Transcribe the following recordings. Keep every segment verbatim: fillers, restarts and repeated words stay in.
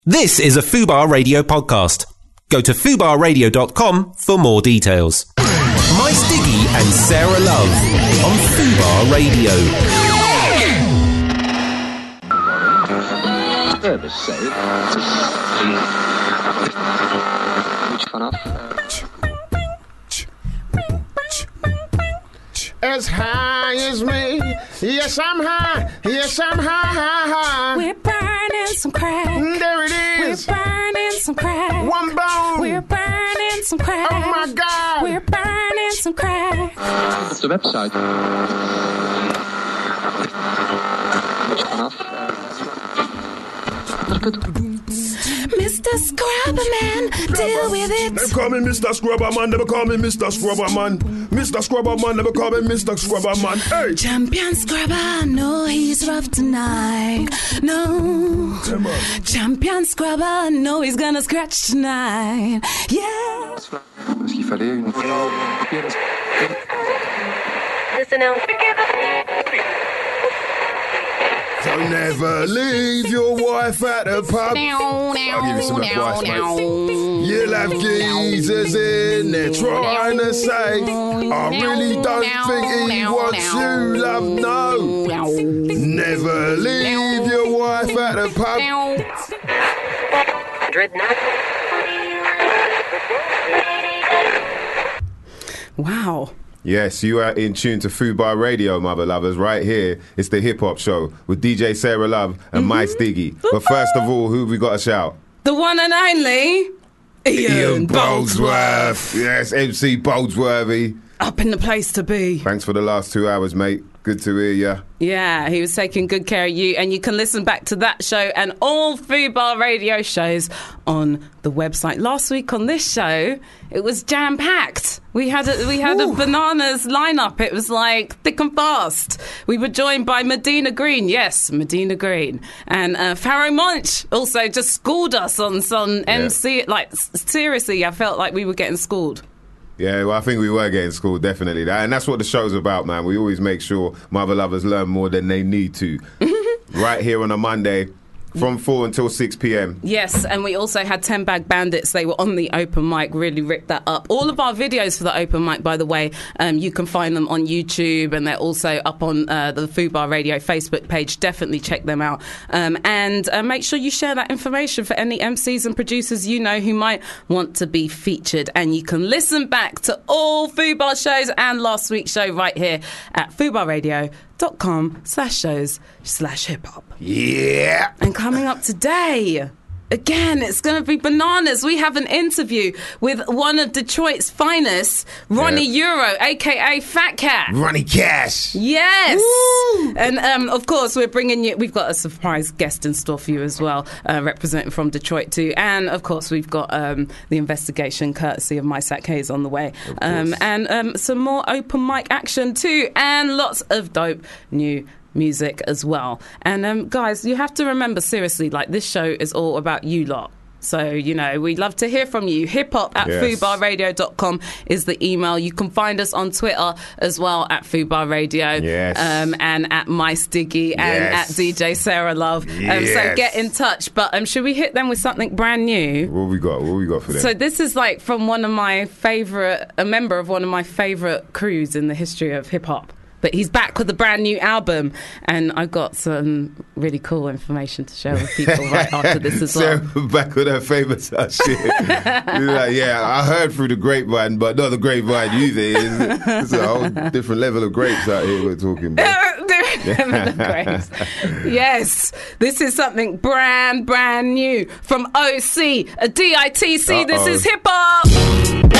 This is a Fubar Radio podcast. Go to fubar radio dot com for more details. My Stiggy and Sarah Love on Fubar Radio. Service saved. Which one off? As high as me, yes I'm high, yes I'm high, high, high. We're burning some crack. There it is. We're burning some crack. One bone. We're burning some crack. Oh my God. We're burning some crack. What's the website? Which one off? Mister Scrubberman, deal with it. They call me Mister Scrubberman, they call me Mister Scrubberman. Mister Scrubberman, they call me Mister Scrubberman. Hey! Champion Scrubber, no, he's rough tonight. No. Champion Scrubber, no, he's gonna scratch tonight. Yeah. Parce qu'il fallait une... Listen out. So never leave your wife at the pub. I'll give you some advice, mate. You'll have geezers in there trying to say, I really don't think he wants you, love, no. Never leave your wife at the pub. Dreadnought. Wow. Yes, you are in tune to Fubar Radio, mother lovers. Right here, it's the Hip Hop Show with D J Sarah Love and mm-hmm. My Stiggy. But first of all, who have we got to shout? The one and only Ian, Ian Boldsworth. Yes, M C Boldsworthy. Up in the place to be. Thanks for the last two hours, mate. Good to hear ya. Yeah, he was taking good care of you, and you can listen back to that show and all Fubar Radio shows on the website. Last week on this show, it was jam-packed. We had a, we had Ooh. a bananas lineup. It was like thick and fast. We were joined by Medina Green. Yes, Medina Green. And uh, Pharoah Monch also just schooled us on some yeah. M C. Like, seriously, I felt like we were getting schooled. Yeah, well, I think we were getting schooled, definitely. And that's what the show's about, man. We always make sure mother lovers learn more than they need to. Right here on a Monday, from four until six p.m. Yes, and we also had ten Bag Bandits. They were on the open mic, really ripped that up. All of our videos for the open mic, by the way, um, you can find them on YouTube, and they're also up on uh, the Fubar Radio Facebook page. Definitely check them out. Um, and uh, make sure you share that information for any M Cs and producers you know who might want to be featured. And you can listen back to all Fubar shows and last week's show right here at fubar radio dot com slash shows slash hip hop. Yeah. And coming up today, again, it's going to be bananas. We have an interview with one of Detroit's finest, Ronnie yep. Euro, a k a. Fat Cat. Ronnie Cash. Yes. Woo! And, um, of course, we're bringing you, we've got a surprise guest in store for you as well, uh, representing from Detroit too. And, of course, we've got um, the investigation courtesy of MySac Hayes on the way. Um, and um, some more open mic action too. And lots of dope new music as well. And um, guys, you have to remember, seriously, like, this show is all about you lot. So, you know, we'd love to hear from you. Hiphop at yes. fubar radio dot com is the email. You can find us on Twitter as well at Fubar Radio. Yes. Um, and at My Stiggy and yes. at D J Sarah Love. Yes. Um, so get in touch. But um, should we hit them with something brand new? What we got? What we got for them? So this is like from one of my favourite, a member of one of my favourite crews in the history of hip-hop. But he's back with a brand new album, and I've got some really cool information to share with people right after this as well. Sarah back with her favourite shit. Like, yeah, I heard through the grapevine, but not the grapevine you think. It's, it's a whole different level of grapes out here we're talking about. Different level of grapes. Yes, this is something brand, brand new from O C, a D I T C. Uh-oh. This is hip hop.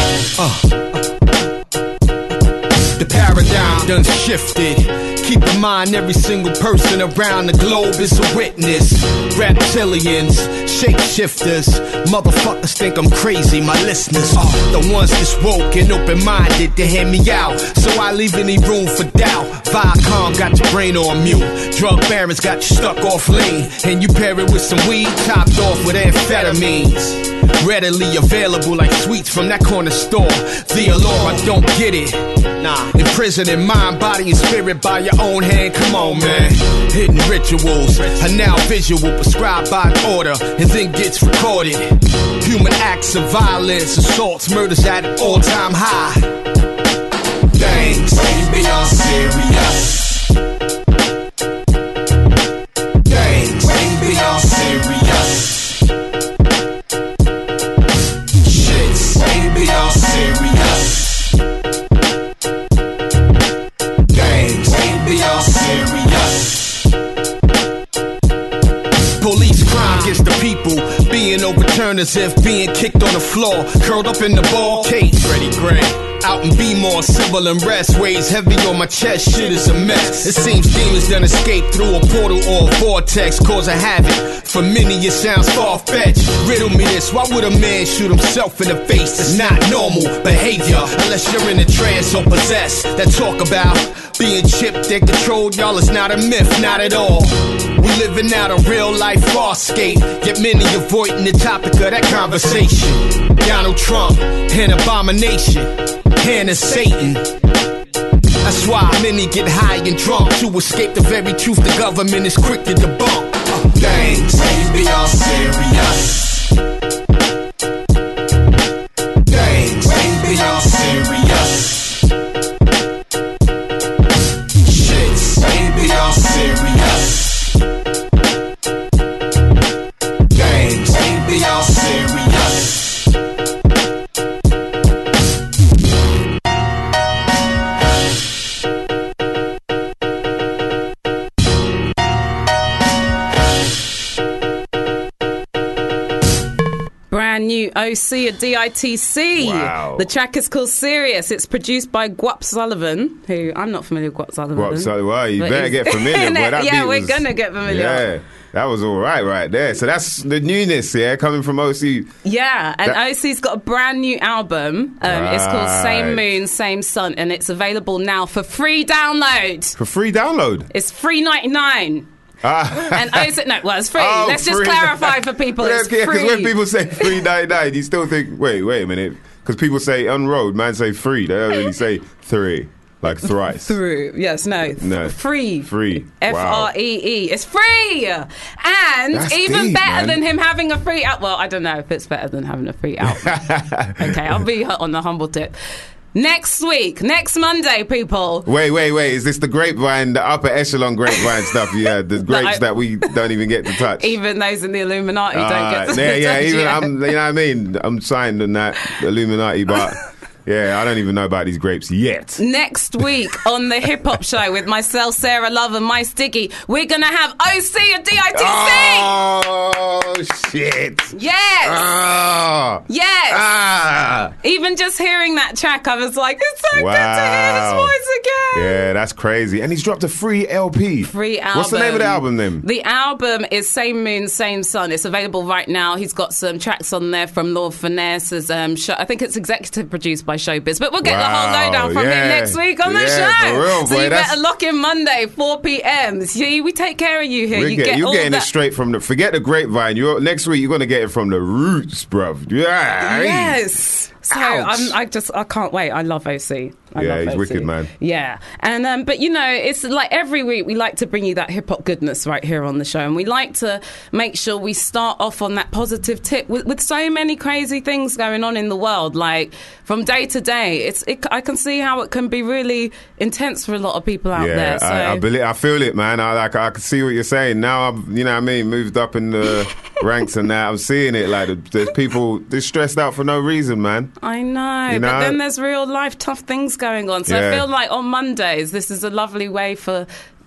Done shifted. Keep in mind mind, every single person around the globe is a witness. Reptilians, shapeshifters, motherfuckers think I'm crazy, my listeners are the ones that's woke and open-minded to hear me out, so I leave any room for doubt. Viacom got your brain on mute, drug barons got you stuck off lean, and you pair it with some weed topped off with amphetamines. Readily available like sweets from that corner store. The allure, I don't get it. Nah, imprisoning mind, body, and spirit by your own hand. Come on, man. Hidden rituals are now visual, prescribed by an order, and then gets recorded. Human acts of violence, assaults, murders at an all-time high. Dang, baby, I'm serious. Dang, baby, I'm serious. Baby, I'm serious. Dang, baby, I'm serious. Police crime against the people being overturned as if being kicked on the floor, curled up in the ball cage. Freddie Gray. Out and be more civil unrest weighs heavy on my chest, shit is a mess. It seems demons done escape through a portal or a vortex, causing havoc. For many it sounds far-fetched. Riddle me this, why would a man shoot himself in the face? It's not normal behavior, unless you're in a trance or possessed. That talk about being chipped and controlled, y'all, is not a myth, not at all. We living out a real life farscape, yet many avoiding the topic of that conversation. Donald Trump, an abomination, hand of Satan. That's why many get high and drunk to escape the very truth the government is quick to debunk. Uh, dang, baby, I'm serious. Dang, baby, I'm serious. Shit, baby, I'm serious. Dang, baby, I'm serious. New O C at D I T C. Wow. The track is called Serious. It's produced by Guap Sullivan, who I'm not familiar with Guap Sullivan. Guap Sullivan, well, you but better get familiar. Boy, that yeah, beat we're was, gonna get familiar. Yeah, that was all right, right there. So that's the newness, yeah, coming from O C. Yeah, and that- O C's got a brand new album. Um, right. It's called Same Moon, Same Sun, and it's available now for free download. For free download? It's free ninety-nine. Ah. And O C, no, well, it's free. Oh, Let's just free. clarify for people. Well, It's yeah, free. because when people say free ninety-nine, you still think, wait, wait a minute. Because people say on road, man say free. They don't really say three, like thrice. Through, yes, no, No. free, Free. F Wow. R E E. It's free, and That's even deep, better man. than him having a free out. Well, I don't know if it's better than having a free out. Okay, I'll be on the humble tip. Next week, next Monday, people. Wait, wait, wait. Is this the grapevine, the upper echelon grapevine stuff? Yeah, the grapes I- that we don't even get to touch. Even those in the Illuminati don't Ah, get to yeah, yeah, touch even it. I'm, you know what I mean? I'm signed on that Illuminati, but yeah, I don't even know about these grapes yet. Next week on the Hip Hop Show with myself, Sarah Love, and My Stiggy, we're going to have O C and D I T C! Oh, shit. Yes! Ah. Yes! Ah. Even just hearing that track, I was like, it's so Wow. good to hear his voice again! Yeah, that's crazy. And he's dropped a free L P. Free album. What's the name of the album then? The album is Same Moon, Same Sun. It's available right now. He's got some tracks on there from Lord Finesse's um, show. I think it's executive produced by Showbiz. But we'll get Wow, the whole lowdown from yeah. him next week on the Yeah, show. for real, so boy, you that's- better lock in Monday, four p.m. See, we take care of you here. We're you get- get you're all getting that. it straight from the. Forget the grapevine. You're next week. You're gonna get it from the roots, bruv. Yeah. Yes. So Ouch. I'm, I just I can't wait. I love O C. I Yeah, love he's O C. wicked, man. Yeah, and um, but you know, it's like every week we like to bring you that hip hop goodness right here on the show, and we like to make sure we start off on that positive tip with, with so many crazy things going on in the world. Like from day to day, it's it, I can see how it can be really intense for a lot of people out Yeah, there. So. I, I believe, I feel it, man. I like, I can see what you're saying. Now, I've, you know what I mean, moved up in the ranks and that. I'm seeing it. Like, there's people they're stressed out for no reason, man. I know, You but know? then there's real life tough things going on. So Yeah. I feel like on Mondays, this is a lovely way for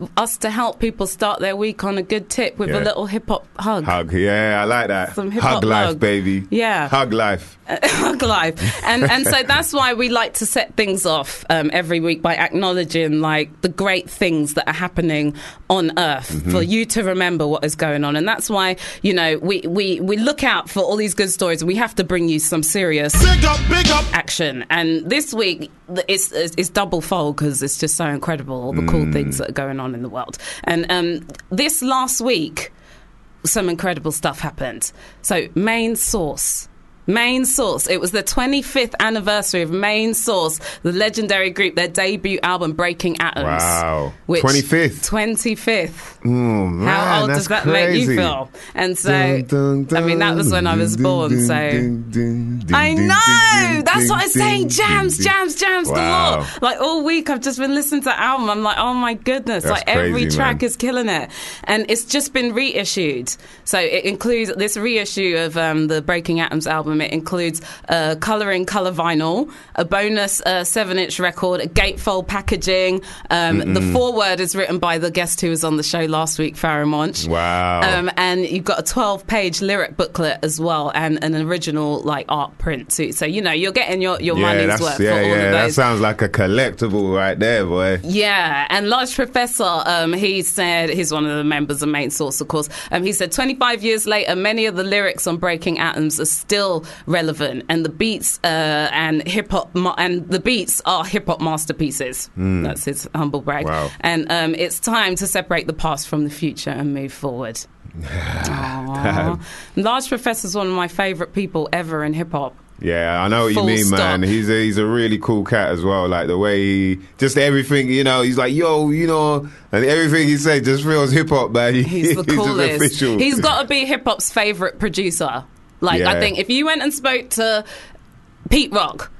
us to help people start their week on a good tip with Yeah. a little hip hop hug. Hug, yeah, I like that. Some hip-hop Hug life, hug. baby. Yeah. Hug life. Hug life. And and so that's why we like to set things off um, every week by acknowledging like the great things that are happening on Earth Mm-hmm. for you to remember what is going on. And that's why, you know, we, we, we look out for all these good stories. We have to bring you some serious Big up, big up. action. And this week it's it's, it's double fold because it's just so incredible, all the cool Mm. things that are going on in the world. And um, this last week, some incredible stuff happened. So Main Source. Main Source. It was the twenty-fifth anniversary of Main Source, the legendary group, their debut album, Breaking Atoms. Wow. Which- twenty-fifth. twenty-fifth. Oh, man, How old that's does that crazy. make you feel? And so, Dun, dun, dun, I mean, that was when I was dun, born, dun, so... dun, dun, dun, I dun, know! dun, That's dun, what I'm saying. dun, Jams, dun, jams, jams Wow. galore. Like, all week I've just been listening to the album. I'm like, oh my goodness. That's like, every crazy, track man. is killing it. And it's just been reissued. So it includes this reissue of um, the Breaking Atoms album. It includes uh, colouring colour vinyl, a bonus uh, seven-inch record, a gatefold packaging. Um, the foreword is written by the guest who was on the show last week, Farrah Monch. Wow. Um, and you've got a twelve-page lyric booklet as well, and an original like art print too. So you know you're getting your, your yeah, money's that's, worth yeah, for all yeah, of that those. sounds like a collectible right there, boy. Yeah, and Large Professor, um, he said, he's one of the members of Main Source, of course. Um, he said, twenty-five years later, many of the lyrics on Breaking Atoms are still relevant, and the beats uh, and hip hop ma- and the beats are hip hop masterpieces. That's his humble brag. Wow. And um, it's time to separate the past from the future and move forward. Aww. Large Professor's one of my favourite people ever in hip hop. Yeah, I know what Full you mean, stop. man. He's a, he's a really cool cat as well. Like the way he, just everything, you know, he's like, yo, you know, and everything he says just feels hip hop, man. He- He's the just coolest. official. He's got to be hip hop's favourite producer. Like, Yeah. I think if you went and spoke to Pete Rock,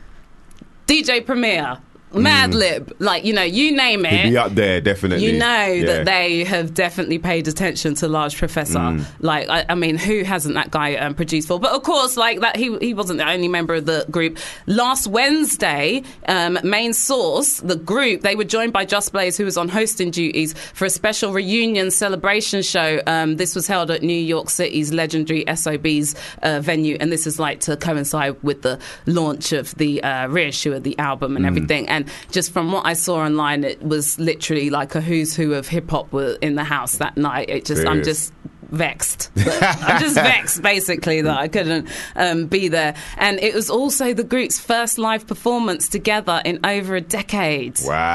D J Premier, Madlib, like, you know, you name He'd it. be up there, definitely. You know Yeah. that they have definitely paid attention to Large Professor. Mm. Like, I, I mean, who hasn't that guy um, produced for? But of course, like that, he he wasn't the only member of the group. Last Wednesday, um, Main Source, the group, they were joined by Just Blaze, who was on hosting duties for a special reunion celebration show. Um, this was held at New York City's legendary S O B's uh, venue, and this is like to coincide with the launch of the uh, reissue of the album and everything. And just from what I saw online, it was literally like a who's who of hip hop were in the house that night. It just, I'm Serious. just vexed. I'm just vexed, basically, that I couldn't um, be there. And it was also the group's first live performance together in over a decade.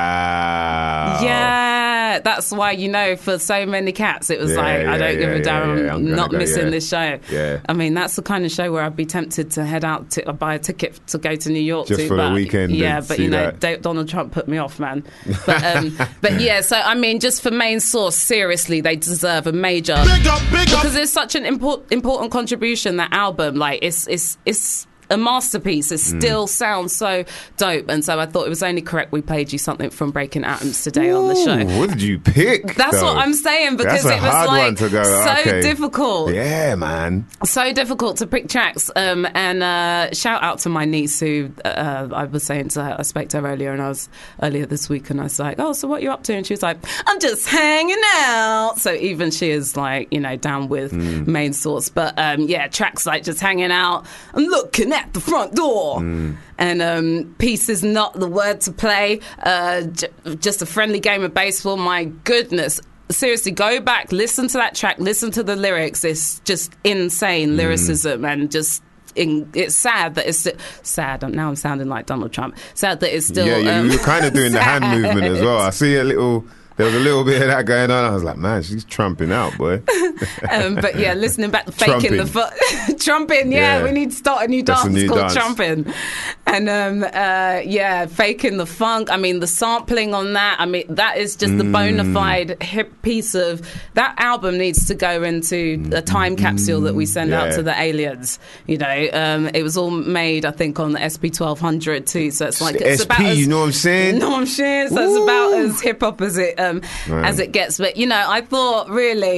Wow. Yeah, that's why, you know, for so many cats, it was Yeah, like, I yeah, don't give yeah, a damn, yeah, yeah. I'm I'm gonna not go, missing yeah. this show. Yeah. I mean, that's the kind of show where I'd be tempted to head out to uh, buy a ticket to go to New York Just to. for the but, weekend Yeah, and but see you know, that. Do- Donald Trump put me off, man. But, um, but yeah, so I mean, just for Main Source, seriously, they deserve a major. Big up, big up. Because there's such an import, important contribution, that album. Like, it's it's it's a masterpiece. It still sounds so dope. And so I thought it was only correct we played you something from Breaking Atoms today on the show. Ooh, what did you pick? That's though? what I'm saying, because That's a it was hard like one to go. so Okay. difficult. Yeah, man. So difficult to pick tracks. Um, and uh, shout out to my niece, who uh, I was saying to her, I spoke to her earlier, and I was earlier this week, and I was like, oh, so what are you up to? And she was like, I'm just hanging out. So even she is like, you know, down with Mm. Main Source. But um, yeah, tracks like Just Hanging Out, I'm looking at the front door. Mm. And um, peace is not the word to play. Uh, j- just a friendly game of baseball. My goodness. Seriously, go back, listen to that track, listen to the lyrics. It's just insane lyricism and just. In, it's sad that it's sti- sad. Now I'm sounding like Donald Trump. Sad that it's still. yeah, you, um, you were kind of doing the hand sad. movement as well. I see a little. There was a little bit of that going on. I was like, man, she's trumping out, boy. um, but yeah, listening back, faking the foot, trumping. Yeah, Yeah. we need to start a new That's dance a new called dance. trumping. And um, uh, yeah, faking the funk. I mean, the sampling on that. I mean, that is just the Mm. bona fide hip piece of that album. Needs to go into a time capsule that we send out Yeah. to the aliens. You know, um, it was all made, I think, on the S P twelve hundred too. So it's like The it's S P, about as, you know what I'm saying? You know what I'm saying? So it's about as hip hop as it um, Man. as it gets. But you know, I thought really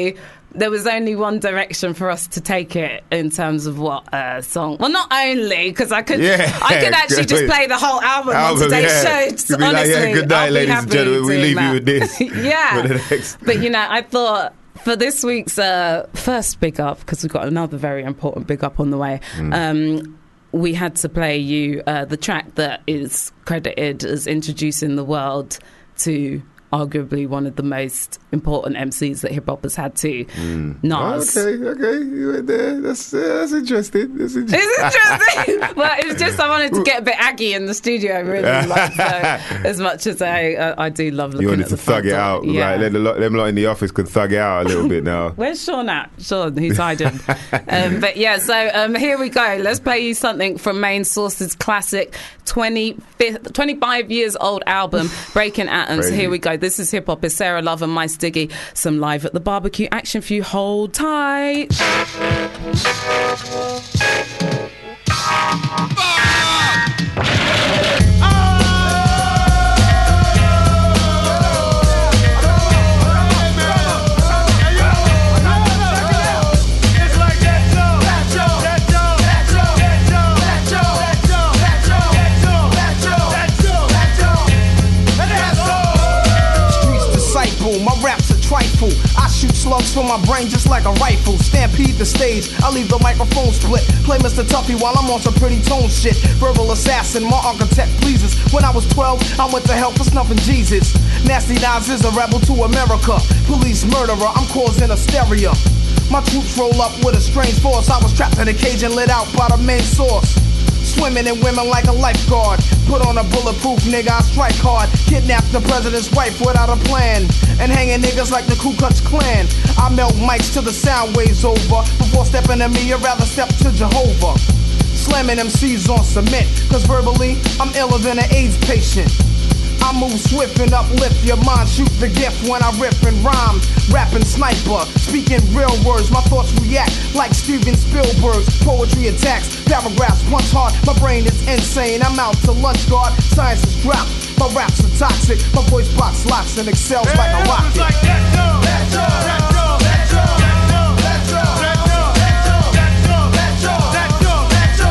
there was only one direction for us to take it in terms of what uh, song. Well, not only because I could, Yeah. I could actually just play the whole album, Album, on today's yeah. show. You'd be Honestly, like, yeah, good night, I'll be ladies and happy gentlemen. We doing leave you that. with this. Yeah, For the next- but you know, I thought for this week's uh, first big up, because we've got another very important big up on the way. Mm. Um, we had to play you uh, the track that is credited as introducing the world to arguably one of the most important M Cs that hip hop has had to, Mm. Nas. Okay, okay, you went there. That's uh, that's interesting. That's interesting. It's interesting. Well, it was just I wanted to get a bit aggy in the studio, really. Like, so, as much as I uh, I do love looking You wanted at to the thug it front out. door. Yeah. Like, let the lot, them lot in the office can thug it out a little bit now. Where's Sean at? Sean, he's hiding. um, but yeah, so um, here we go. Let's play you something from Main Source's classic twenty-fifth, twenty-five years old album, Breaking Atoms. Crazy. Here we go. This is Hip Hop. It's Sarah Love and My Stiggy. Some live at the barbecue action for you. Hold tight. My raps are trifle. I shoot slugs from my brain just like a rifle. Stampede the stage, I leave the microphone split. Play Mister Tuffy while I'm on some pretty tone shit. Verbal assassin, my architect pleases. When I was twelve, I went to hell for snuffing Jesus. Nasty Nas is a rebel to America. Police murderer, I'm causing hysteria. My troops roll up with a strange force. I was trapped in a cage and lit out by the main source. Swimming in women like a lifeguard. Put on a bulletproof nigga, I strike hard. Kidnap the president's wife without a plan. And hanging niggas like the Ku Klux Klan. I melt mics till the sound waves over. Before stepping to me, I'd rather step to Jehovah. Slamming M Cs on cement. Cause verbally, I'm iller than an AIDS patient. I move swift and uplift your mind. Shoot the gift when I rip and rhyme. Rapping sniper, speaking real words. My thoughts react like Steven Spielberg's. Poetry attacks, paragraphs punch hard. My brain is insane, I'm out to lunch guard. Science is dropped, my raps are toxic. My voice box locks and excels like a rocket. Like that, no, that, no, that, no, that, no, that, no, that, no, that, no, that, no, that, no, that, no, that, no,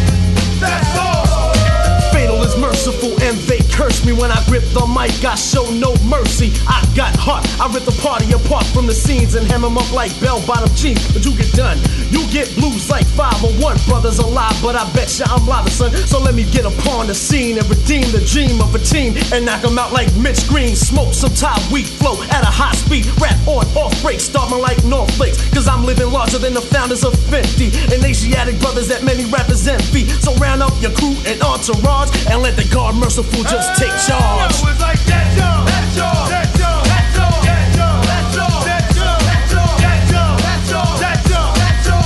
that's all. Fatal is merciful and they curse me when I grip the mic. I show no mercy. I got heart. I rip the party apart from the scenes and hem them up like bell-bottom jeans. But you get done. You get blues like five oh one. Brothers alive, but I bet ya I'm live, son. So let me get upon the scene and redeem the dream of a team and knock them out like Mitch Green. Smoke some Thai weed flow at a high speed. Rap on, off break, starting like North Flakes. Cause I'm living larger than the founders of Fenty. And Asiatic brothers that many rappers envy. So round up your crew and entourage and let the guard merciful just take charge. Yo, it's like that, yo, that, yo, that, yo, that, yo, that, yo, that, yo, that, yo, that, yo, that, yo, that, yo, that, yo, that, yo,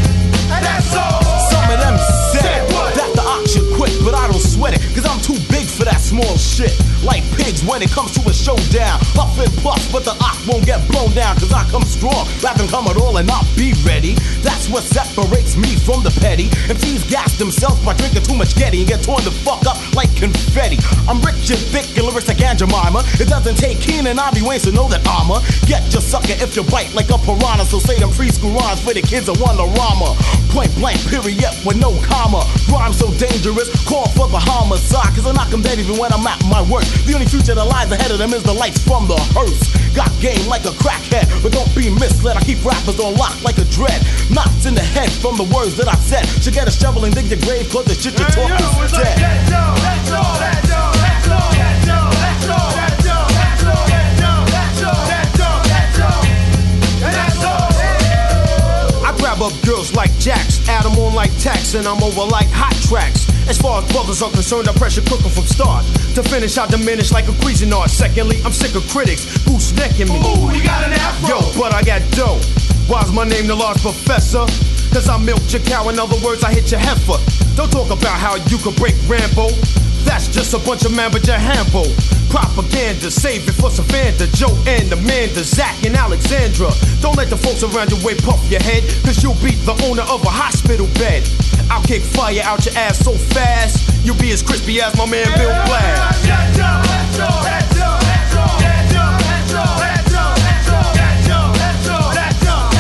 that's all. Some of them said that the auction quick, but I don't sweat it, cause I'm too big for that small shit. Like pigs when it comes to a showdown. Puff and puff, but the ox won't get blown down, cause I come strong, rather than come at all and not be ready. That's what separates me from the petty. M Cs gas themselves by drinking too much Getty and get torn the fuck up like confetti. I'm rich and thick and lyrics like Aunt Jemima. It doesn't take Keenan Ivory Wayne to know that I'ma get your sucker if you bite like a piranha. So say them preschool rhymes for the kids of Wonderama. Point blank period with no comma. Rhyme so dangerous, call for the homicide, cause I knock them dead even when I'm at my worst. The only future that lies ahead of them is the lights from the hearse. Got game like a crackhead, but don't be misled. I keep rappers on lock like a dread. Knots in the head from the words that I said. Should get a shovel and dig your grave, cause the shit you're talking is dead. That's all, that's all, that's all, that's all, that's all, that's all, that's all, that's all, that's all, that's all, that's all, that's all. I grab up girls like Jax, add them on like tax, and I'm over like hot tracks. As far as brothers are concerned, I pressure cook them from start. To finish, I diminish like a Cuisinart. Secondly, I'm sick of critics goose necking me. Ooh, you got an afro. Yo, but I got dough. Why's my name the large professor? Cause I milked your cow, in other words, I hit your heifer. Don't talk about how you could break Rambo. That's just a bunch of man but your hambo. Propaganda, save it for Savannah, Joe and Amanda, Zach and Alexandra. Don't let the folks around your way puff your head, cause you'll beat the owner of a hospital bed. I'll kick fire out your ass so fast, you'll be as crispy as my man Bill Blass.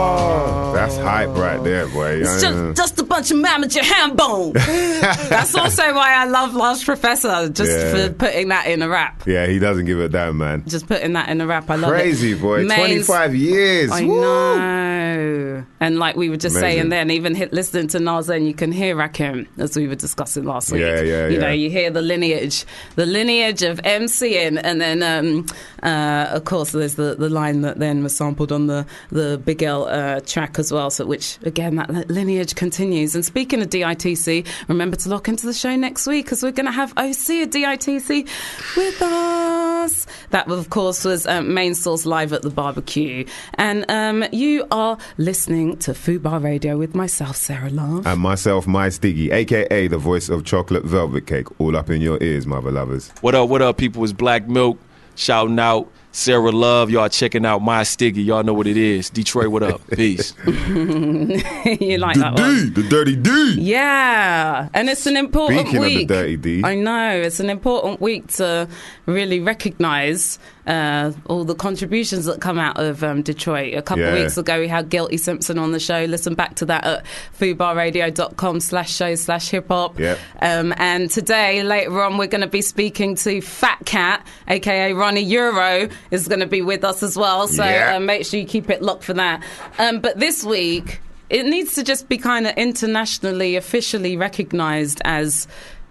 Oh, that's hype right there, boy. It's just, just a bunch of amateur ham bone. That's also why I love Last Professor, just Yeah. for putting that in a rap. Yeah, he doesn't give a damn, man. Just putting that in a rap. I love it. Crazy, boy. Main's- twenty-five years. I Woo. know. And like we were just Amazing. saying then, even hit, listening to Nas, and you can hear Rakim, as we were discussing last week. Yeah, yeah, You know, yeah. you hear the lineage, the lineage of MCing, and then, um, uh, of course, there's the, the line that then was sampled on the, the Big L uh, track as well, so which, again, that lineage continues. And speaking of D I T C, remember to lock into the show next week, because we're going to have O C at D I T C with us. That, of course, was um, Main Source Live at the Barbecue. And um, you are listening to Fubar Radio with myself, Sarah Love. And myself, My Stiggy, a k a the voice of Chocolate Velvet Cake, all up in your ears, mother lovers. What up, what up, people? It's Black Milk shouting out Sarah Love. Y'all checking out My Stiggy. Y'all know what it is. Detroit, what up? Peace. You like The that D, one? the dirty D. Yeah, and it's an important Speaking of the week. dirty D. I know, it's an important week to really recognise uh, all the contributions that come out of um, Detroit. A couple Yeah. of weeks ago, we had Guilty Simpson on the show. Listen back to that at fubarradio.com slash show slash hip hop. Yep. Um, and today, later on, we're going to be speaking to Fat Cat, aka Ronnie Euro, is going to be with us as well. So Yeah. uh, make sure you keep it locked for that. Um, but this week, it needs to just be kind of internationally, officially recognised as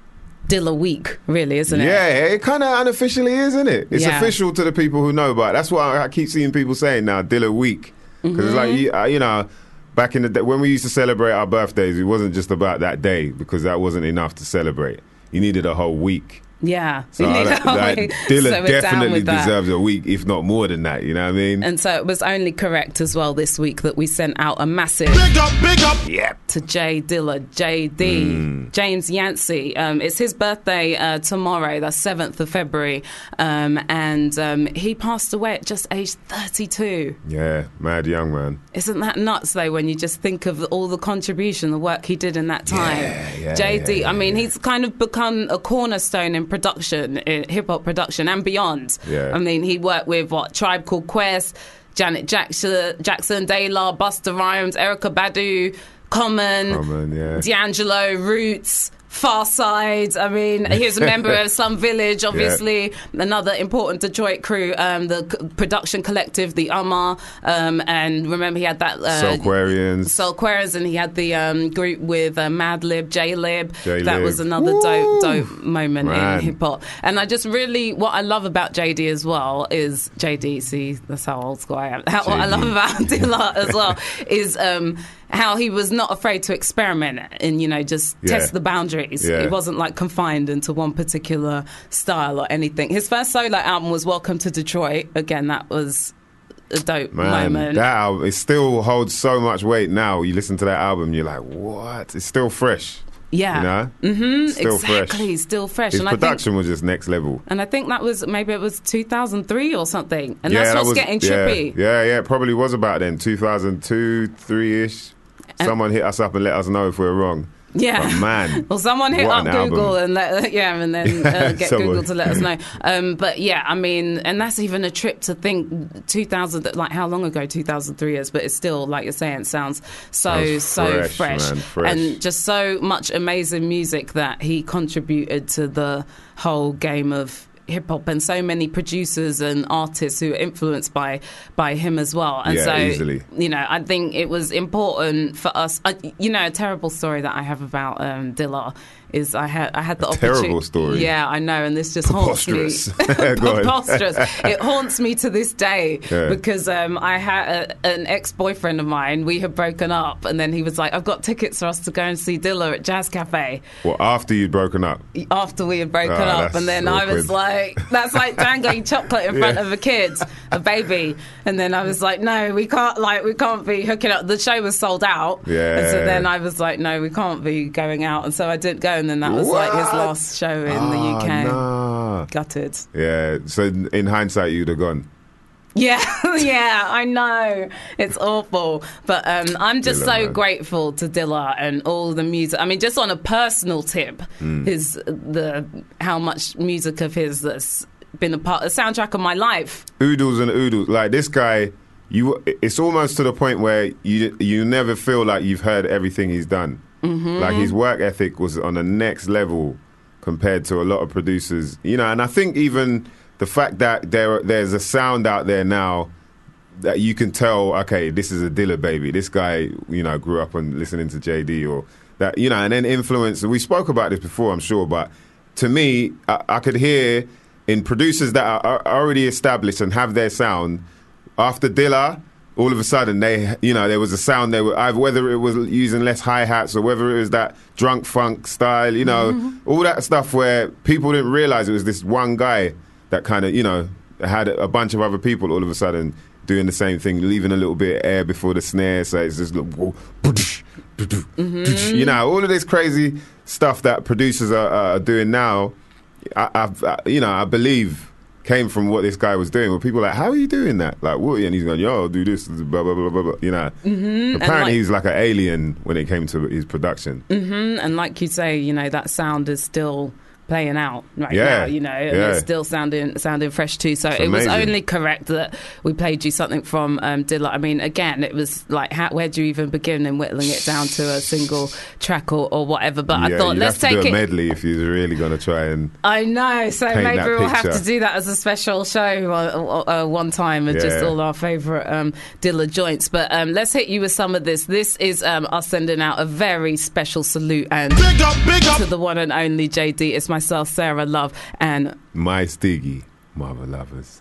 Dilla Week, really, isn't it? Yeah, it kind of unofficially is, isn't it? It's Yeah. official to the people who know, but that's what I keep seeing people saying now, Dilla Week. Because it's Mm-hmm. like, you, uh, you know, back in the day, when we used to celebrate our birthdays, it wasn't just about that day, because that wasn't enough to celebrate. You needed a whole week. Yeah. So, You need like, a whole like, week. Dilla So we're down definitely with that. deserves a week, if not more than that, you know what I mean? And so it was only correct as well this week that we sent out a massive Big up, big up. Yep. to Jay Dilla, J D, Mm. James Yancey. Um, it's his birthday uh, tomorrow, that's seventh of February. Um, and um, he passed away at just age thirty-two. Yeah, mad young man. Isn't that nuts, though, when you just think of all the contribution, the work he did in that time? Yeah, yeah, J D, yeah, I mean, yeah. he's kind of become a cornerstone in production, in hip-hop production and beyond. Yeah. I mean, he worked with, what, Tribe Called Quest, Janet Jackson, Jackson De La, Busta Rhymes, Erykah Badu, Common, Common, yeah. D'Angelo, Roots, Far Side. I mean, he was a member of Slum Village, obviously. Another important Detroit crew, um, the c- production collective, the Umar. Um, and remember, he had that. Uh, Soulquarians. Soulquarians, and he had the um, group with uh, Madlib, J-Lib. J-Lib. That was another Woo! dope, dope moment Man. in hip hop. And I just really, what I love about J D as well is J D. See, that's how old school I am. How, what I J D. love about Dilla as well is um, how he was not afraid to experiment and, you know, just Yeah. test the boundaries. Yeah. He wasn't like confined into one particular style or anything. His first solo album was Welcome to Detroit. Again, that was a dope Man, moment. that album, it still holds so much weight now. You listen to that album, you're like, what? It's still fresh. yeah. You know? Mm-hmm. Still exactly. fresh. Still fresh. His and I think production was just next level. And I think that was, maybe it was two thousand three or something. And yeah, that's that what's was, getting yeah, trippy. Yeah, yeah, it probably was about then, two thousand two, three-ish. And- Someone hit us up and let us know if we're wrong. Yeah. But man, Well, someone hit what up an Google album. and let, yeah, and then uh, get Someone. Google to let us know. Um, but yeah, I mean, and that's even a trip to think two thousand, like how long ago two thousand three is, but it's still, like you're saying, sounds so, Sounds so fresh, fresh. man, fresh. And just so much amazing music that he contributed to the whole game of hip hop, and so many producers and artists who are influenced by by him as well. And Yeah, so, easily. you know, I think it was important for us. I, you know, a terrible story that I have about um, Dilla is I had I had the A opportunity. terrible story? Yeah, I know, and this just haunts me. Preposterous. Go on. Preposterous. It haunts me to this day Yeah. because um, I had a, an ex-boyfriend of mine. We had broken up, and then he was like, "I've got tickets for us to go and see Dilla at Jazz Cafe." Well, after you'd broken up. After we had broken Ah, up, that's and then I was awkward. like, that's like dangling chocolate in front Yeah. of a kid, a baby. And then I was like, no, we can't, like, we can't be hooking up. The show was sold out. Yeah. And so then I was like, no, we can't be going out. And so I didn't go. And then that was like his What? last show in the U K. Ah, nah. Gutted. Yeah, so in hindsight, you'd have gone. Yeah, yeah, I know. It's awful. But um, I'm just Dilla, so man. grateful to Dilla and all the music. I mean, just on a personal tip, Hmm. his the how much music of his that's been a part, a soundtrack of my life. Oodles and oodles. Like, this guy you it's almost to the point where you you never feel like you've heard everything he's done. Mm-hmm. Like his work ethic was on the next level compared to a lot of producers, you know. And I think even the fact that there there's a sound out there now that you can tell, okay, this is a Dilla baby. This guy, you know, grew up on listening to J D or that, you know, and then influence. We spoke about this before, I'm sure, but to me, I, I could hear in producers that are, are already established and have their sound. After Dilla, all of a sudden, they, you know, there was a sound. They were either whether it was using less hi hats or whether it was that drunk funk style, you know, mm-hmm. all that stuff where people didn't realize it was this one guy that kind of, you know, had a bunch of other people all of a sudden doing the same thing, leaving a little bit of air before the snare, so it's just little, mm-hmm. you know, all of this crazy stuff that producers are, are doing now. I, I've, I, you know, I believe. Came from what this guy was doing. Where people are like, how are you doing that? Like, what? And he's going, yo, I'll do this, blah, blah, blah, blah, blah. You know. Mm-hmm. Apparently, like, he's like an alien when it came to his production. Mm-hmm. And like you say, you know, that sound is still playing out right yeah. now, you know, and yeah. it's still sounding sounding fresh too. So it's it was amazing. only correct that we played you something from um, Dilla. I mean, again, it was like, how, where do you even begin in whittling it down to a single track or, or whatever? But yeah, I thought, you'd let's have to take do a it. medley if you're really going to try and. I know, so paint maybe that we'll have picture. to do that as a special show uh, uh, one time with Yeah. just all our favourite um, Dilla joints. But um, let's hit you with some of this. This is um, us sending out a very special salute and Big up, big up. to the one and only J D. It's myself, Sarah Love, and My Stiggy, Marvel Lovers.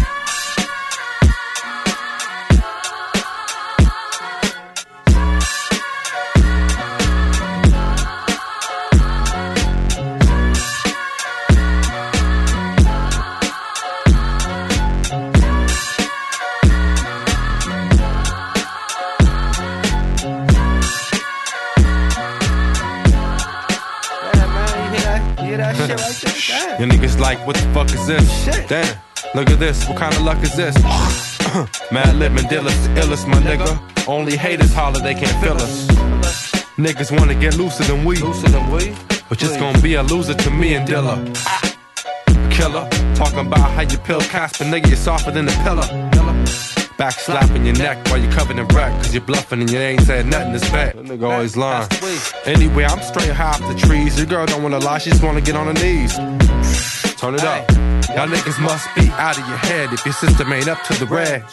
Your niggas like, what the fuck is this? Shit. Damn, look at this, what kind of luck is this? Mad Lib and Dilla's the illest, my nigga. Only haters holler, they can't feel us. Niggas wanna get looser than we, looser than we. But it's gonna be a loser to me and Dilla. Killer, talking about how you pill Casper, nigga, you're softer than a pillar. Back slapping your neck while you're covered in wreck, cause you're bluffing and you ain't said nothing that's back. That nigga always lying. Anyway, I'm straight high off the trees. Your girl don't wanna lie, she just wanna get on her knees. Turn it up. Y'all niggas must be out of your head if your system ain't up to the red.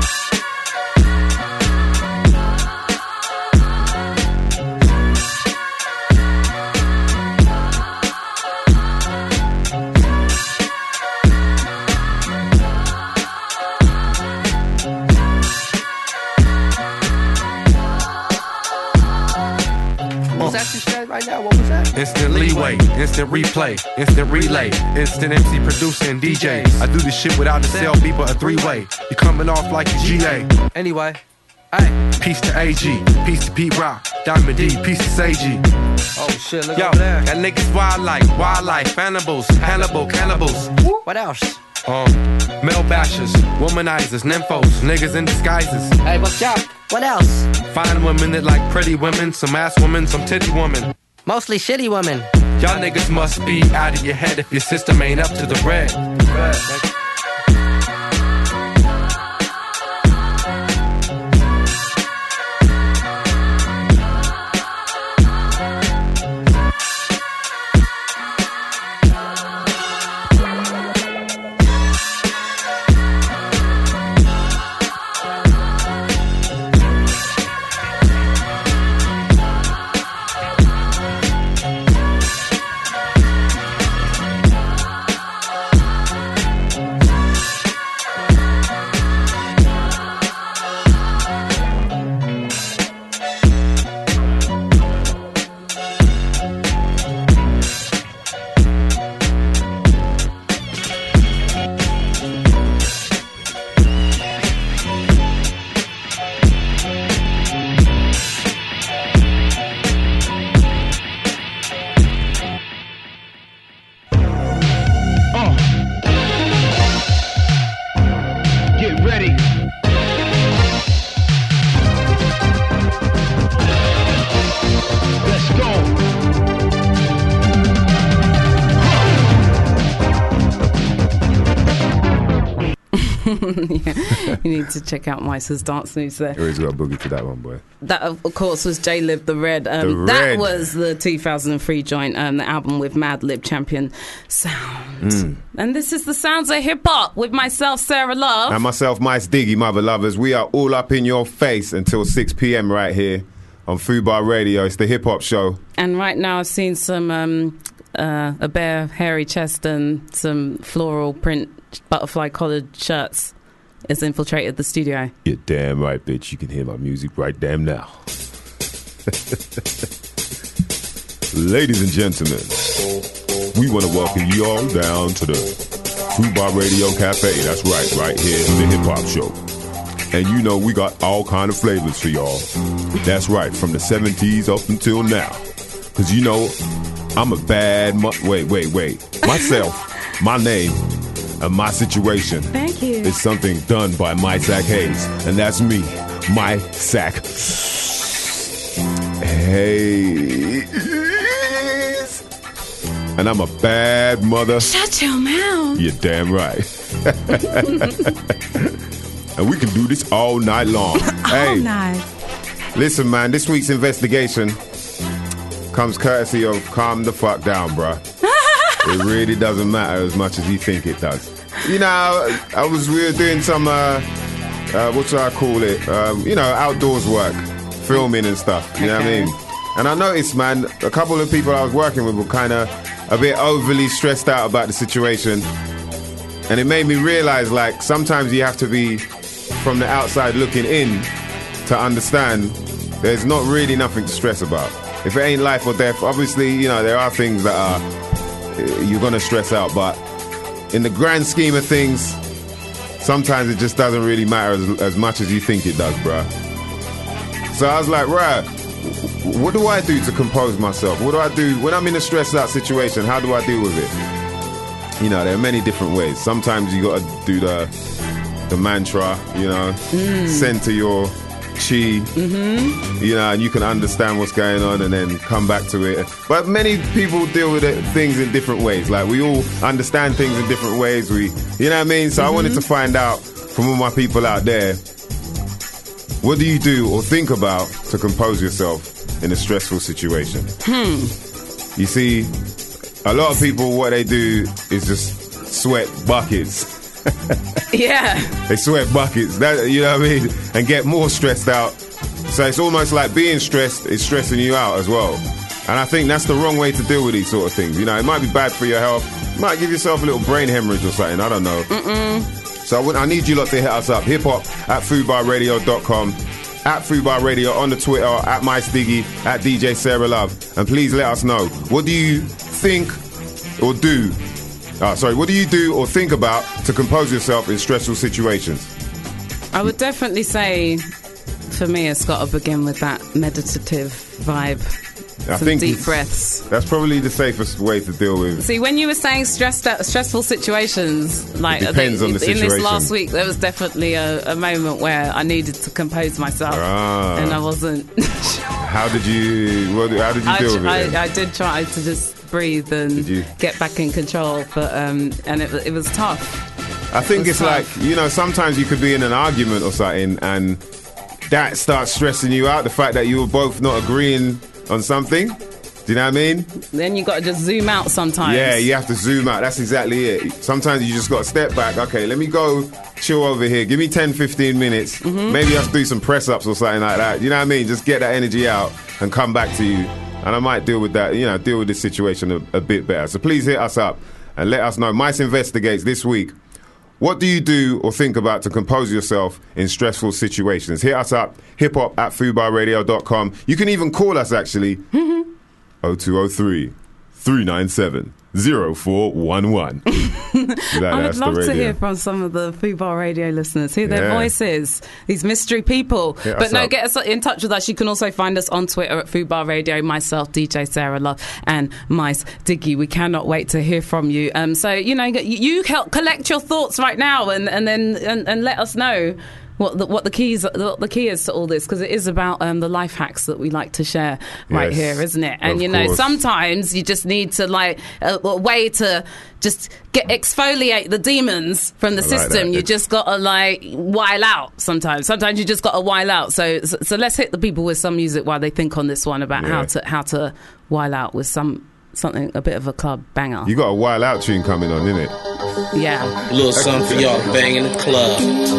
Right now, what was that? Instant leeway, instant replay, instant relay, instant M C producer and D Js. I do this shit without the cell beat but a three-way. You coming off like you G A. Anyway, hey. Peace to A G, peace to Pete Rock, Diamond D, peace to Say G. Oh shit, look Yo, over there. that niggas wild like, wildlife, animals, Hannibal, cannibals. What else? Um, male bashers, womanizers, nymphos, niggas in disguises. Hey, what's up? What else? Fine women that like pretty women, some ass women, some titty women. Mostly shitty women. Y'all niggas must be out of your head if your system ain't up to the red. red. You need to check out Mice's dance moves there. Always got a boogie to that one, boy. That, of course, was J-Lib The Red. Um, The that Red. was the two thousand three joint, um, the album with Mad Lib Champion Sound. Mm. And this is the sounds of hip-hop with myself, Sarah Love. And myself, Mice Diggy, mother lovers. We are all up in your face until six p.m. right here on Fubar Radio. It's the hip hop show. And right now I've seen some um, uh, a bare hairy chest and some floral print butterfly collared shirts has infiltrated the studio. You're damn right, bitch. You can hear my music right damn now. Ladies and gentlemen, we want to welcome you all down to the Fubar Radio Cafe. That's right, right here in the hip hop show. And you know we got all kind of flavors for y'all. That's right, from the seventies up until now. Because you know, I'm a bad... Mu- wait, wait, wait. Myself, my name, and my situation. Thank you. Is something done by My Sack Hayes. And that's me, My Sack Hayes. And I'm a bad mother. Shut your mouth. You're damn right. And we can do this all night long. all hey, night. Listen, man, this week's investigation comes courtesy of Calm the Fuck Down, bruh. It really doesn't matter as much as you think it does. You know, I was we were doing some, uh, uh, what should I call it? Um, you know, outdoors work, filming and stuff. You know what I mean? And I noticed, man, a couple of people I was working with were kind of a bit overly stressed out about the situation. And it made me realize, like, sometimes you have to be from the outside looking in to understand there's not really nothing to stress about. If it ain't life or death, obviously, you know, there are things that are you're going to stress out, but in the grand scheme of things, sometimes it just doesn't really matter as, as much as you think it does, bruh. So I was like, bruh, what do I do to compose myself? What do I do when I'm in a stressed out situation? How do I deal with it? You know, there are many different ways. Sometimes you got to do the the mantra, you know, mm. center your chi, mm-hmm. you know, and you can understand what's going on and then come back to it. But many people deal with it, things in different ways. Like, we all understand things in different ways. We, you know what I mean? So mm-hmm. I wanted to find out from all my people out there, what do you do or think about to compose yourself in a stressful situation? Hmm. You see, a lot of people, what they do is just sweat buckets. Yeah. They sweat buckets, that, you know what I mean? And get more stressed out. So it's almost like being stressed is stressing you out as well. And I think that's the wrong way to deal with these sort of things. You know, it might be bad for your health. You might give yourself a little brain hemorrhage or something. I don't know. Mm-mm. So I, would, I need you lot to hit us up. Hip hop at fubar radio dot com. At Fubar Radio on the Twitter, at Mice Diggy, at D J Sarah Love. And please let us know, what do you think or do Uh, sorry, what do you do or think about to compose yourself in stressful situations? I would definitely say, for me, it's got to begin with that meditative vibe. I Some think deep breaths. That's probably the safest way to deal with. See, when you were saying stressed out, stressful situations, like It depends the, on the in situation. this last week, there was definitely a, a moment where I needed to compose myself, Ah. and I wasn't. How did you? What, how did you I, deal with it? then? I, I did try to just breathe and get back in control, but um, and it, it was tough. I think It it's was like, tough. you know, sometimes you could be in an argument or something, and that starts stressing you out. The fact that you were both not agreeing on something. Do you know what I mean? Then you got to just zoom out sometimes. Yeah, you have to zoom out. That's exactly it. Sometimes you just got to step back. Okay, let me go chill over here. Give me ten, fifteen minutes. Mm-hmm. Maybe I have to do some press-ups or something like that. You know what I mean? Just get that energy out and come back to you. And I might deal with that, you know, deal with this situation a, a bit better. So please hit us up and let us know. Mice Investigates this week. What do you do or think about to compose yourself in stressful situations? Hit us up, hip hop at fubar radio dot com. You can even call us, actually. oh two oh three, three nine seven, oh four one one. I would love to hear from some of the Fubar Radio listeners, who their Yeah. voice is, these mystery people. Hit but us no, up. get us in touch with us. You can also find us on Twitter at Fubar Radio, myself, D J Sarah Love, and Mice Diggy. We cannot wait to hear from you. Um, so, you know, you help collect your thoughts right now and, and then and, and let us know what the, what the keys what the key is to all this, because it is about um, the life hacks that we like to share right Yes, here, isn't it? And of you know, course. sometimes you just need to like a, a way to just get exfoliate the demons from the I like system. that. You just gotta like while out. Sometimes, sometimes you just gotta while out. So, so, so let's hit the people with some music while they think on this one about Yeah. how to how to while out with some something a bit of a club banger. You got a Wild Out tune coming on, innit? Yeah. A little something for y'all to bang in the club.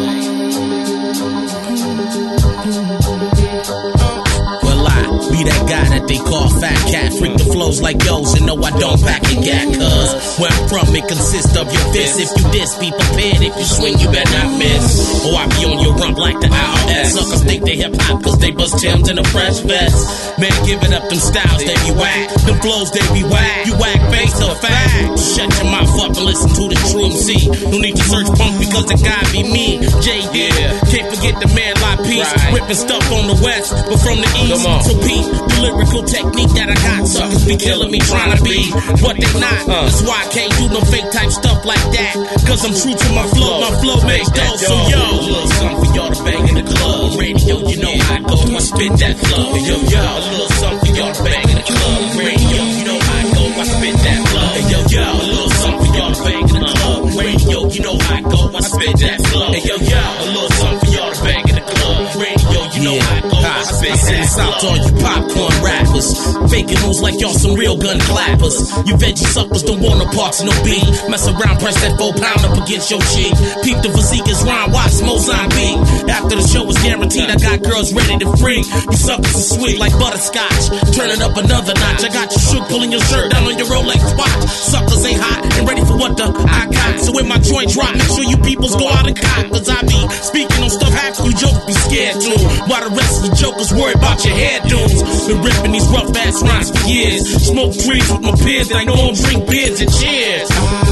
Well, I be that guy that they call Fat Cat. Freak the flows like yo's and no, I don't pack a gat. Cause where I'm from, it consists of your fist. If you diss, be prepared. If you swing, you better not miss. Or I be on your rump like the I R S. Suckers think they hip hop cause they bust Timbs in a fresh vest. Man, giving up them styles, they be whack. Them flows, they be whack. You whack face or fact. Shut your mouth up and listen to the true M C. No need to search punk because the guy be me. J D, can't forget the man like Peace. Ripping stuff on the west, but from the east. So Pete, the lyrical technique that I got. Suckers be killing me trying to be what they not. That's why I can't do no fake type stuff like that. Cause I'm true to my flow. My flow makes dough. So yo, a little something for y'all to bang in the club. Radio, you know how I go. I spit that flow. Yo, yo, a little something for y'all to bang in the club. Radio, you know how I go. I spit that flow. Yo, yo, a little something for y'all to bang in the club. Radio, you know how I go. I spit that flow. Yo, yo, a little something for y'all to bang in the club. Radio, you know how I go. I spit that flow. Out to all you popcorn rappers, faking moves like y'all some real gun clappers. You veggie suckers don't want no parts, no beat. Mess around, press that four pound up against your cheek. Peep the physique is Ron Watts, Mozart beat. After the show is guaranteed, I got girls ready to freak. You suckers are sweet like butterscotch. Turning up another notch. I got you shook, pulling your shirt down on your Rolex watch. Suckers ain't hot and ready for what the I got. So when my joint drop, make sure you peoples go out and cop. Cause I be speaking on stuff half you jokers be scared to. While the rest of you jokers worry about your hairdos. Been ripping these rough ass rhymes for years. Smoke trees with my peers that I know don't drink beers and cheers.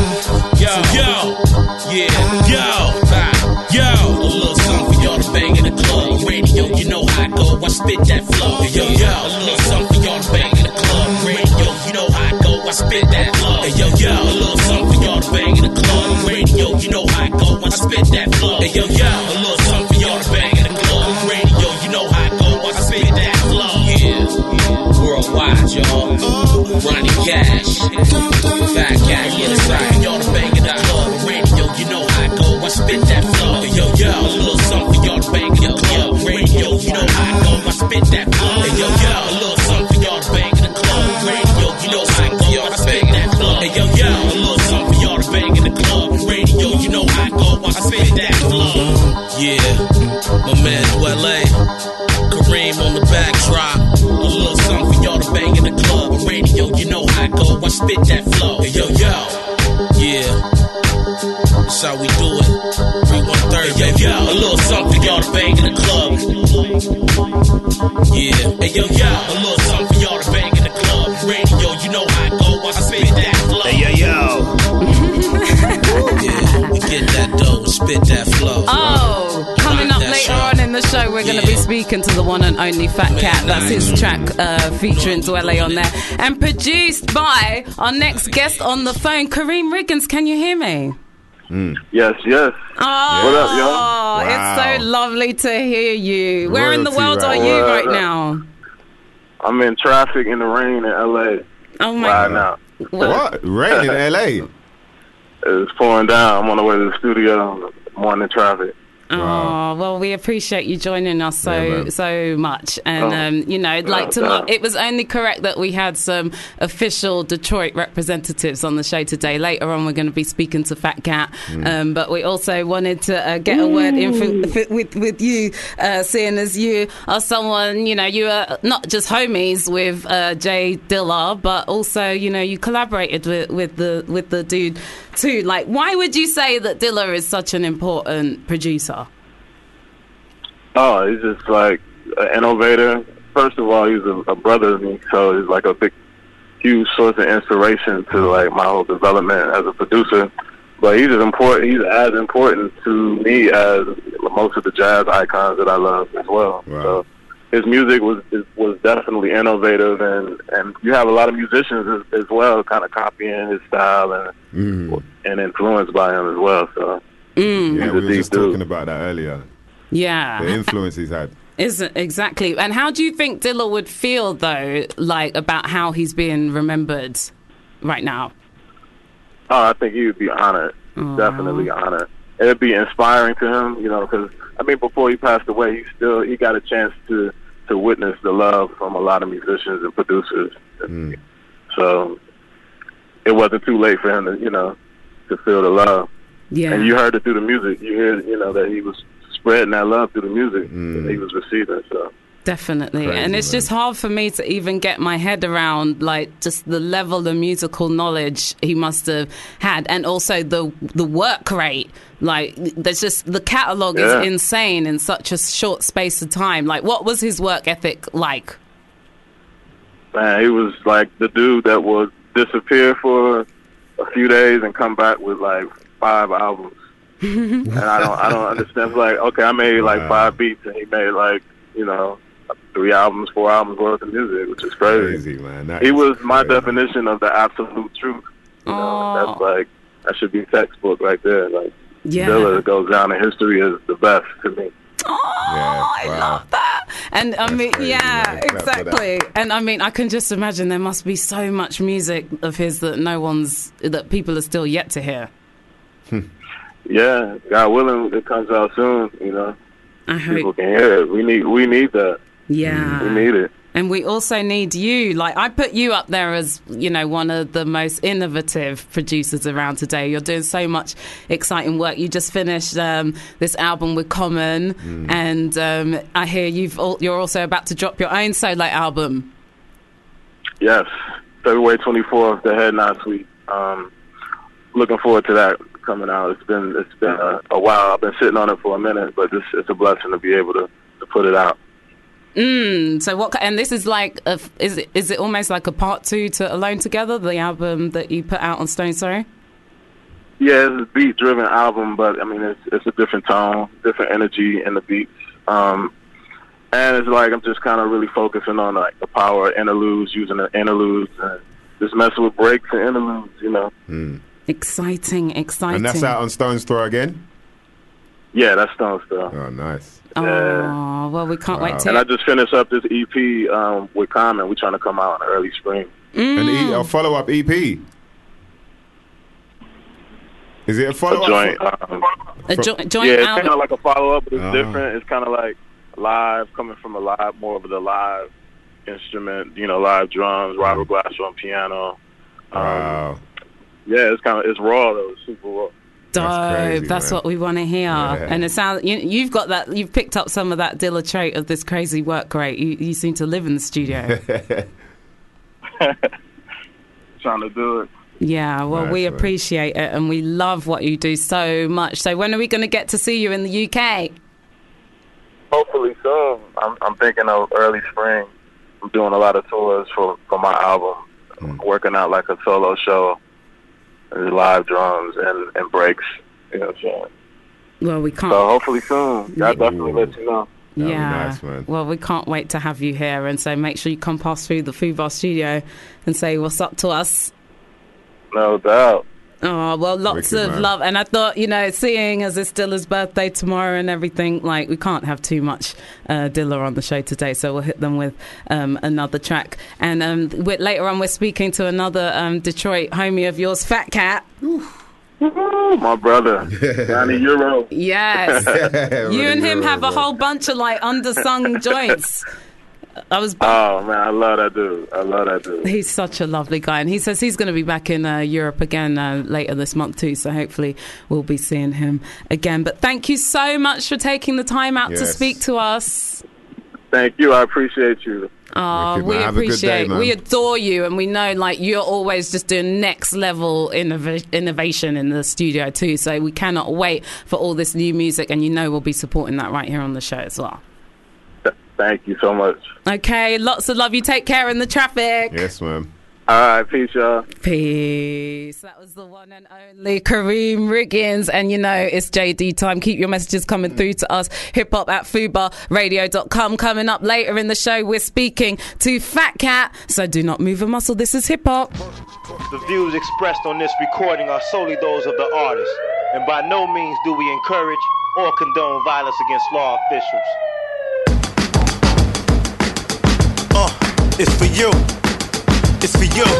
Yo, yo, yeah, yo, yo. A little something for y'all to bang in the club. Radio, you know how I go. I spit that flow. Yo, yo, a little something for y'all to bang in the club. Radio, you know how I go. I spit that flow. Yo, yo, a little something for y'all to bang in the club. Radio, you know how I go. I spit that flow. Yo, yo, a little something for y'all to bang in the club. Radio, you know how I go. I spit that flow. Yeah, worldwide, y'all. Ronnie Cash, Fat Cat, yeah, that's right. Y'all to bang in the club. Radio, you know how I go. I spit that flow. Yo, yo, a little something for y'all to bang in the club. Radio, you know how I go. I spit that flow. Yo, yo, a little something for y'all to bang in the club. Radio, you know how I go. I spit that flow. Yo, yo, a little something for y'all to bang in the club. Radio, you know how I go. I spit that flow. Yeah, my man L A, Kareem on the backdrop. A little something for y'all to bang in the club. Radio, you know how I go. I spit that flow. Yo, yo, yeah. That's how we do it. three one three, yo, yo. A little something for y'all to bang in the club. Yeah. Hey, yo, yo. A little something for y'all to bang in the club. Radio, you know how I go. I spit that flow. Hey, yo, yo. Yeah, we get that dough, spit that flow. Oh, coming up that later show. on in the show, we're going to be speaking to the one and only Fat Cat. That's his track uh, featuring Dwelle on there. And produced by our next guest on the phone, Kareem Riggins. Can you hear me? Mm. Yes, yes. Oh, what up, y'all? Wow. It's so lovely to hear you. Where in the Royalty world right. are you What right up? now? I'm in traffic in the rain in L A. Oh my right God. now. What? Rain in L A? It's pouring down. I'm on the way to the studio. Morning traffic. Oh, well, we appreciate you joining us so Yeah, man. so much. And, Oh. um, you know, like Yeah, tomorrow, yeah. it was only correct that we had some official Detroit representatives on the show today. Later on, we're going to be speaking to Fat Cat. Mm. Um, but we also wanted to uh, get a word in for, for, with, with you, uh, seeing as you are someone, you know, you are not just homies with uh, Jay Dilla, but also, you know, you collaborated with, with, the, with the dude too. Like, why would you say that Dilla is such an important producer? Oh, he's just like an innovator. First of all, he's a, a brother of me, so he's like a big, huge source of inspiration to like my whole development as a producer. But he's as important. He's as important to me as most of the jazz icons that I love as well. So his music was was definitely innovative, and, and you have a lot of musicians as, as well, kind of copying his style and Mm. and influenced by him as well. So Yeah, he's we a were deep just dude. talking about that earlier. Yeah. The influence he's had. Isn't exactly. And how do you think Dilla would feel though, like about how he's being remembered right now? Oh, I think he would be honored. Aww. Definitely honored. It'd be inspiring to him, you know, because I mean, before he passed away, he still he got a chance to to witness the love from a lot of musicians and producers. Mm. So it wasn't too late for him to, you know, to feel the love. Yeah. And you heard it through the music. You hear, you know, that he was spreading that love through the music Mm. that he was receiving. So Definitely. Crazy, and it's man. just hard for me to even get my head around, like, just the level of musical knowledge he must have had, and also the the work rate. Like, there's just, the catalogue Yeah. is insane in such a short space of time. Like, what was his work ethic like? man, he was like the dude that would disappear for a few days and come back with like five albums. And I don't, I don't understand. It's like, okay, I made like Wow. five beats, and he made like, you know, three albums, four albums worth of music, which is crazy. Crazy, man. That He is was my crazy. definition of the absolute truth. You know, Aw. that's like, that should be textbook right there. Like, Yeah. Dilla goes down in history as the best to me. Oh, Yeah, I wow. love that. And I mean, crazy, yeah, man. Clap for exactly. And I mean, I can just imagine there must be so much music of his that no one's, that people are still yet to hear. Yeah, God willing, it comes out soon. You know, I people hope. can hear it. We need, we need that. Yeah. We need it. And we also need you. Like, I put you up there as, you know, one of the most innovative producers around today. You're doing so much exciting work. You just finished um, this album with Common, Mm. and um, I hear you've al- you're also about to drop your own solo album. Yes, February twenty-fourth, the Head Nod Suite. Um, looking forward to that coming out. It's been it's been a, a while. I've been sitting on it for a minute, but it's, it's a blessing to be able to, to put it out. Mm, so what? And this is like, a, is it is it almost like a part two to Alone Together, the album that you put out on Stone Sorry? Yeah, it's a beat-driven album, but I mean, it's it's a different tone, different energy in the beats, um, and it's like I'm just kind of really focusing on like the power of interludes, using the interludes, and just messing with breaks and interludes, you know. Mm. Exciting, exciting. And that's out on Stone's Throw again? Yeah, that's Stone Still. Oh, nice. Oh, well, we can't Wow. wait to. And I just finished up this E P um, with Common. We're trying to come out in early spring. Mm. An e- a follow-up E P? Is it a A follow-up? joint. for- Um, a jo- joint yeah, it's album. kind of like a follow-up, but it's Ah. different. It's kind of like live, coming from a live, more of the live instrument, you know, live drums, Robert Glasser on piano. Um, Wow. Yeah, it's kind of, it's raw, though. It's super raw. Dope. That's crazy, That's man. what we want to hear. Yeah. And it sounds you, you've got that. You've picked up some of that Dilla trait of this crazy work rate. You, you seem to live in the studio. Trying to do it. Yeah. Well, Nice, we man. appreciate it, and we love what you do so much. So when are we going to get to see you in the U K? Hopefully soon. I'm, I'm thinking of early spring. I'm doing a lot of tours for, for my album. Mm. Working out like a solo show, and live drums and, and breaks. You know what I'm saying? Well, we can't. So hopefully soon. I'll definitely let you know. That'd be yeah. nice, man. Well, we can't wait to have you here, and so make sure you come past through the Fubar studio and say what's up to us. No doubt. Oh, well, lots Wicked, of man. love. And I thought, you know, seeing as it's Dilla's birthday tomorrow and everything, like, we can't have too much uh, Dilla on the show today, so we'll hit them with um, another track. And um, we're, later on, we're speaking to another um, Detroit homie of yours, Fat Cat. Ooh, my brother, Johnny Euro. Yes. You and him have a whole bunch of, like, undersung joints. I was. Oh man, I love that dude. I love that dude. He's such a lovely guy, and he says he's going to be back in uh, Europe again uh, later this month too. So hopefully we'll be seeing him again. But thank you so much for taking the time out to Yes. speak to us. Thank you. I appreciate you. Oh, Wicked, we man. Have a good appreciate, day, man. we adore you, and we know like you're always just doing next level innov- innovation in the studio too. So we cannot wait for all this new music, and you know we'll be supporting that right here on the show as well. Thank you so much. Okay, lots of love. You take care in the traffic. Yes, man. All right, peace, y'all. Peace. That was the one and only Kareem Riggins. And you know, it's J D time. Keep your messages coming through to us. Hip hop at fubar radio dot com. Coming up later in the show, we're speaking to Fat Cat. So do not move a muscle. This is hip hop. The views expressed on this recording are solely those of the artist, and by no means do we encourage, or condone violence against law officials. Uh, it's for you. It's for you.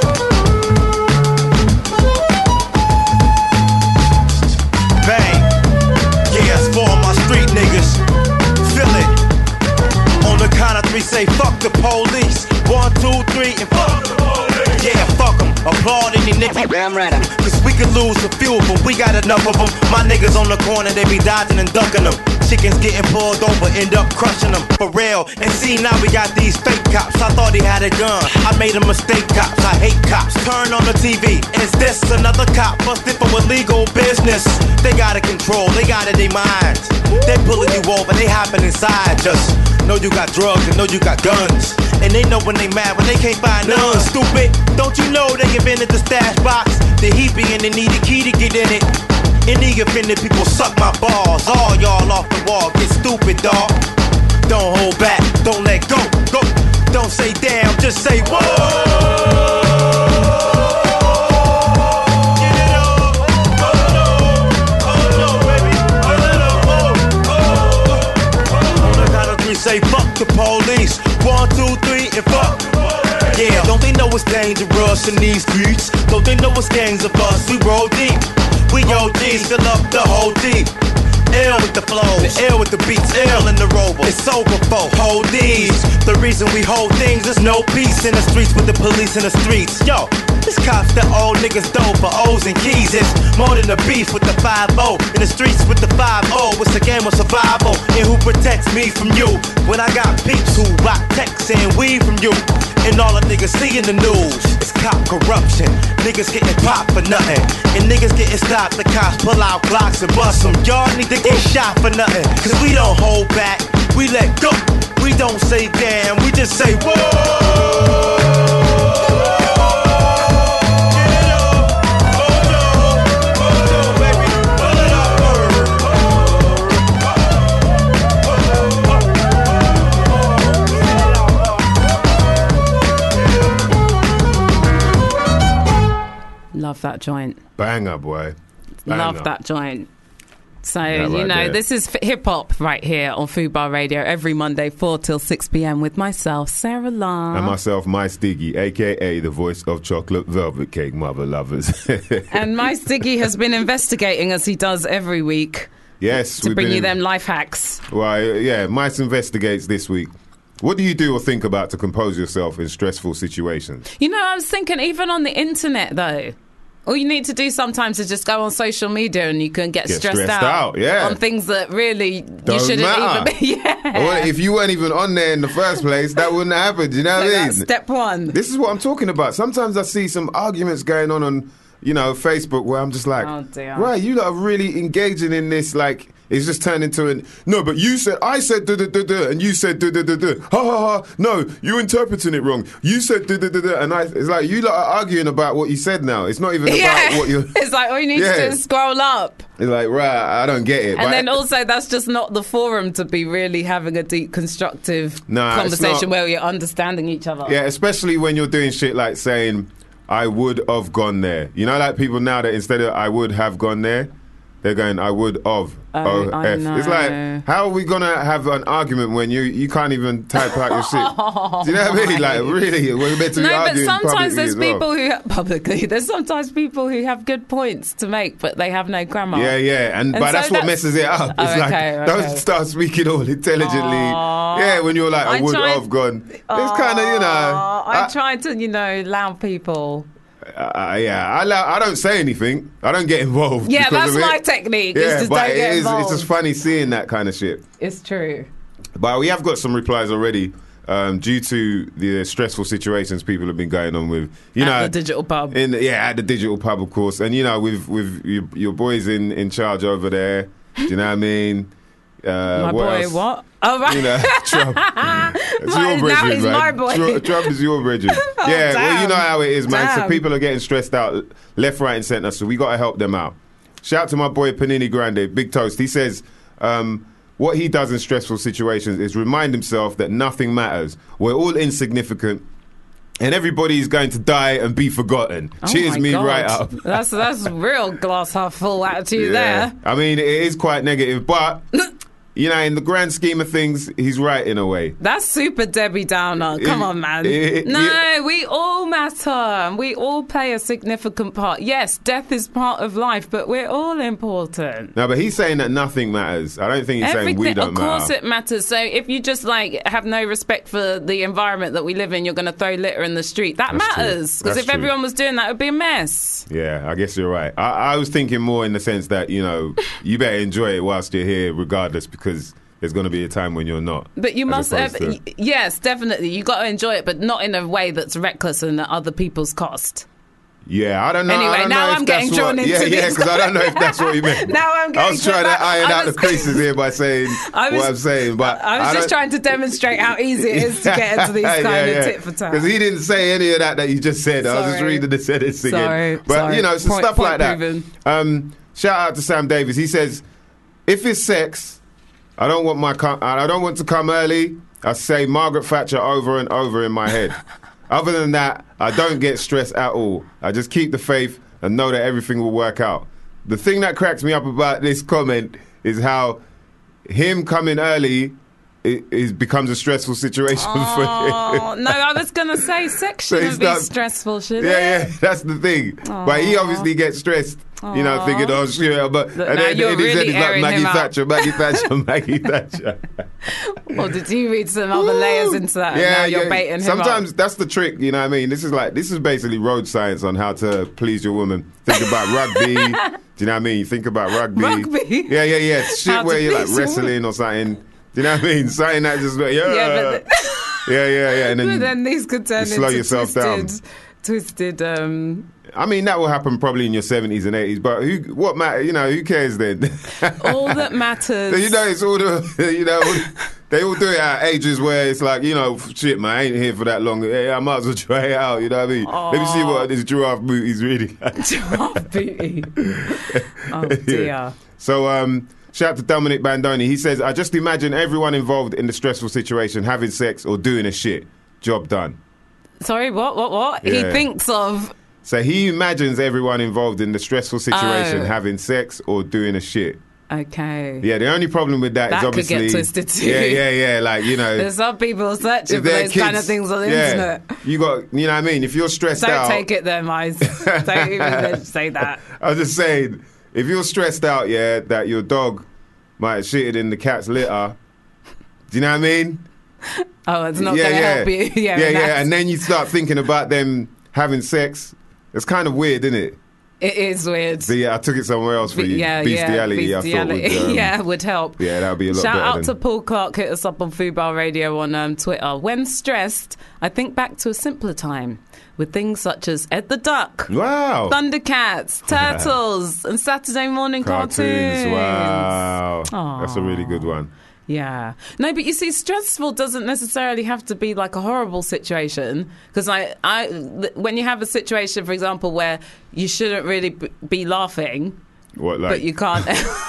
Bang. Yeah, it's for all my street niggas. Feel it. On the count of three, say fuck the police. One, two, three, and fuck the police. Yeah, fuck them. Applaud any nigga. Damn right. Cause we could lose a few of them. We got enough of them. My niggas on the corner, they be dodging and ducking them. Chickens getting pulled over, end up crushing them. For real. And see, now we got these fake cops. I thought he had a gun. I made a mistake, cops. I hate cops. Turn on the T V. Is this another cop busted for illegal business? They got it control. They got it in their minds. They pulling you over. They hopping inside. Just know you got drugs and know you got guns. And they know when they mad when they can't find none. Stupid. Don't you know they invented the stash box? The heat be in the need a key to get in it. Any offended people suck my balls. All y'all off the wall, get stupid, dawg. Don't hold back, don't let go, go. Don't say damn, just say whoa. Say fuck the police. One, two, three, and fuck. Yeah, don't they know it's dangerous in these streets? Don't they know it's gangs of us? We roll deep. We O Gs, fill up the whole deep. Ill with the flows, ill with the beats, ill in the rover. It's over for hold these. The reason we hold things is no peace in the streets with the police in the streets. Yo, this cops that old niggas dope for O's and keys. It's more than a beef with the five oh. In the streets with the five oh. It's a game of survival. And who protects me from you? When I got peeps who rock texts and weed from you. And all the niggas see in the news is cop corruption. Niggas getting popped for nothing. And niggas getting stopped. The cops pull out Glocks and bust them. Y'all need to get shot for nothing. Cause we don't hold back. We let go. We don't say damn. We just say whoa. Love that joint. Banger, boy. Banger. Love that joint. So, Yeah, you right know, there. this is f- hip-hop right here on Fubar Radio every Monday, four till six p.m. with myself, Sarah Long. And myself, My Stiggy, a k a the voice of Chocolate Velvet Cake Mother Lovers. And My Stiggy has been investigating, as he does every week, Yes. to we've bring been you in- them life hacks. Well, yeah, Mice Investigates this week. What do you do or think about to compose yourself in stressful situations? You know, I was thinking, even on the internet, though, all you need to do sometimes is just go on social media and you can get, Get stressed, stressed out, yeah. on things that really you Don't shouldn't matter. even be. Yeah. Well, if you weren't even on there in the first place, that wouldn't have happened. You know So what I mean? that's step one. This is what I'm talking about. Sometimes I see some arguments going on on, you know, Facebook where I'm just like, Oh, dear. right, you lot are really engaging in this. Like, it's just turned into an no, but you said I said da da da da, and you said da da da da. Ha ha ha! No, you interpreting it wrong. You said da da da da, and I. It's like you lot are arguing about what you said now. It's not even Yeah. about what you. It's like all you need to do Yeah. is scroll up. It's like right, I don't get it. And but then also, that's just not the forum to be really having a deep, constructive Nah, it's conversation not. where you're understanding each other. Yeah, especially when you're doing shit like saying, I would have gone there. You know, like people now that instead of I would have gone there, they're going, I would have. Oh, O I F. know. It's like, how are we going to have an argument when you, you can't even type out your shit? Do you know what I mean? Like, really? We're meant to be No, but arguing sometimes publicly there's as well. people who publicly. There's sometimes people who have good points to make, but they have no grammar. Yeah, yeah, and, but so that's what messes it up. It's Oh, like, okay, okay. don't start speaking all intelligently. Yeah, when you're like, I, I would tried- have gone. It's kind of, you know. Aw, I I- try to, you know, allow people. Uh, yeah, I, allow, I don't say anything. I don't get involved. Yeah, because that's of it. my technique. is Yeah, just but don't it get is, involved. it's just funny seeing that kind of shit. It's true. But we have got some replies already um, due to the stressful situations people have been going on with, you At know, the digital pub. In yeah, at the digital pub, of course, and you know, with with your, your boys in, in charge over there. Do you know what I mean? Uh, My what boy, else? what? Oh, right. You know, Trump. It's Right, your now brethren, he's man. my boy. Trump, Trump is your brethren. Oh, yeah, well, you damn. know how it is, man. So Damn. people are getting stressed out left, right, and centre. So we got to help them out. Shout out to my boy Panini Grande, Big Toast. He says um, what he does in stressful situations is remind himself that nothing matters. We're all insignificant. and everybody's going to die and be forgotten. Oh Cheers my me God. right up. That's that's real glass half full attitude Yeah. there. I mean, it is quite negative, but you know, in the grand scheme of things, he's right in a way. That's super Debbie Downer. Come It- on, man. it- no, yeah. we all matter. and We all play a significant part. Yes, death is part of life, but we're all important. No, but he's saying that nothing matters. I don't think he's saying we don't of course matter. it matters. So if you just like have no respect for the environment that we live in, you're going to throw litter in the street. That That's true. matters. Because That's if true. everyone was doing that, it would be a mess. Yeah, I guess you're right. I, I was thinking more in the sense that, you know, you better enjoy it whilst you're here regardless, because there's going to be a time when you're not. But you as must, opposed uh, to- y- yes, definitely. You got to enjoy it, but not in a way that's reckless and at other people's cost. Yeah, I don't know. Anyway, I don't now know if I'm getting that's drawn what, into Yeah, yeah, this. because I don't know if that's what you meant. Now I'm I getting was trying drawn- to iron I out was- the creases here by saying I was- what I'm saying, but I was I just don't- trying to demonstrate how easy it is to get into these kind of tit for tat. Because he didn't say any of that that you just said. I was just Sorry. reading the sentence again. Sorry, But, sorry. you know, some Point- stuff point like that. proven. Um, shout out to Sam Davis. He says, if it's sex, I don't want my com- I don't want to come early. I say Margaret Thatcher over and over in my head. Other than that, I don't get stressed at all. I just keep the faith and know that everything will work out. The thing that cracks me up about this comment is how him coming early it, it becomes a stressful situation Oh, for him. no, I was going to say sex So he shouldn't be starts- stressful, should Yeah, it? yeah, that's the thing. But he obviously gets stressed, you know, Aw. thinking, oh, shit. But Look, and now then you're in his head, really he's like airing Maggie him out. Thatcher, Maggie Thatcher, Maggie Thatcher. Or did you read some other layers into that? and now you're baiting him Sometimes up? that's the trick, you know what I mean? This is like, this is basically road science on how to please your woman. Think about rugby. Do you know what I mean? You think about rugby. Rugby? Yeah, yeah, yeah. Shit How to where you're like please your wrestling or something. Do you know what I mean? Something that just like, yeah. Yeah, but yeah, yeah, yeah. And But then, then these could turn you slow into yourself twisted, down. twisted. Um, I mean, that will happen probably in your seventies and eighties, but who, what matter, you know, who cares then? all that matters. You know, it's all the, you know, they all do it at ages where it's like, you know, shit, man, I ain't here for that long. Hey, I might as well try it out, you know what I mean? Let me see what this giraffe booty's really like. Giraffe booty. Oh, dear. So, um, shout out to Dominic Bandoni. He says, I just imagine everyone involved in the stressful situation having sex or doing a shit. Job done. Sorry, what, what, what? He Yeah. thinks of... So he imagines everyone involved in the stressful situation Oh. having sex or doing a shit. Okay. Yeah, the only problem with that, That is could obviously... get twisted too. Yeah, yeah, yeah, like, you know... There's some people searching if for they're those kind of kids, things on the yeah, internet. You got, you know what I mean? If you're stressed Don't out... take it there, Mize. Don't even say that. I was just saying, if you're stressed out, yeah, that your dog might have shitted in the cat's litter, do you know what I mean? Oh, it's not going to help you. yeah, Yeah, yeah. that's- And then you start thinking about them having sex. It's kind of weird, isn't it? It is weird. But yeah, I took it somewhere else for you. Yeah, Bestiality, yeah, I thought would, bestiality. um, yeah, would help. Yeah, that would be a lot Shout better out than... to Paul Clark. Hit us up on Fubar Radio on um, Twitter. When stressed, I think back to a simpler time with things such as Ed the Duck, Wow. Thundercats, Turtles, and Saturday morning cartoons. Cartoons, wow. Aw. That's a really good one. Yeah. No, but you see, stressful doesn't necessarily have to be like a horrible situation. Because I, I, when you have a situation, for example, where you shouldn't really b- be laughing, What, like... but you can't,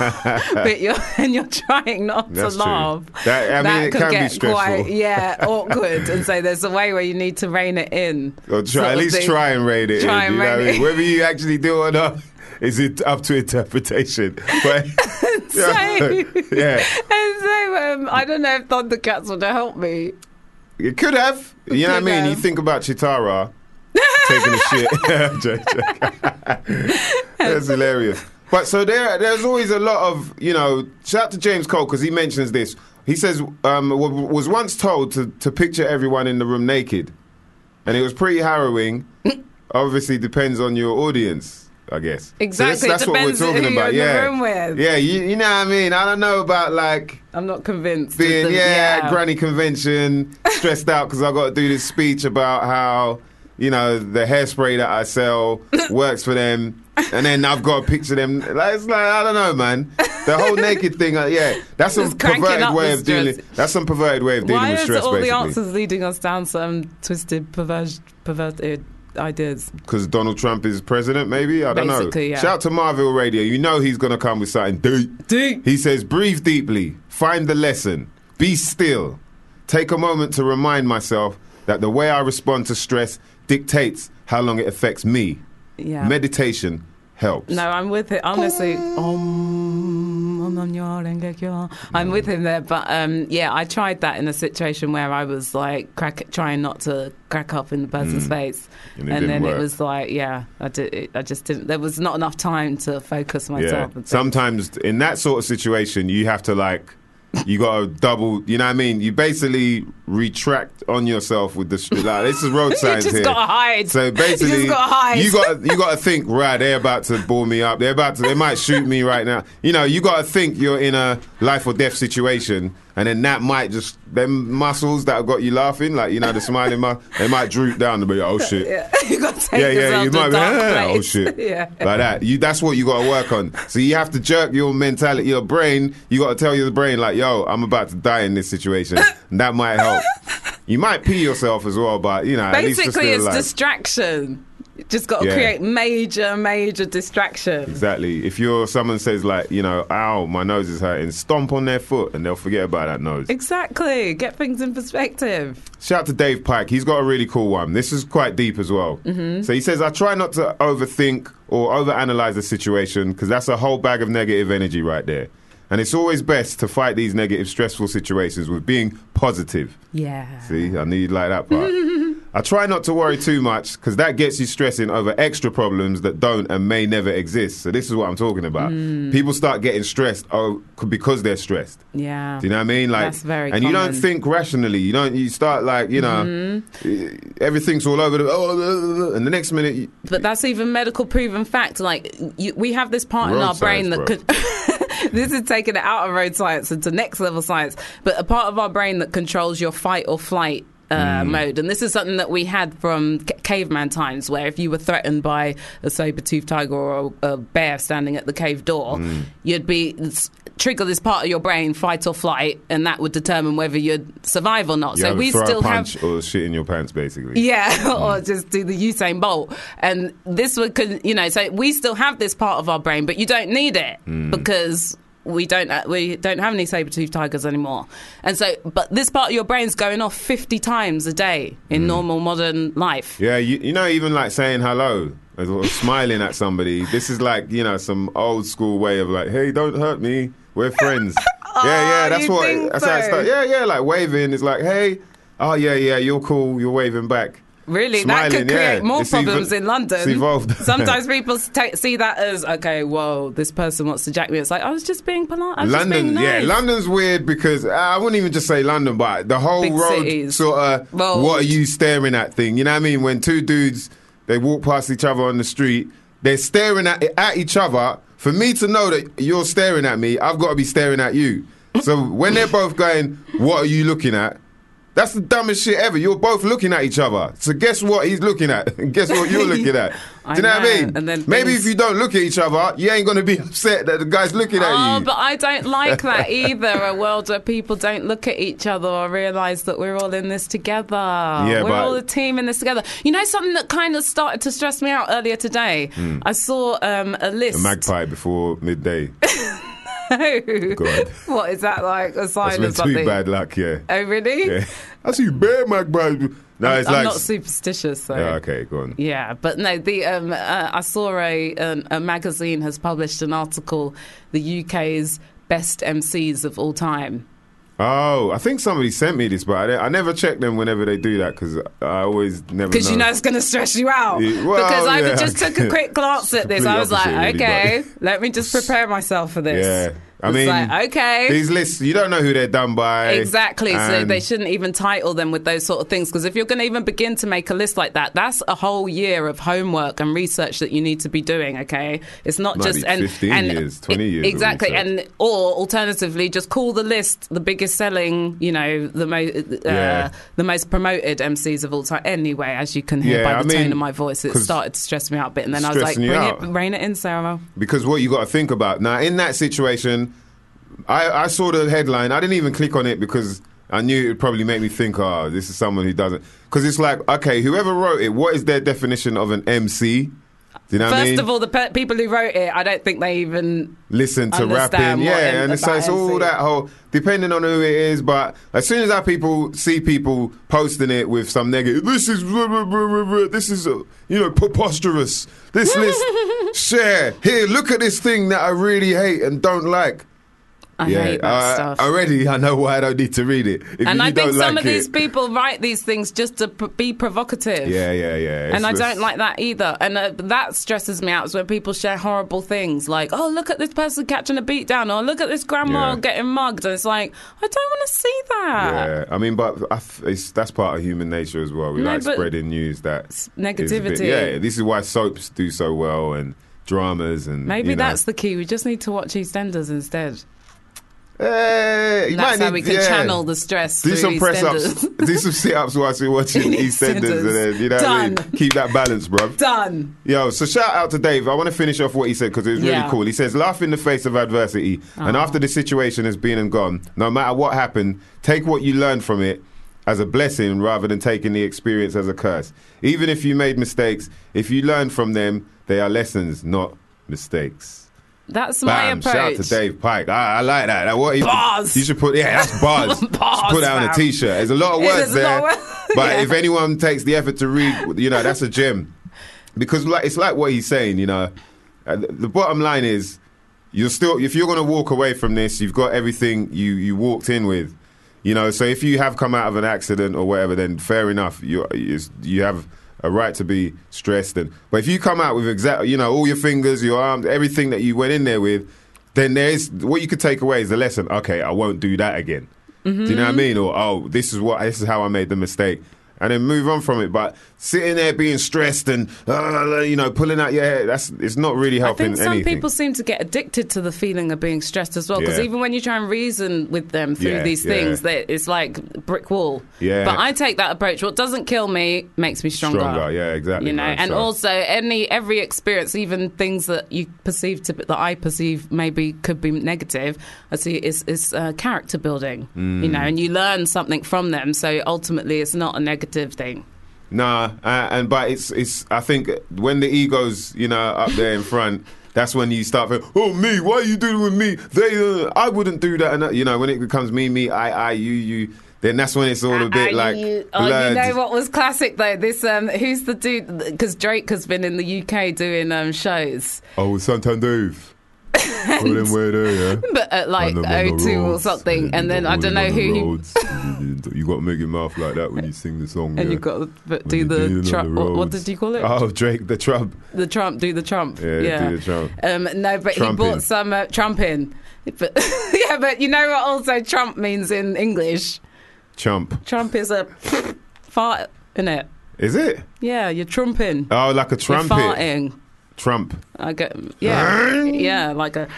but you're and you're trying not That's to true. laugh. That- I mean, it could can be get stressful. quite, yeah, awkward. And so there's a way where you need to rein it in. Or try, sort at of least thing. try and rate it Try in. and You know what I rein mean? it. Whether you actually do or not is it up to interpretation. But So, yeah, and so um, I don't know if Thundercats would have helped me. it could have. You know what I Could mean? You have. think about Chitara taking a shit. Joke, joke. That's hilarious. But so there, there's always a lot of, you know, shout out to James Cole because he mentions this. He says, um, w- was once told to, to picture everyone in the room naked. And it was pretty harrowing. Obviously depends on your audience, I guess. Exactly, So that's it that's what we're depends talking who you're about. in the yeah. room with. Yeah, you, you know what I mean? I don't know about like I'm not convinced. being, with the- yeah, granny convention, stressed out because I got to do this speech about how, you know, the hairspray that I sell works for them. And then I've got to picture them. Like, it's like, I don't know, man. The whole naked thing, uh, yeah, that's some Just cranking perverted up way the of dealing. stress. That's some perverted way of dealing Why with is stress, all the basically. answers leading us down some twisted, perverse, perverted ideas? Because Donald Trump is president, maybe? I don't Basically, know. yeah. Shout out to Marville Radio. You know he's going to come with something deep. Deep. He says, breathe deeply. Find the lesson. Be still. Take a moment to remind myself that the way I respond to stress dictates how long it affects me. Yeah. Meditation helps. No, I'm with it. Honestly, I'm with him there. But um, yeah, I tried that in a situation where I was like crack, trying not to crack up in the person's Mm. face, And and, it then didn't it work. was like, yeah, I did. It, I just didn't. There was not enough time to focus Yeah. myself. and Sometimes in that sort of situation, you have to like, you got to double, you know what I mean? You basically retract on yourself with the, sh- like, this is road You science just here. gotta hide. So You basically, just gotta hide. you got you got to think, right, they're about to bore me up. They're about to, they might shoot me right now. You know, you got to think you're in a life or death situation. And then that might just, them muscles that have got you laughing, like, you know, the smiling muscle, they might droop down and be like, oh shit. Yeah, you got to take Yeah, yeah, yourself you to might a be, dark "Ah, oh place. shit, Yeah. like that. You, that's what you got to work on. So you have to jerk your mentality, your brain. You got to tell your brain like, yo, I'm about to die in this situation, and that might help. You might pee yourself as well, but you know, at least you're Basically, still it's alive. distraction. You just got to Yeah. create major, major distraction. Exactly. If you're someone says like, you know, ow, my nose is hurting, stomp on their foot, and they'll forget about that nose. Exactly. Get things in perspective. Shout out to Dave Pike. He's got a really cool one. This is quite deep as well. Mhm. So he says, I try not to overthink or overanalyze the situation because that's a whole bag of negative energy right there. And it's always best to fight these negative, stressful situations with being positive. Yeah. See, I knew you'd like that part. I try not to worry too much because that gets you stressing over extra problems that don't and may never exist. So this is what I'm talking about. Mm. People start getting stressed oh, c- because they're stressed. Yeah. Do you know what I mean? Like, That's very and you don't common. think rationally. You don't. You start like, you know, Mhm. everything's all over the. Oh, and the next minute, you, But that's even medical proven fact. Like, you, we have this part in Road our brain science, that could. This is taking it out of road science into next level science. But a part of our brain that controls your fight or flight uh, Mm. mode. And this is something that we had from ca- caveman times, where if you were threatened by a saber-toothed tiger or a, a bear standing at the cave door, Mm. you'd be s- trigger this part of your brain, fight or flight, and that would determine whether you'd survive or not. you so either we throw still a have. punch or shit in your pants, basically. Yeah, or just do the Usain Bolt. And this would, con- you know, so we still have this part of our brain, but you don't need it Mm. because we don't uh, we don't have any saber-toothed tigers anymore. And so, but this part of your brain's going off fifty times a day in Mm. normal modern life. Yeah, you, you know, even like saying hello or, or smiling at somebody. This is like, you know, some old school way of like, hey, don't hurt me. We're friends. yeah, yeah, that's you what. think That's how it so? starts. Yeah, yeah, like waving. It's like, hey, oh yeah, yeah, you're cool. You're waving back. Really, Smiling, that could create yeah. more It's problems even- in London. it's evolved. Sometimes people ta see that as, okay, whoa, this person wants to jack me. It's like, I was just being polite. I was just London, being nice. yeah, London's weird because uh, I wouldn't even just say London, but the whole Big road cities. sort of Well- what are you staring at thing. You know what I mean? When two dudes they walk past each other on the street, they're staring at at each other. For me to know that you're staring at me, I've got to be staring at you. So when they're both going, what are you looking at? That's the dumbest shit ever. You're both looking at each other. So guess what he's looking at? And guess what you're looking at? Do I you know, what I know. mean? And then Maybe things- if you don't look at each other, you ain't going to be upset that the guy's looking at Oh, you. but I don't like that either. A world where people don't look at each other or realise that we're all in this together. Yeah, we're but- all a team in this together. You know, something that kind of started to stress me out earlier today? Hmm. I saw um, a list. A magpie before midday. No. God. What is that like? A sign That's or meant to be something? bad luck, yeah. Oh, really? Yeah. I see bad magpies. No, I'm, it's I'm like. not superstitious, so. Yeah, okay, go on. Yeah, but no, the um, uh, I saw a, an, a magazine has published an article, the U K's best M Cs of all time. Oh, I think somebody sent me this, but I, I never check them whenever they do that because I always never Because know. you know it's going to stress you out. Yeah, well, because I yeah. just took a quick glance at this. I was Complete like, opposite, really, okay, let me just prepare myself for this. Yeah. I It's mean, like, okay. these lists, you don't know who they're done by. Exactly, so and- they shouldn't even title them with those sort of things, because if you're going to even begin to make a list like that, that's a whole year of homework and research that you need to be doing. Okay, it's not Might just be and fifteen and years, twenty years of exactly, research. and or alternatively, just call the list the biggest selling, you know, the most uh, Yeah. the most promoted M Cs of all time. Anyway, as you can hear Yeah, by I the mean, tone of my voice, it 'cause started to stress me out a bit, and then I was like, stressing you bring out. it, rein it in, Sarah. Because what you got to think about now in that situation, I, I saw the headline. I didn't even click on it because I knew it would probably make me think, oh, this is someone who doesn't. Because it's like, okay, whoever wrote it, what is their definition of an M C? Do you know what I First mean? of all, the pe- people who wrote it, I don't think they even Listen to understand rapping, what yeah, in- and it's, about it's all M C. that whole, depending on who it is, but as soon as our people see people posting it with some negative, this is, this is, uh, you know, preposterous, this list, share, here, look at this thing that I really hate and don't like. I yeah, hate that uh, stuff. Already, I know why I don't need to read it. If And you I don't think some like of these it- people write these things just to p- be provocative. Yeah, yeah, yeah. And I It's- don't like that either. And uh, that stresses me out is when people share horrible things like, oh, look at this person catching a beat down, or look at this grandma Yeah. getting mugged. And it's like, I don't want to see that. Yeah, I mean, but I th- it's, that's part of human nature as well. We No, like but spreading news that is a bit- negativity. yeah, this is why soaps do so well and dramas and Maybe you know. that's the key. We just need to watch EastEnders instead. Eh, you And that's might how need- we can yeah. channel the stress Do through some press ups, EastEnders. do some sit ups whilst you're watching EastEnders, and then you know what I mean? Done. Keep that balance, bruv. Done. Yo, so shout out to Dave. I want to finish off what he said because it was really Yeah. cool. He says, laugh in the face of adversity. And Oh. after the situation has been and gone, no matter what happened, take what you learned from it as a blessing rather than taking the experience as a curse. Even if you made mistakes, if you learn from them, they are lessons, not mistakes. That's my Bam, approach. shout out to Dave Pike. I, I like that. That what he, Bars. You should put, yeah, that's bars. You should put that on a fam. t-shirt. There's a lot of It words is a lot there. of words. But Yeah. if anyone takes the effort to read, you know, that's a gem. Because like it's like what he's saying, you know. Uh, the, the bottom line is, you're still, if you're going to walk away from this, you've got everything you, you walked in with. You know, so if you have come out of an accident or whatever, then fair enough. You you have a right to be stressed. And but if you come out with exact, you know, all your fingers, your arms, everything that you went in there with, then there's what you could take away is the lesson. Okay, I won't do that again. Mm-hmm. Do you know what I mean? Or oh, this is what this is how I made the mistake. And then move on from it. But sitting there being stressed and uh, you know pulling out your hair, that's it's not really I helping think some anything. people seem to get addicted to the feeling of being stressed as well. Because Yeah. even when you try and reason with them through Yeah, these yeah. things, they, it's like brick wall. Yeah. But I take that approach. What doesn't kill me makes me stronger. Stronger, yeah, exactly. You know, man. and So- also any every experience, even things that you perceive to that I perceive maybe could be negative, I see is is uh, character building. Mm. You know, and you learn something from them. So ultimately, it's not a negative thing. Nah, uh, and but it's it's. I think when the ego's you know up there in front, that's when you start thinking, oh me, why are you doing it with me? They, uh, I wouldn't do that. And that. You know, when it becomes me, me, I, I, you, you. Then that's when it's all a bit Uh, like you, oh, blurred. you know what was classic though? This um, who's the dude? Because Drake has been in the U K doing um, shows, Oh, Santander. All them way there, yeah. but at like And them on O the two or roads. something, and then I All don't them know on the who. He, roads. You got to make your mouth like that when you sing the song. and yeah. you got to but When do you're the dealing on Trump. the What, what roads. did you call it? Oh, Drake, the Trump. The Trump. Do the Trump. Yeah, Yeah. do the Trump. Um, no, but Trumping. he bought some uh, trumping. But yeah, but you know what? Also, Trump means in English. Chump. Trump is a fart, isn't it? Is it? Yeah, you're trumping. Oh, like a You're trumpet. farting. Trump. I get yeah, yeah, like a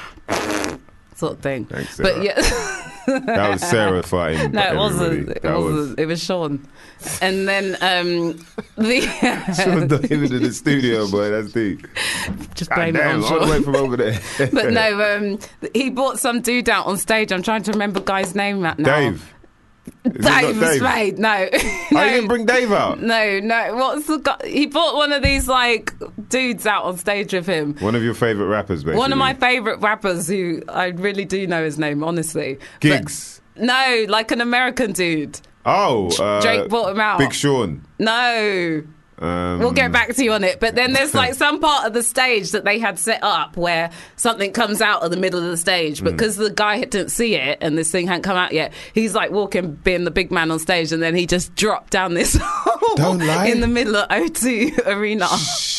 sort of thing. Thanks, but Sarah. yeah, That was Sarah fighting. no, it wasn't. everybody. It That wasn't. It was Sean. And then um, the Sean not even in the studio, boy. That's deep. just God blame it damn, on all the Sean. way from over there. But no, um, he brought some dude out on stage. I'm trying to remember guy's name now. Dave. Is it Dave not Dave? Spade. No. Oh, you didn't bring Dave out? No, no. What's the guy? He brought one of these like dudes out on stage with him. One of your favourite rappers, basically. One of my favourite rappers who I really do know his name, honestly. Gigs. But, no, like an American dude. Oh. Uh, Drake brought him out. Big Sean. No. Um, We'll get back to you on it. But then there's like some part of the stage that they had set up where something comes out of the middle of the stage. But Mm. because the guy didn't see it and this thing hadn't come out yet, he's like walking, being the big man on stage, and then he just dropped down this hole Don't lie. in the middle of O two Arena.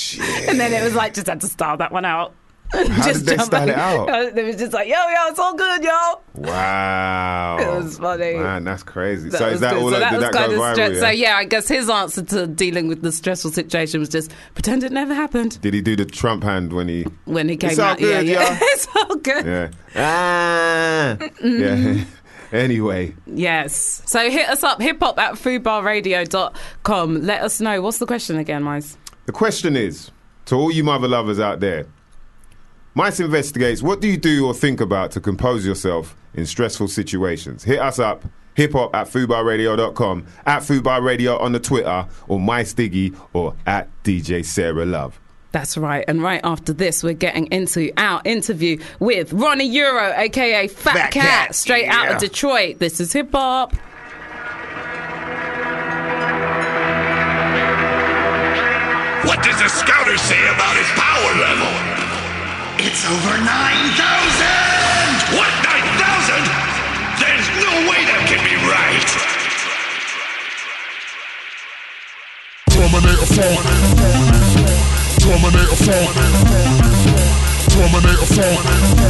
And then it was like, just had to style that one out. How just did they jump style it out. out? It was just like, yo, yo, it's all good, yo. Wow. It was funny. Man, that's crazy. That so was is that good. all? So that, that did was that go kind of viral? stress. Yeah? So yeah, I guess his answer to dealing with the stressful situation was just pretend it never happened. Did he do the Trump hand when he? When he came It's all out, good, yeah, yeah. yo. It's all good. Yeah. Ah. Yeah. Anyway. Yes. So hit us up, hip hop at foodbar radio dot com. Let us know. What's the question again, Mice? The question is, to all you mother lovers out there, Mice investigates, what do you do or think about to compose yourself in stressful situations? Hit us up, hip hop at foodbar radio dot com, at foodbar radio on the Twitter, or Mice Diggy, or at D J Sarah Love. That's right. And right after this, we're getting into our interview with Ronnie Euro, a k a. Fat, Fat Cat, Cat, straight yeah. out of Detroit. This is Hip Hop. What does the scouter say about his power level? It's over nine thousand! What, nine thousand? There's no way that can be right! Terminator phone. Terminator phone. Terminator phone.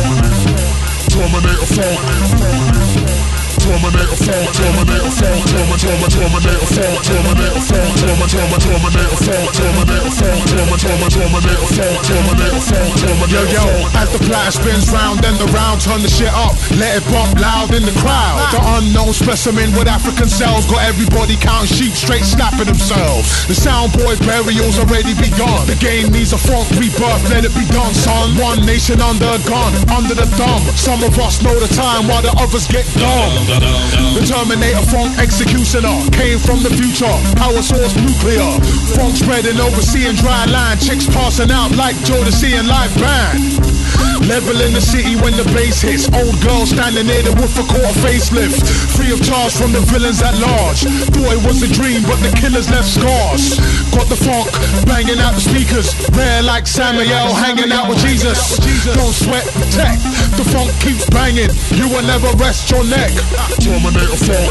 Terminator phone. Terminator phone, Terminator phone, Terminator Terminator phone, Terminator phone, Terminator Terminator phone, Terminator phone, Terminator Terminator phone, Terminator phone, Terminator. Yo yo, as the platter spins round and the round, turn the shit up, let it bump loud in the crowd. The unknown specimen with African cells got everybody counting sheep, straight slapping themselves. The soundboy burial's already begun. The game needs a funk rebirth, let it be done, son. One nation under a gun, under the thumb. Some of us know the time while the others get dumb. The Terminator funk executioner came from the future, power source nuclear. Funk spreading over sea and dry line, chicks passing out like Jodeci and live band. Level in the city when the bass hits, old girl standing near the woofer caught a facelift. Free of charge from the villains at large. Thought it was a dream but the killers left scars. Got the funk banging out the speakers, rare like Samuel hanging out with Jesus. Don't sweat the tech, the funk keeps banging, you will never rest your neck. Terminator phone.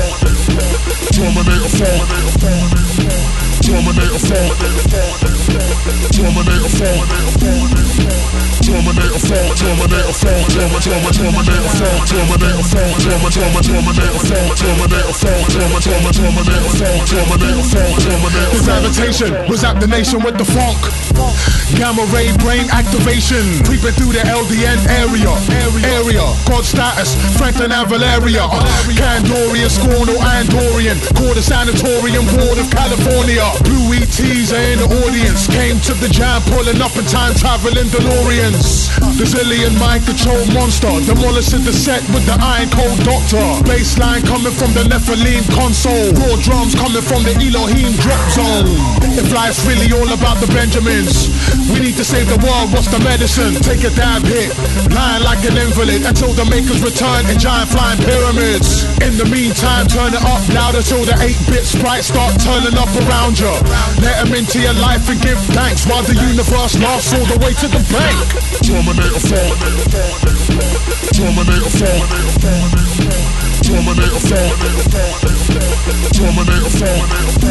Terminator phone. Terminator phone. Terminator phone. Terminator phone. Terminator phone. Terminator Terminator phone. Terminator phone. Terminator Terminator phone. Terminator phone. Terminator Terminator phone. Terminator phone. Terminator. The gravitation was at the nation with the funk. Gamma ray brain activation creeping through the L D N area. Area. God status. Franklin and Valeria. Candorian, Scorn or Andorian. Called the Sanatorium Board of California. Blue E Ts are in the audience. Came to the jam pulling up in time traveling DeLoreans. The Zillion mind control monster. Demolishing the set with the iron cold doctor. Bassline coming from the Nephilim console. Raw drums coming from the Elohim drop zone. If life's really all about the Benjamins, we need to save the world, what's the medicine? Take a dab hit, lying like an invalid until the makers return in giant flying pyramids. In the meantime, turn it up louder till the eight-bit sprites start turning up around you. Let them into your life and give thanks while the universe laughs all the way to the bank. Terminator phone. Terminator phone. Terminator phone. Terminator phone.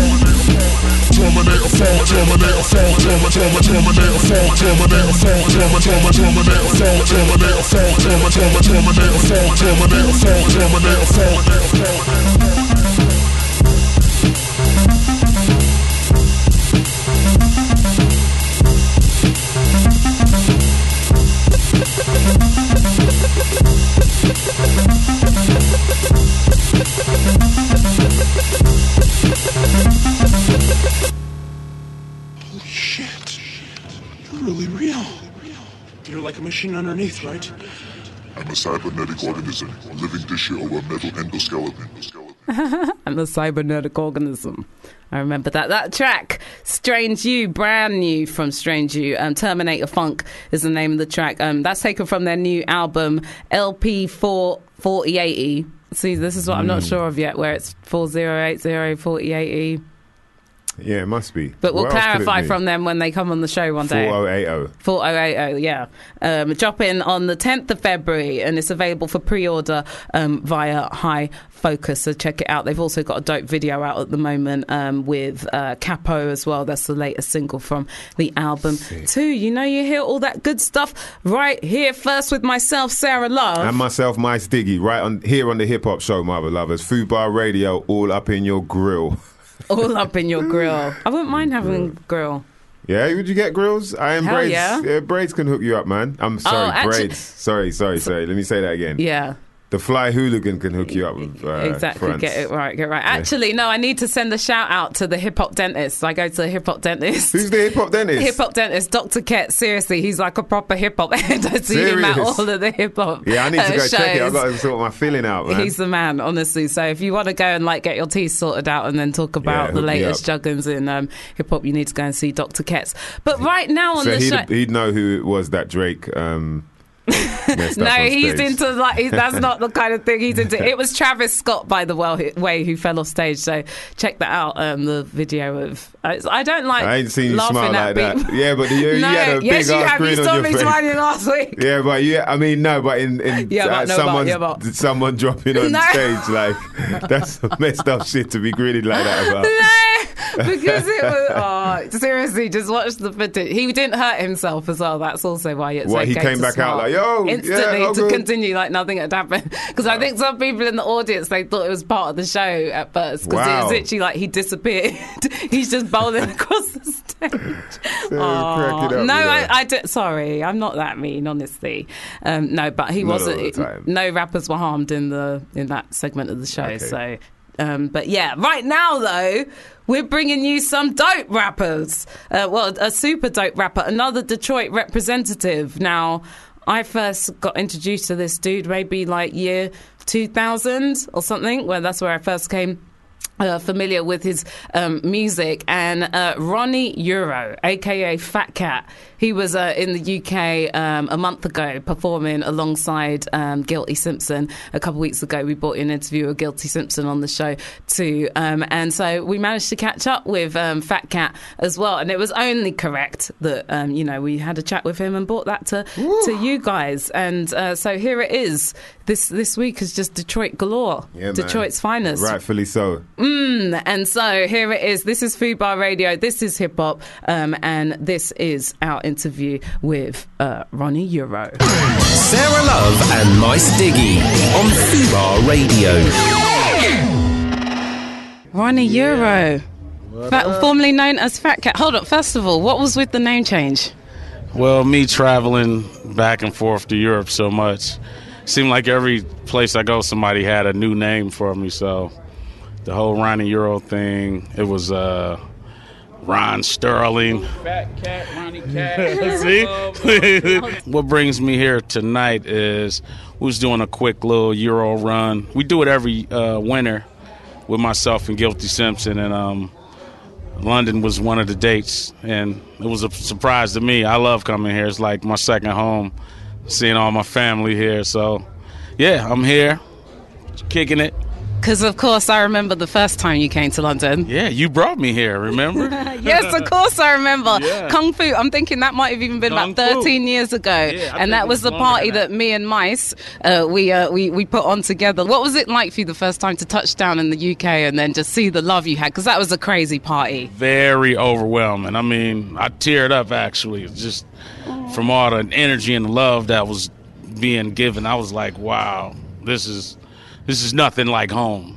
Terminator phone. Terminator phone. Terminator Terminator phone. Terminator phone. Terminator Terminator phone. Terminator phone. Terminator Terminator phone. Terminator phone. Terminator phone. Holy shit. You're really real. You're like a machine underneath, right? I'm a cybernetic organism, living tissue over metal endoskeleton. I'm a cybernetic organism. I remember that. That track, Strange You, brand new from Strange You. Um, Terminator Funk is the name of the track. Um, that's taken from their new album, L P four forty eighty. See, this is what mm. I'm not sure of yet, where it's four oh eight oh forty eighty. Yeah, it must be. But we'll what clarify from them when they come on the show one day. four oh eight oh. four oh eight oh, yeah. Um, dropping on the tenth of February, and it's available for pre-order um, via High Focus, so check it out. They've also got a dope video out at the moment um, with uh, Capo as well. That's the latest single from the album. Sick. Too. You know, you hear all that good stuff right here first with myself, Sarah Love. And myself, Mice Diggy, right on here on the Hip Hop Show, my lovers. Fubar Radio, all up in your grill. All up in your grill. I wouldn't mind having a grill. Yeah, would you get grills? I am Hell braids. Yeah. Yeah, braids can hook you up, man. I'm sorry, oh, actually, braids. Sorry, sorry, sorry. Let me say that again. Yeah. The Fly Hooligan can hook you up with uh, Exactly, France. get it right, get it right. Actually, no, I need to send a shout out to the hip hop dentist. I go to the hip hop dentist. Who's the hip hop dentist? Hip hop dentist, Doctor Ket. Seriously, he's like a proper hip hop head. I see him at Serious? all of the hip hop. Yeah, I need to uh, go check it. I've shows. got to sort my feeling out, man. He's the man, honestly. So if you want to go and like get your teeth sorted out and then talk about Yeah, the hook me latest up. juggins in um, hip hop, you need to go and see Doctor Ket's. But right now on so the he'd, show, he'd know who it was that Drake um, messed no, up on he's stage. into like he, that's not the kind of thing he's into. It was Travis Scott, by the way, way who fell off stage. So check that out. Um, the video of I, I don't like. I ain't seen you laughing smile at like that. people. Yeah, but you, you No, had a yes, big you ass have. You grin saw on me your face. smiling last week. Yeah, but yeah, I mean, no, but in, in Yeah, but uh, no, but, someone's, yeah, but. someone dropping on No. stage, like, that's some messed up shit to be grinning like that about. No, because it was. Oh, seriously, just watch the footage. He didn't hurt himself as well. That's also why it's What, he okay came to back out smile. like, yo, yeah, instantly all to good. continue like nothing had happened. Because I think some people in the audience they thought it was part of the show at first because it Wow. was literally like he disappeared. He's just bowling across the stage. cracking Oh, up no, with I, that. I did, sorry, I'm not that mean, honestly. Um, no, but he Not wasn't. all the time. No rappers were harmed in the in that segment of the show. Okay. So, um, but yeah, right now though, we're bringing you some dope rappers. Uh, well, a super dope rapper, another Detroit representative. Now, I first got introduced to this dude maybe like year two thousand or something, where that's where I first came. Uh, familiar with his um, music, and uh, Ronnie Euro, aka Fat Cat. He was uh, in the U K um, a month ago performing alongside um, Guilty Simpson. A couple of weeks ago, we brought in an interview of Guilty Simpson on the show too, um, and so we managed to catch up with um, Fat Cat as well. And it was only correct that um, you know we had a chat with him and brought that to to you guys. And uh, so here it is. This this week is just Detroit galore. Yeah, man. Detroit's finest. Rightfully so. Mm, and so here it is. This is Fubar Radio. This is hip hop, um, and this is our interview with uh, Ronnie Euro. Sarah Love and Mice Diggy on Fubar Radio. Ronnie Euro, Fat, formerly known as Fat Cat. Hold up. First of all, what was with the name change? Well, me traveling back and forth to Europe so much, seemed like every place I go, somebody had a new name for me. So the whole Ronnie Euro thing, it was uh, Ron Sterling. Fat Cat, Ronnie Cat. See? What brings me here tonight is we was doing a quick little Euro run. We do it every uh, winter with myself and Guilty Simpson, and um, London was one of the dates, and it was a surprise to me. I love coming here. It's like my second home, seeing all my family here. So, yeah, I'm here, kicking it. Because, of course, I remember the first time you came to London. Yeah, you brought me here, remember? Yes, of course I remember. Yeah. Kung Fu, I'm thinking that might have even been Kung about thirteen Fu. years ago. Yeah, I think and that it was was the longer party than that me and Mice, uh, we, uh, we, we put on together. What was it like for you the first time to touch down in the U K and then just see the love you had? Because that was a crazy party. Very overwhelming. I mean, I teared up, actually, just from all the energy and love that was being given. I was like, wow, this is this is nothing like home.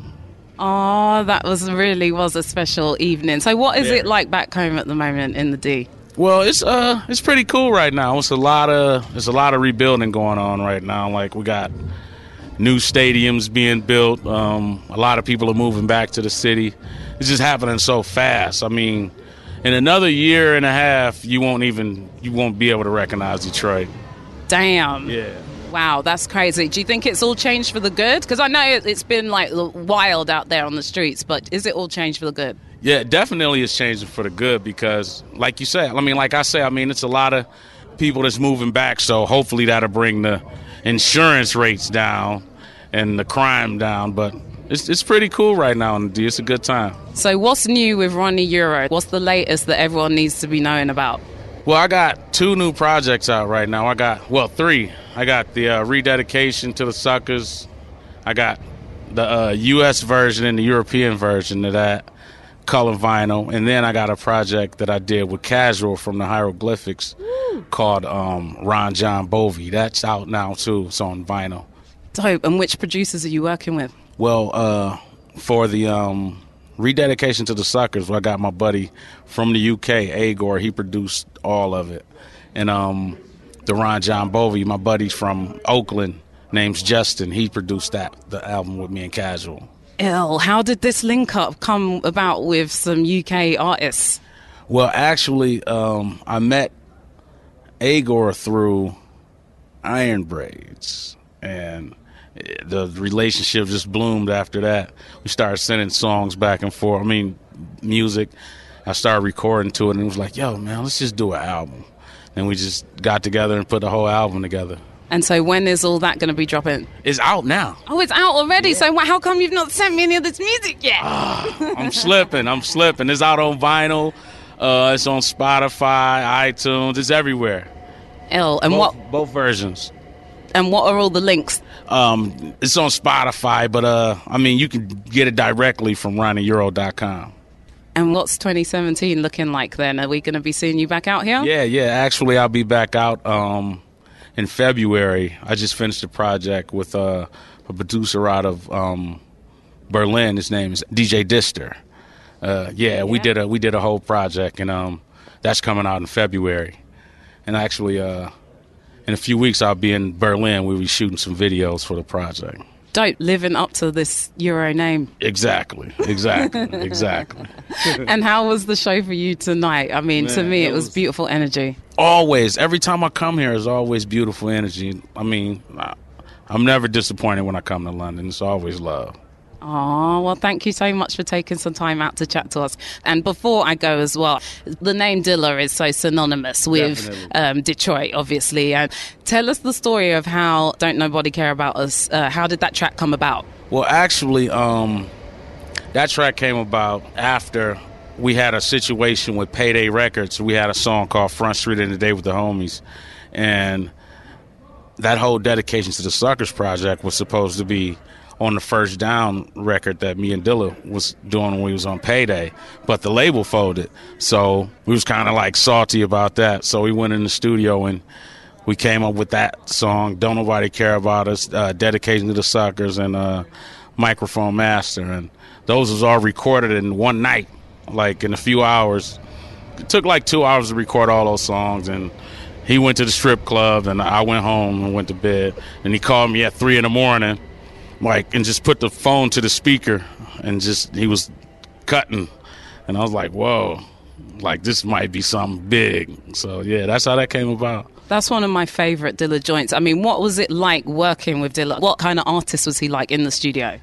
Oh, that was really was a special evening. So what is Yeah. it like back home at the moment in the D? Well, it's uh, it's pretty cool right now. It's a lot of it's a lot of rebuilding going on right now. Like we got new stadiums being built. Um, a lot of people are moving back to the city. It's just happening so fast. I mean, in another year and a half, you won't even you won't be able to recognize Detroit. Damn. Yeah. Wow, that's crazy. Do you think it's all changed for the good? Because I know it- it's been like wild out there on the streets, but is it all changed for the good? Yeah, definitely it's changing for the good because, like you said, I mean, like I say, I mean, it's a lot of people that's moving back, so hopefully that'll bring the insurance rates down and the crime down. But it's it's pretty cool right now in the D. It's a good time. So what's new with Ronnie Euro? What's the latest that everyone needs to be knowing about? Well, I got two new projects out right now. I got, well, three. I got the uh, Rededication to the Suckers. I got the uh, U S version and the European version of that, color vinyl. And then I got a project that I did with Casual from the Hieroglyphics called um, Ron John Bovey. That's out now, too. It's on vinyl. Dope. And which producers are you working with? Well, uh, for the um, Rededication to the Suckers, I got my buddy from the U K, Agor. He produced all of it. And um, the Ron John Bovey, my buddy from Oakland, name's Justin. He produced that the album with me and Casual. Ill. How did this link up come about with some U K artists? Well, actually, um, I met Agor through Iron Braids, and the relationship just bloomed after that. We started sending songs back and forth. I mean, music. I started recording to it, and it was like, yo, man, let's just do an album. And we just got together and put the whole album together. And so when is all that going to be dropping? It's out now. Oh, it's out already? Yeah. So how come you've not sent me any of this music yet? Uh, I'm slipping. I'm slipping. It's out on vinyl. Uh, it's on Spotify, iTunes. It's everywhere. Ill. And both, what? Both versions. And what are all the links? Um, it's on Spotify, but uh, I mean, you can get it directly from Ronnie Euro dot com. And what's twenty seventeen looking like then? Are we going to be seeing you back out here? Yeah, yeah. Actually, I'll be back out um, in February. I just finished a project with uh, a producer out of um, Berlin. His name is D J Dister. Uh, yeah, yeah, we did a we did a whole project, and um, that's coming out in February. And actually, uh, in a few weeks, I'll be in Berlin. We'll be shooting some videos for the project. Dope, living up to this Euro name. Exactly, exactly, exactly. And how was the show for you tonight? I mean, Man, to me, it was, was beautiful energy. Always. Every time I come here, it's always beautiful energy. I mean, I'm never disappointed when I come to London. It's always love. Oh, well, thank you so much for taking some time out to chat to us. And before I go as well, the name Dilla is so synonymous with um, Detroit, obviously. And tell us the story of how Don't Nobody Care About Us. Uh, how did that track come about? Well, actually, um, that track came about after we had a situation with Payday Records. We had a song called Front Street in the Day with the Homies. And that whole dedication to the Suckers Project was supposed to be on the First Down record that me and Dilla was doing when we was on Payday, but the label folded. So we was kind of like salty about that. So we went in the studio and we came up with that song, Don't Nobody Care About Us, uh, dedication to the Suckers, and uh, Microphone Master. And those was all recorded in one night, like in a few hours. It took like two hours to record all those songs, and he went to the strip club and I went home and went to bed. And he called me at three in the morning, like, and just put the phone to the speaker, and just, he was cutting. And I was like, whoa, like, this might be something big. So, yeah, that's how that came about. That's one of my favorite Dilla joints. I mean, what was it like working with Dilla? What kind of artist was he like in the studio?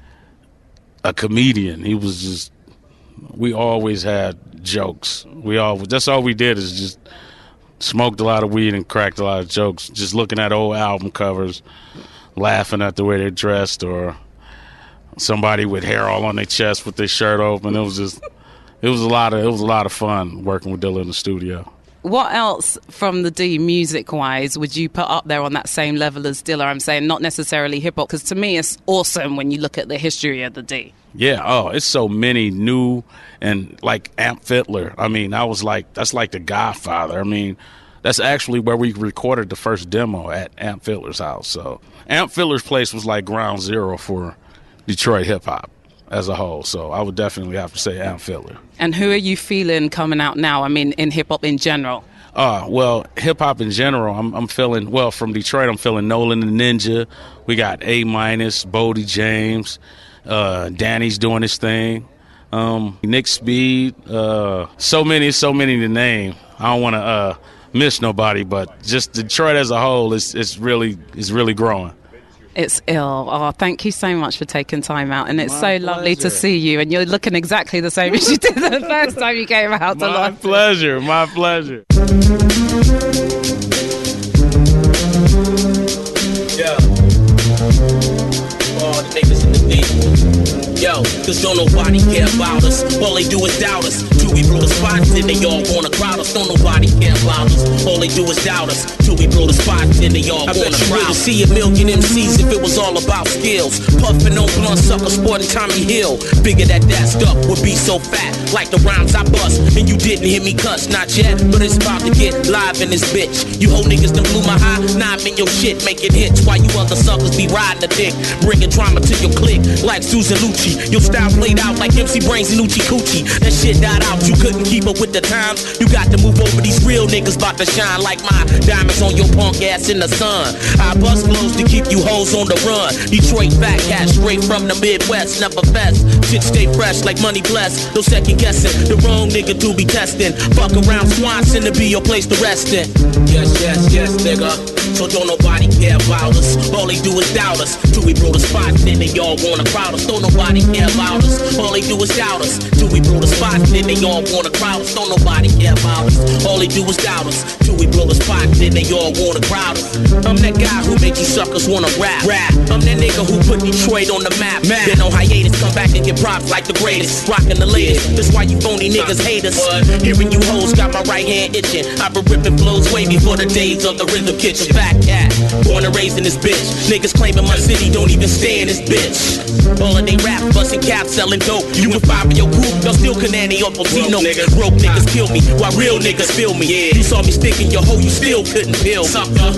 A comedian. He was just, we always had jokes. We all, that's all we did is just smoked a lot of weed and cracked a lot of jokes, just looking at old album covers, laughing at the way they dressed, or somebody with hair all on their chest with their shirt open. It was just, it was a lot of, it was a lot of fun working with Dilla in the studio. What else from the D, music-wise, would you put up there on that same level as Dilla? I'm saying not necessarily hip-hop, because to me it's awesome when you look at the history of the D. Yeah, oh, it's so many new, and like Amp Fiddler. I mean, I was like, that's like the Godfather. I mean, that's actually where we recorded the first demo, at Amp Fiddler's house. So Amp Fiddler's place was like ground zero for Detroit hip-hop as a whole. So I would definitely have to say Amp Fiddler. And who are you feeling coming out now? I mean, in hip-hop in general. Uh, well, hip-hop in general, I'm, I'm feeling, well, from Detroit, I'm feeling Nolan the Ninja. We got A Minus, Bodie James. Uh, Danny's doing his thing. Um, Nick Speed. Uh, so many, so many to name. I don't want to uh, miss nobody, but just Detroit as a whole is, is really is really growing. It's ill. Oh, thank you so much for taking time out. And it's My so pleasure. Lovely to see you. And you're looking exactly the same as you did the first time you came out to My London. My pleasure. My pleasure. Yeah. All the niggas in the beat. Yo, cause don't nobody care about us. All they do is doubt us. Till we blow the spots and they all wanna crowd us. Don't nobody care about us. All they do is doubt us. Till we blow the spots and they all I wanna crowd us. See a million M Cs if it was all about skills. Puffin' on blunt sucker, sporting Tommy Hill. Figure that that stuff would be so fat, like the rhymes I bust. And you didn't hear me cuss, not yet, but it's about to get live in this bitch. You whole niggas done blew my high, now I'm in your shit making hits. While you other suckers be riding the dick, bringing drama to your clique like Susan Lucci. Your style played out like M C Brains and Uchi Coochie. That shit died out, you couldn't keep up with the times. You got to move over, these real niggas about to shine like my diamonds on your punk ass in the sun. I bust flows to keep you hoes on the run. Detroit fat cat straight from the Midwest, never fest. Shit stay fresh like money blessed. No second guessing, the wrong nigga to be testing. Fuck around Swanson to be your place to rest in. Yes, yes, yes, nigga. So don't nobody care about us. All they do is doubt us. Till we blow the spot, then they all wanna crowd us. Don't nobody care about us. All they do is doubt us. Till we blow the spot, then they all wanna crowd us. Don't nobody care about us. All they do is doubt us. Till we blow the spot, then they all wanna crowd us. I'm that guy who make you suckers wanna rap. rap. I'm that nigga who put Detroit on the map. map. Been on hiatus, come back and get props like the greatest. Rockin' the latest. That's why you phony niggas hate us. Hearing you hoes got my right hand itching. I've been ripping flows way before the days of the rhythm kitchen. Fat cat, born and raised in this bitch. Niggas claiming my city don't even stay in this bitch. All of they rap, busting caps, selling dope. You and five of your group, y'all still Canani or Potino. Broke niggas kill me, while real niggas feel me. You saw me sticking your hoe, you still couldn't peel. Sucker.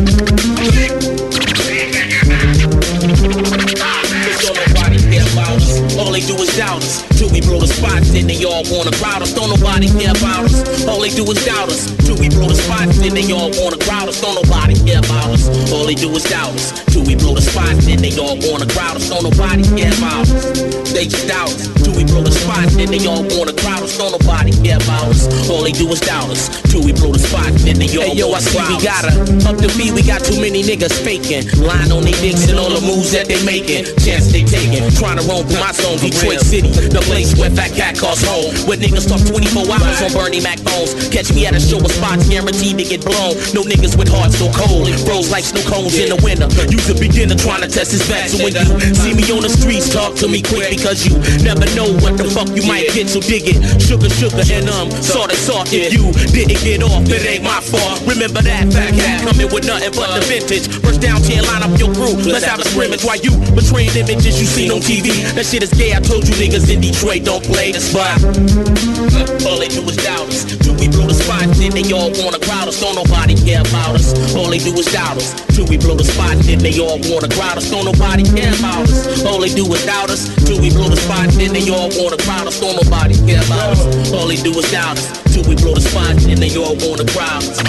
Don't nobody care about us. All they do is doubt us. Till we blow the spot, then they all wanna crowd us. Don't nobody care about us. All they do is doubt us. Till we blow the spot, then they all wanna crowd us. Don't nobody care about us. All they do is doubt us. Till we blow the spot, then they all wanna crowd us. Don't nobody care about us. They just doubt us. Till we blow the spot, then they all wanna crowd us. Don't nobody care about us. All they do is doubt us. Till we blow the spot, then they all hey, yo, wanna I see crowd we gotta up the beat. We got too many niggas faking. Lying on they dicks and all the moves that they making. Chance they taking. Trying to roam through my zone, Detroit City, the place where Fat Cat calls home. Where niggas talk twenty-four hours on Bernie Mac phones. Catch me at a show with spots guaranteed to get blown. No niggas with hearts so cold. Froze like snow cones in the winter. You's a beginner trying to test his back. So when you see me on the streets, talk to me quick because you never know what the fuck you might get. So dig it, sugar, sugar, and um, salt and salt. If you didn't get off, it ain't my fault. Remember that Fat Cat coming with nothing but the vintage. First down ten, line up your crew. Let's have a scrimmage while you betraying images you seen on T V. That shit is gay. I told you niggas in Detroit don't play the spot. All they do is doubt us. Till we blow the spot, then they all wanna crowd us. Don't nobody care about us. All they do is doubt us. Till we blow the spot, then they all wanna crowd us. Don't nobody care about us. All they do is doubt us. Till we blow the spot, then they all wanna crowd us. Don't nobody care about us. All they do is doubt us. Till we blow the spot, then they all wanna crowd us.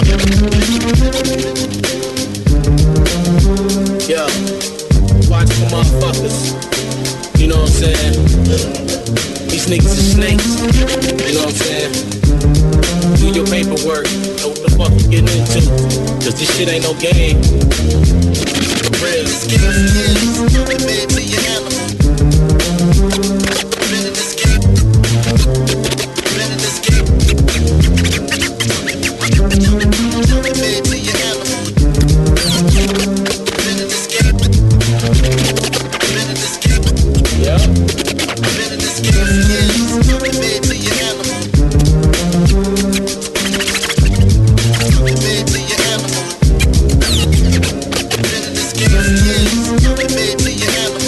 Yeah, watch for motherfuckers. You know what I'm saying? These niggas are snakes. You know what I'm saying? Do your paperwork. Know what the fuck you getting into. Cause this shit ain't no game. For real. This game is made to your animal. Been in this game. Been in this game. Made to your animal. Been in this game. Been in this game. Yeah. Been in this game for years. Made to your animal. Made to your animal. Been in this game for years. Made to your animal.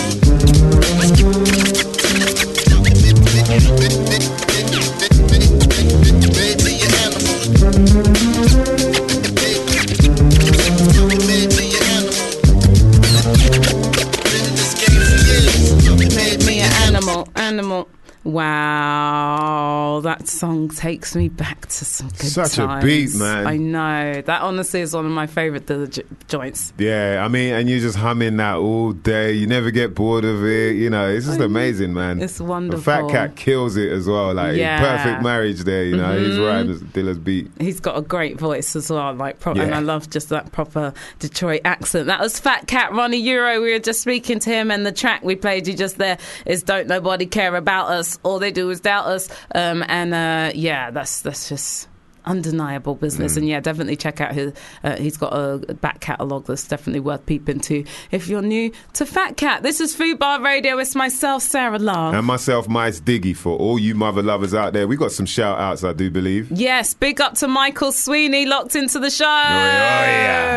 Made to your animal. Made to your animal. Been in this game for years. Made me an animal, animal. Wow, that song takes me back to some good Such times. a beat, man. I know. That honestly is one of my favourite Dilla jo- joints. Yeah, I mean, and you just humming that all day. You never get bored of it. You know, it's just amazing, man. It's wonderful. The Fat Cat kills it as well. Like, Yeah. perfect marriage there, you know. Mhm. He's right as Dilla's beat. He's got a great voice as well, like pro- Yeah. and I love just that proper Detroit accent. That was Fat Cat, Ronnie Euro. We were just speaking to him, and the track we played you just there is "Don't Nobody Care About Us." All they do is doubt us, um, and uh, yeah, that's that's just undeniable business. Mm. And yeah, definitely check out his. Uh, he's got a back catalogue that's definitely worth peeping to if you're new to Fat Cat. This is Food Bar Radio. It's myself, Sarah Love, And myself, Mice Diggy. For all you mother lovers out there, we got some shout outs, I do believe. Yes, big up to Michael Sweeney, locked into the show. Oh, yeah.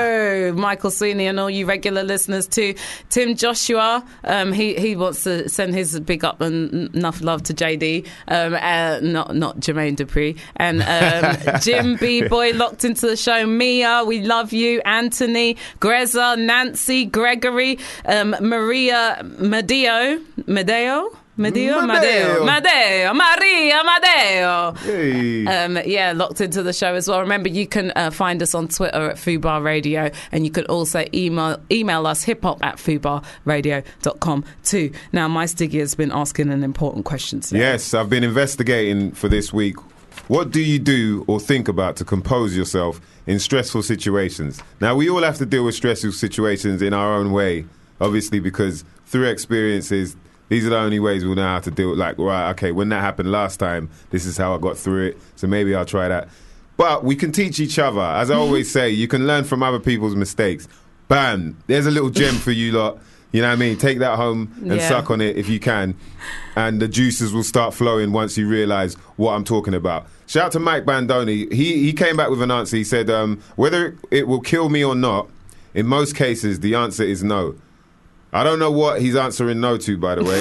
Hello, Michael Sweeney and all you regular listeners too. Tim Joshua, um, he, he wants to send his big up and enough love to J D, um, uh, not not Jermaine Dupri. And um, Jim B. Boy locked into the show. Mia, we love you. Anthony, Greza, Nancy, Gregory, um, Maria Medeo, Medeo? Medeo, Madeo, Madeo, Maria, Madeo. Hey. Um, yeah, locked into the show as well. Remember, you can uh, find us on Twitter at Fubar Radio, and you can also email email us hiphop at fubar radio dot com too. Now, my Stiggy has been asking an important question today. Yes, I've been investigating for this week. What do you do or think about to compose yourself in stressful situations? Now, we all have to deal with stressful situations in our own way, obviously, because through experiences, these are the only ways we'll know how to deal with, like, right, okay, when that happened last time, this is how I got through it, so maybe I'll try that. But we can teach each other. As I always say, you can learn from other people's mistakes. Bam, there's a little gem for you lot. You know what I mean? Take that home and Yeah. suck on it if you can. And the juices will start flowing once you realise what I'm talking about. Shout out to Mike Bandoni. He, he came back with an answer. He said, um, whether it will kill me or not, in most cases, the answer is no. I don't know what he's answering no to, by the way,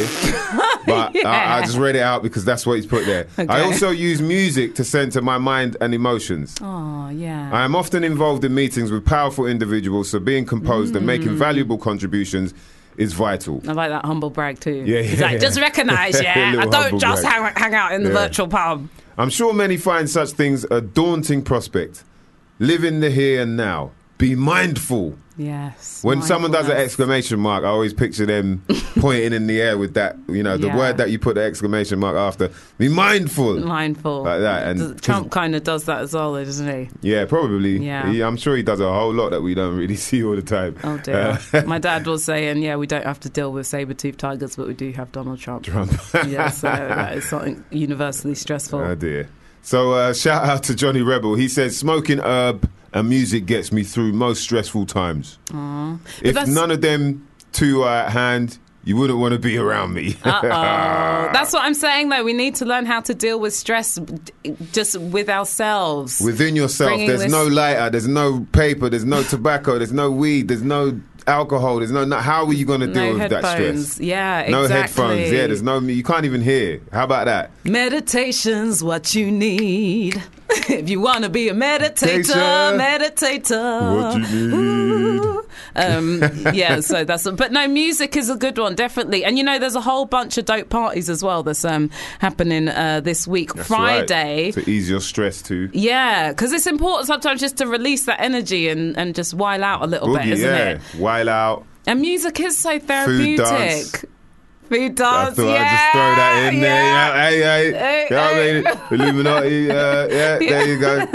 but Yeah. I, I just read it out because that's what he's put there. Okay. I also use music to centre my mind and emotions. Oh, yeah. I am often involved in meetings with powerful individuals, so being composed and making Mm. valuable contributions is vital. I like that humble brag too. Yeah, He's yeah, like, yeah. just recognise, yeah, I Little don't humble just brag. hang, hang out in the Yeah. virtual pub. I'm sure many find such things a daunting prospect. Live in the here and now. Be mindful. Yes. When someone does an mindfulness. exclamation mark, I always picture them pointing in the air with that, you know, the Yeah. word that you put the exclamation mark after. Be mindful. Mindful. Like that. And Trump kind of does that as well, doesn't he? yeah, probably. Yeah. He- I'm sure he does a whole lot that we don't really see all the time. Oh dear. Uh, My dad was saying, yeah, we don't have to deal with saber-toothed tigers, but we do have Donald Trump. Trump. Yeah, so that is something universally stressful. Oh dear. So uh, shout out to Johnny Rebel. He says, smoking herb and music gets me through most stressful times. Aw. But If that's- none of them two are at hand, you wouldn't want to be around me. Uh-oh. That's what I'm saying, though. We need to learn how to deal with stress just with ourselves. Within yourself, Bringing there's this- no lighter, there's no paper, there's no tobacco, there's no weed, there's no alcohol, there's no. no how are you going to deal No with that headphones. stress? Yeah, No exactly. headphones. Yeah, there's no. You can't even hear. How about that? Meditation's what you need. If you want to be a meditator, meditator. What you need. Um, yeah, so that's. But no, music is a good one, definitely. And you know, there's a whole bunch of dope parties as well that's um, happening uh, this week, That's Friday. right. To ease your stress too. Yeah, because it's important sometimes just to release that energy and, and just while out a little bit, Boogie, isn't yeah. it? While out. And music is so therapeutic. dance. Food dance. I thought yeah, I'd just throw that in yeah. there. You know, hey, hey. Hey, you know what I mean? Illuminati. Uh, yeah, there you go.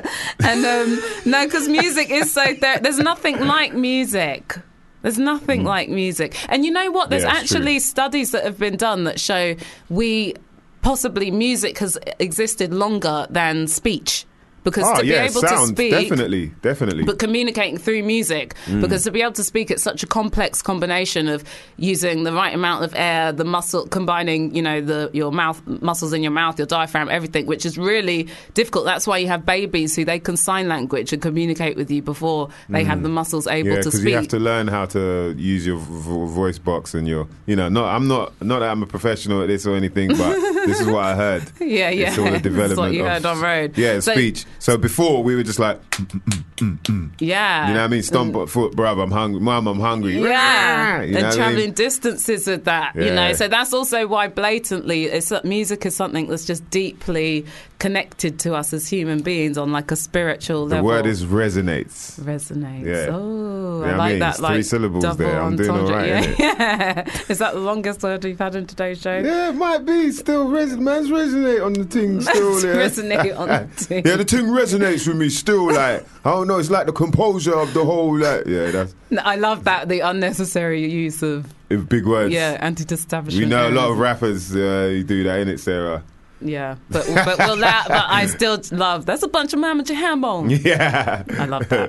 And um, no, because music is so ther- there's nothing like music. There's nothing like music. And you know what? There's Yeah, it's actually true. studies that have been done that show we possibly music has existed longer than speech. Because oh, to be yeah, able sound, to speak, definitely, definitely. but communicating through music, Mm. because to be able to speak, it's such a complex combination of using the right amount of air, the muscle, combining, you know, the your mouth muscles in your mouth, your diaphragm, everything, which is really difficult. That's why you have babies who they can sign language and communicate with you before they have the muscles able yeah, to because speak. you have to learn how to use your vo- voice box and your, you know, not. I'm not, not that I'm a professional at this or anything, but this is what I heard. Yeah, yeah. It's all the That's development what you of, heard on road. Yeah, So- speech. So before we were just like, mm, mm, mm, mm. yeah, You know what I mean? Stomp at foot, bruv, I'm hungry. Mum, I'm hungry. Yeah, You know and what I traveling mean? distances with that, you know. Yeah. So that's also why blatantly, it's that music is something that's just deeply connected to us as human beings on like a spiritual The level. word is resonates. resonates. Yeah. Oh, Yeah, I I like mean, that. it's like three syllables double there. I'm doing all entendre. right, Yeah, yeah. Is that the longest word we've had in today's show? Yeah, it might be. Still, res- man's resonate on the thing. Still, Man's yeah. resonate on the ting. Yeah, the thing resonates with me still. Like, I don't know. It's like the composure of the whole. Like, yeah, that's I love that, the unnecessary use of in big words. yeah anti-establishment. We know a lot of terrorism. rappers uh, who do that, innit, Sarah? Yeah, but but we'll la- but I still love. That's a bunch of mama ham bones. Yeah. I love that.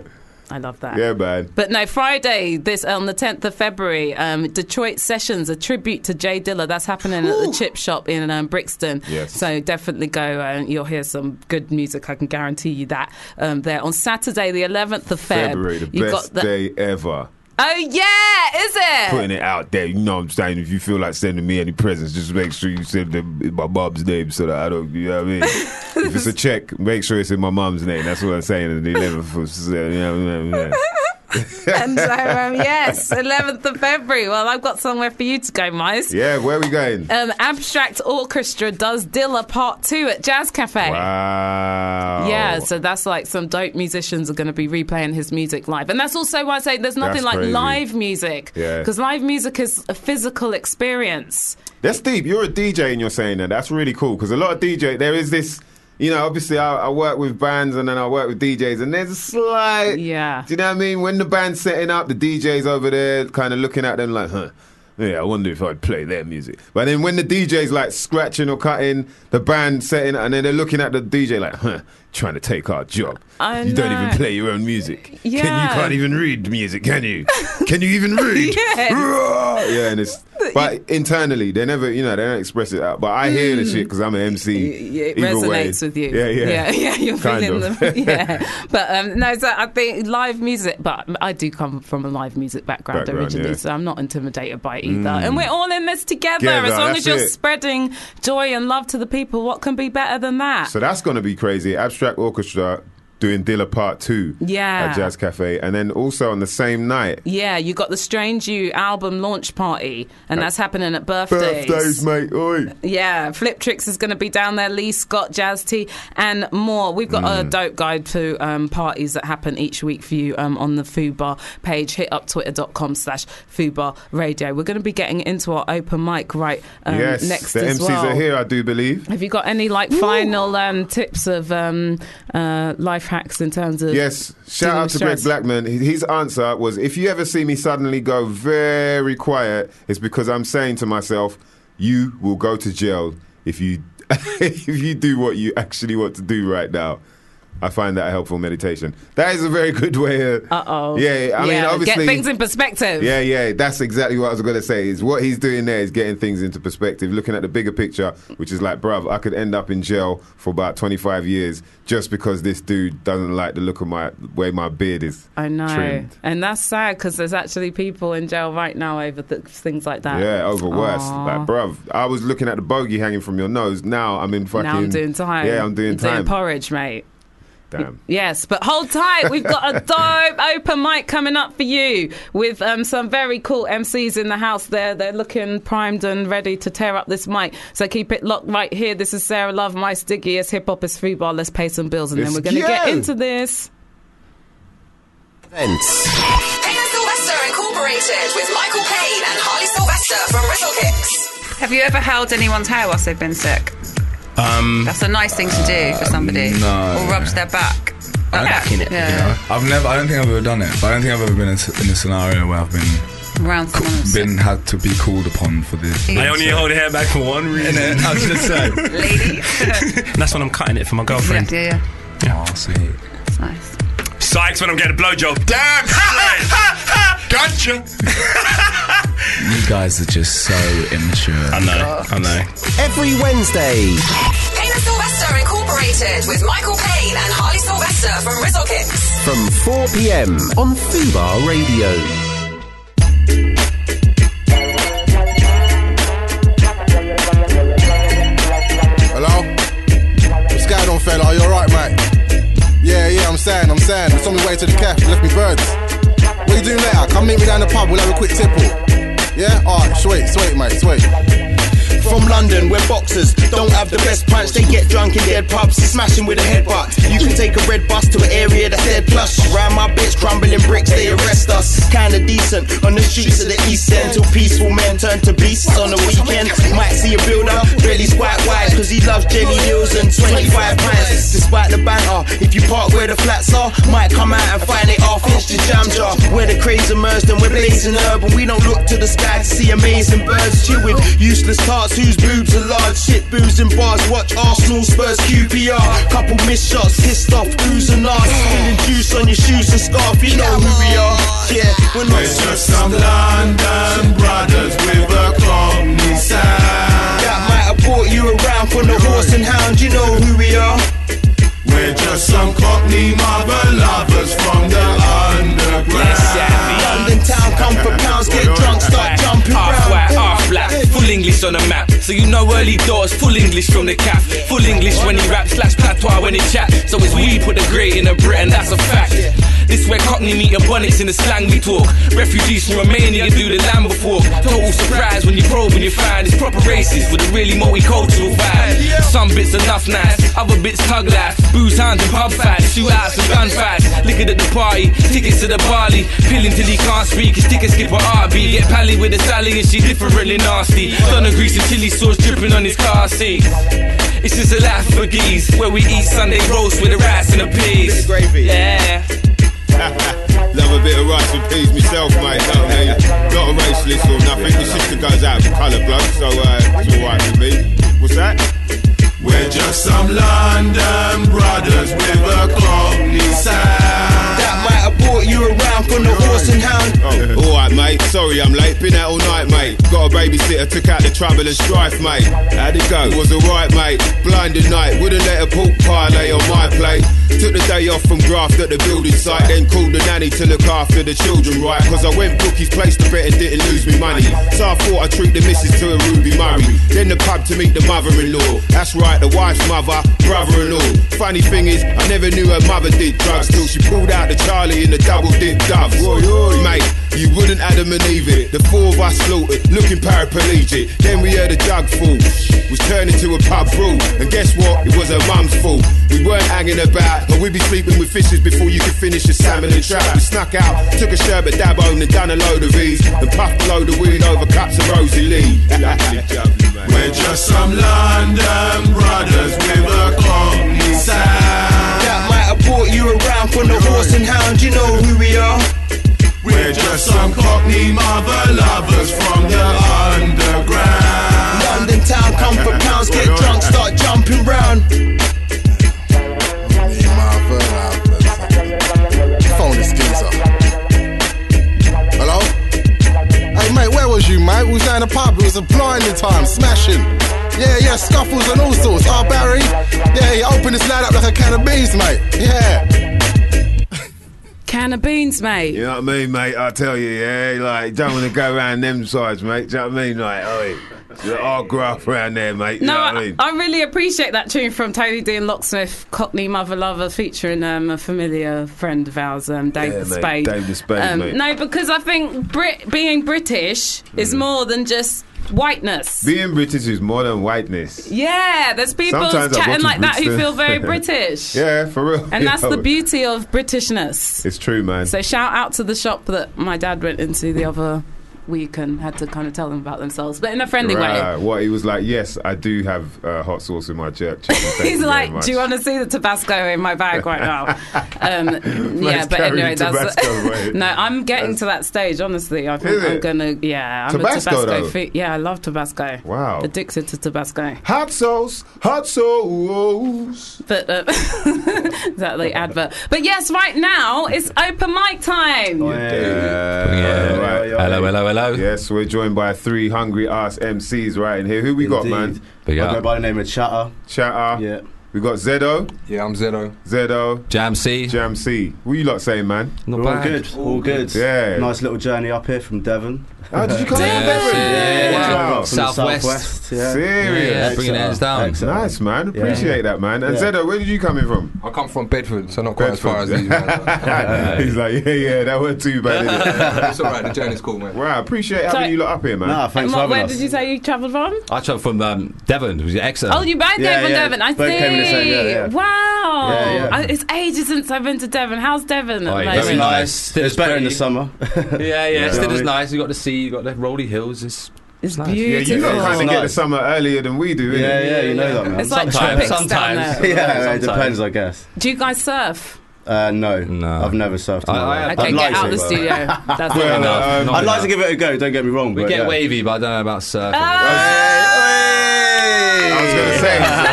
I love that. Yeah, man. But no, Friday, this on the tenth of February, um, Detroit Sessions, a tribute to Jay Dilla. That's happening Ooh. at the Chip Shop in um, Brixton. Yes. So definitely go and you'll hear some good music. I can guarantee you that. Um, there on Saturday, the eleventh of February. February, the you best got the- day ever. Oh, yeah, is it? Putting it out there, you know what I'm saying? If you feel like sending me any presents, just make sure you send them in my mom's name so that I don't, you know what I mean? If it's a check, make sure it's in my mom's name. That's what I'm saying. The eleventh of, you know what I mean? And so, um, yes, eleventh of February. Well, I've got somewhere for you to go, Mice. Yeah, where are we going? Um, Abstract Orchestra does Dilla Part two at Jazz Cafe. Wow. Yeah, so that's like some dope musicians are going to be replaying his music live. And that's also why I say there's nothing That's like crazy. live music. Yeah. Because live music is a physical experience. That's deep. You're a D J and you're saying that. That's really cool because a lot of D J, there is this, you know, obviously I, I work with bands and then I work with D Js and there's a slight, yeah. Do you know what I mean? When the band's setting up, the D J's over there kind of looking at them like, huh, yeah, I wonder if I'd play their music. But then when the D J's like scratching or cutting, the band setting, and then they're looking at the D J like, huh, trying to take our job. I you don't know. even play your own music. Yeah. Can, you can't even read music, can you? Can you even read? Yeah. Yeah, and it's, but internally, they never, you know, they don't express it out. But I hear the shit because I'm an M C. It Either resonates way. with you. Yeah, yeah. Yeah, yeah, you're Kind feeling of. them. Yeah. But um, no, so I think live music, but I do come from a live music background, Background, originally, yeah. so I'm not intimidated by it either. Mm. And we're all in this together. Together, as long that's as you're it. spreading joy and love to the people, what can be better than that? So that's going to be crazy. Abstract Orchestra doing Dilla Part two Yeah. at Jazz Cafe. And then also on the same night, Yeah, you got the Strange You album launch party, and Uh, that's happening at Birthdays. birthdays, mate. Oi. Yeah, Flip Tricks is going to be down there, Lee Scott, Jazz T, and more. We've got a Mm. dope guide to um, parties that happen each week for you um, on the Fubar page. Hit up twitter.com slash Fubar Radio. We're going to be getting into our open mic right um, yes, next the as M Cs well. are here, I do believe. Have you got any like final um, tips of um, uh, life hacks in terms of Yes, shout dealing out with to Greg stress? Blackman. His answer was, if you ever see me suddenly go very quiet, it's because I'm saying to myself, you will go to jail if you if you do what you actually want to do right now. I find that a helpful meditation. That is a very good way of... Uh-oh. Yeah, I mean, Yeah, obviously... get things in perspective. Yeah, yeah, that's exactly what I was going to say. Is what he's doing there is getting things into perspective, looking at the bigger picture, which is like, bruv, I could end up in jail for about twenty-five years just because this dude doesn't like the look of my way my beard is I know. trimmed. And that's sad because there's actually people in jail right now over th- things like that. Yeah, over worse. Aw. Like, bruv, I was looking at the bogey hanging from your nose. Now I'm in fucking... Now I'm doing time. Yeah, I'm doing You're time. doing porridge, mate. Damn. Yes, but hold tight. We've got a dope open mic coming up for you with um, some very cool M Cs in the house there. They're looking primed and ready to tear up this mic. So keep it locked right here. This is Sarah Love, My Stiggy. It's Hip Hop is Fubar. Let's pay some bills and then Let's we're going to go. get into this. Events. Payne Sylvester Incorporated with Michael Payne and Harley Sylvester from Rizzle Kicks. Have you ever held anyone's hair whilst they've been sick? Um, That's a nice thing to do for somebody. no. Or rubbed their back. I, Back in it. Yeah. You know, I've never. I don't think I've ever done it. But I don't think I've ever been in, in a scenario where I've been Around someone who's been had to be called upon for this. I only hold hair back for one reason. Innit? I was just saying. Lady. And that's when I'm cutting it for my girlfriend. Yeah, yeah, yeah. Oh, sweet. It's nice. Sykes when I'm getting a blowjob. Damn straight. Gotcha. You guys are just so immature. I know. I know. Every Wednesday. Payne Sylvester Incorporated with Michael Payne and Harley Sylvester from Rizzle Kicks. From four p.m. on Fubar Radio. Hello? What's going on, fella? Are you alright, mate? Yeah, yeah, I'm saying, I'm saying. It's on my way to the cafe. Left me birds. What you doing later? Come meet me down the pub. We'll have a quick tipple. Yeah? Alright, sweet, sweet, mate, sweet. From London, where boxers don't have the best punch. They get drunk in dead pubs, smashing with a headbutt. You can take a red bus to an area that's dead plush. Round my bitch, crumbling bricks, they arrest us. Kinda decent on the streets of the East End, till peaceful men turn to beasts on the weekend. Might see a builder, belly's quite wide, cause he loves jelly hills and twenty-five pints. Despite the banter, if you park where the flats are, might come out and find it half inch to jam jar. Where the craze emerged and we're blazing urban. We don't look to the sky to see amazing birds. Chill with useless tarts whose boobs are large. Shit, booze and bars, watch Arsenal, Spurs, Q P R. Couple missed shots, pissed stuff, oohs and ahs. Spilling juice on your shoes and scarf, you know who we are. Yeah, we're not We're just some London brothers with a Cockney sound. That might have brought you around from the horse and hound, you know who we are. We're just some Cockney mother lovers from the underground. London town, come for pounds, get drunk, start jumping Half round. white, half black, full English on the map. So you know early doors, full English from the calf. Full English when he raps, slash patois when he chat. So it's we put the great in the Britain, that's a fact. This where Cockney meet your bonnets in the slang we talk. Refugees from Romania do the land before. Total surprise when you probe and you find it's proper races with a really multicultural vibe. Some bits enough nice, other bits tug life. Booze, hands and pub fights, shootouts and gunfights. Liquor at the party, tickets to the barley. Pilling till he can't speak, his ticket skip a R B. Get pally with a Sally and she differently nasty. Thunder grease and chili sauce dripping on his car seat. It's just a life for geese, where we eat Sunday roast with the rice and the peas. Yeah. Love a bit of rice and peas myself, mate. Know what I mean? Not a racialist or nothing. The sister goes out for colour bloke, so uh, it's alright with me. What's that? We're just some London brothers with a Cockney sound. That might have brought you around from the horse and hound. Oh, alright, mate. Sorry I'm late. Been out all night, mate. Got a babysitter, took out the trouble and strife, mate. How'd it go? Was alright, mate. Blinded night. Wouldn't let a pork parlay on my plate. Took the day off from graft at the building site. Then called the nanny to look after the children, right? Cause I went bookies, placed the bet and didn't lose me money. So I thought I'd treat the missus to a Ruby Murray. Then the pub to meet the mother-in-law. That's right, the wife's mother, brother-in-law. Funny thing is, I never knew her mother did drugs till she pulled out the Charlie in the double-dip doves. Mate, you wouldn't Adam and Eve it. The four of us slaughtered, looking paraplegic. Then we heard a jug full, was turned into a pub brew. And guess what? It was her mum's fault. We weren't hanging about, but we'd be sleeping with fishes before you could finish your salmon and trout. We snuck out, took a sherbet dab home and done a load of these, and puffed a load of weed over cups of Rosie Lee. We're just some London brothers with a Cockney sound. That might have brought you around from the horse and hound, you know who we are. We're just some Cockney mother lovers from the underground. London town, come for pounds, get drunk, start jumping round. Phone this geezer. Hello? Hey mate, where was you, mate? We was down the pub, it was a blinding time, smashing. Yeah, yeah, scuffles and all sorts. Oh, Barry, yeah, you opened this lad up like a can of beans, mate. Yeah. Can of beans, mate. You know what I mean, mate? I tell you, yeah, like, don't want to go around them sides, mate. Do you know what I mean? Like, oh, I'll grow up around there, mate. You No, know what I, I mean? I really appreciate that tune from Tony D and Locksmith, Cockney Mother Lover, featuring um, a familiar friend of ours, um, Dave Yeah, the mate, Spade. Dave the Spade, um, mate. No, because I think Brit being British is more than just whiteness. Being British is more than whiteness. Yeah, there's people Sometimes I chatting go to like that who Brixton. feel very British. Yeah, for real. And that's Yo. the beauty of Britishness. It's true, man. So shout out to the shop that my dad went into the other week and had to kind of tell them about themselves, but in a friendly right. way. What he was like, yes, I do have uh, hot sauce in my jerk chicken. Thank He's you like, very do you much." want to see the Tabasco in my bag right now? Um, yeah, but carrying anyway, that's Tabasco, mate. no. I'm getting to that stage. Honestly, I think Is I'm it? gonna. Yeah, I'm Tabasco, a Tabasco. though? Fe- yeah, I love Tabasco. Wow. Addicted to Tabasco. Hot sauce, hot sauce. But uh, is that the advert? But yes, right now it's open mic time. Oh, Yeah, right. Hello, hello, hello. Yes, we're joined by three hungry ass M Cs right in here. Who we got, man? Big I up. go by the name of Chatter. Chatter. Yeah. We got Zedo. Yeah, I'm Zedo. Zedo. Jam C. Jam C. What you lot saying, man? Not We're all bad. good. All good. Yeah. Nice little journey up here from Devon. Oh, did you come Yeah, from Devon? yeah, Yeah, Wow. from the Southwest. southwest. Yeah. Serious. Yeah, bringing it hands down. Excellent. Nice, man. Yeah. Appreciate that, man. And Yeah. Zedo, where did you come in from? I come from Bedford, so not quite as far as Bedford. these guys. He's like, yeah, yeah, that weren't too bad, is it? It's alright, the journey's cool, man. Wow, appreciate having So- you lot up here, man. Nah, And thanks for what, having where us. did you say you travelled from? I travelled from um, Devon, who's Exeter. Oh, you both came Yeah, from yeah. Devon. I Both see. came in the same year, yeah. Wow. Yeah, yeah. I, it's ages since I've been to Devon. How's Devon? at Oh, the yeah, moment? very nice. It's better in the summer. Yeah, yeah, Yeah. still Yeah. is nice. You got the sea, you got the rolly hills. It's It's nice. Yeah, beautiful. you lot kind of Nice. get the summer earlier than we do, innit? Yeah, yeah, you know that, man. It's like Sometimes, tropics down sometimes. there. yeah, it Sometimes. depends, I guess. Do you guys surf? Uh, no, No. I've never surfed. in I- my I life. have- I'd Okay, like get out to, the but- studio. That's Well, it. enough, um, not I'd like enough. to give it a go. Don't get me wrong. We but get yeah. wavy, but I don't know about surfing. I was going to say.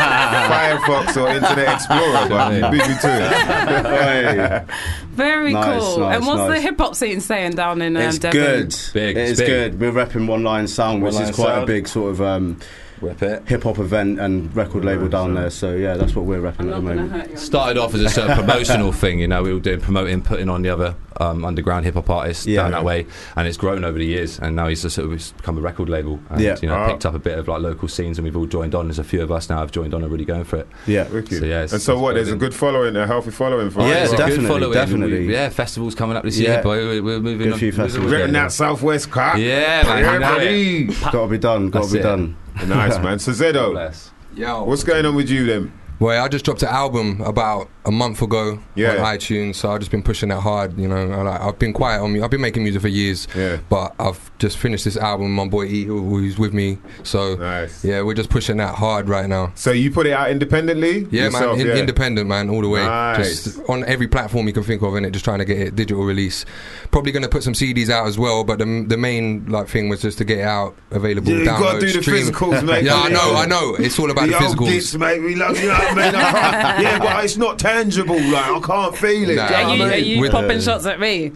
Firefox or Internet Explorer, but you beat me to it. Very Nice, cool. nice, and what's nice. the hip hop scene saying down in um, It's Devon? good. Big, It is big. good. We're repping One Line Sound, which One is Line quite a Sound. big sort of um, hip hop event and record label down there. So yeah, that's what we're repping at the moment. Started off as a sort of promotional thing, you know. We were doing promoting, putting on the other um, underground hip hop artists Yeah. down that way, and it's grown over the years. And now he's just sort of it's become a record label, and Yeah. you know, Ah. picked up a bit of like local scenes, and we've all joined on. There's a few of us now have joined on and really going for it. Yeah, Wicked. So, yeah, it's- and so it's what? There's a building. good following, a healthy following for Yeah, it. it's a definitely, good following. definitely. We- yeah, festivals coming up this Yeah. year, boy. We're, we're moving Good on. few moving festivals. on. Written that Southwest car. Yeah, man. Everybody. Got to be done. Got That's to be it. done. Nice, man. So Zedo, Bless. Yo. what's going on with you then? Well, I just dropped an album about a month ago Yeah. on iTunes, so I've just been pushing that hard. You know, I, like, I've been quiet on me. I've been making music for years, Yeah. but I've just finished this album. My boy E, who- who's with me, so Nice. yeah, we're just pushing that hard right now. So you put it out independently? Yeah, yourself, man, in, yeah. independent, man, all the way. Nice. Just on every platform you can think of, innit? Just trying to get it digital release. Probably going to put some C Ds out as well, but the the main like thing was just to get it out, available. Yeah, you download, gotta do the stream. physicals, mate. Yeah, I The know, old- I know. It's all about the, the old physicals. gifts, mate. We love you. Know what I mean? I can't- yeah, but it's not tangible. Like I can't feel it. Nah. Do you know Are you, what I are mean? you With- popping shots at me?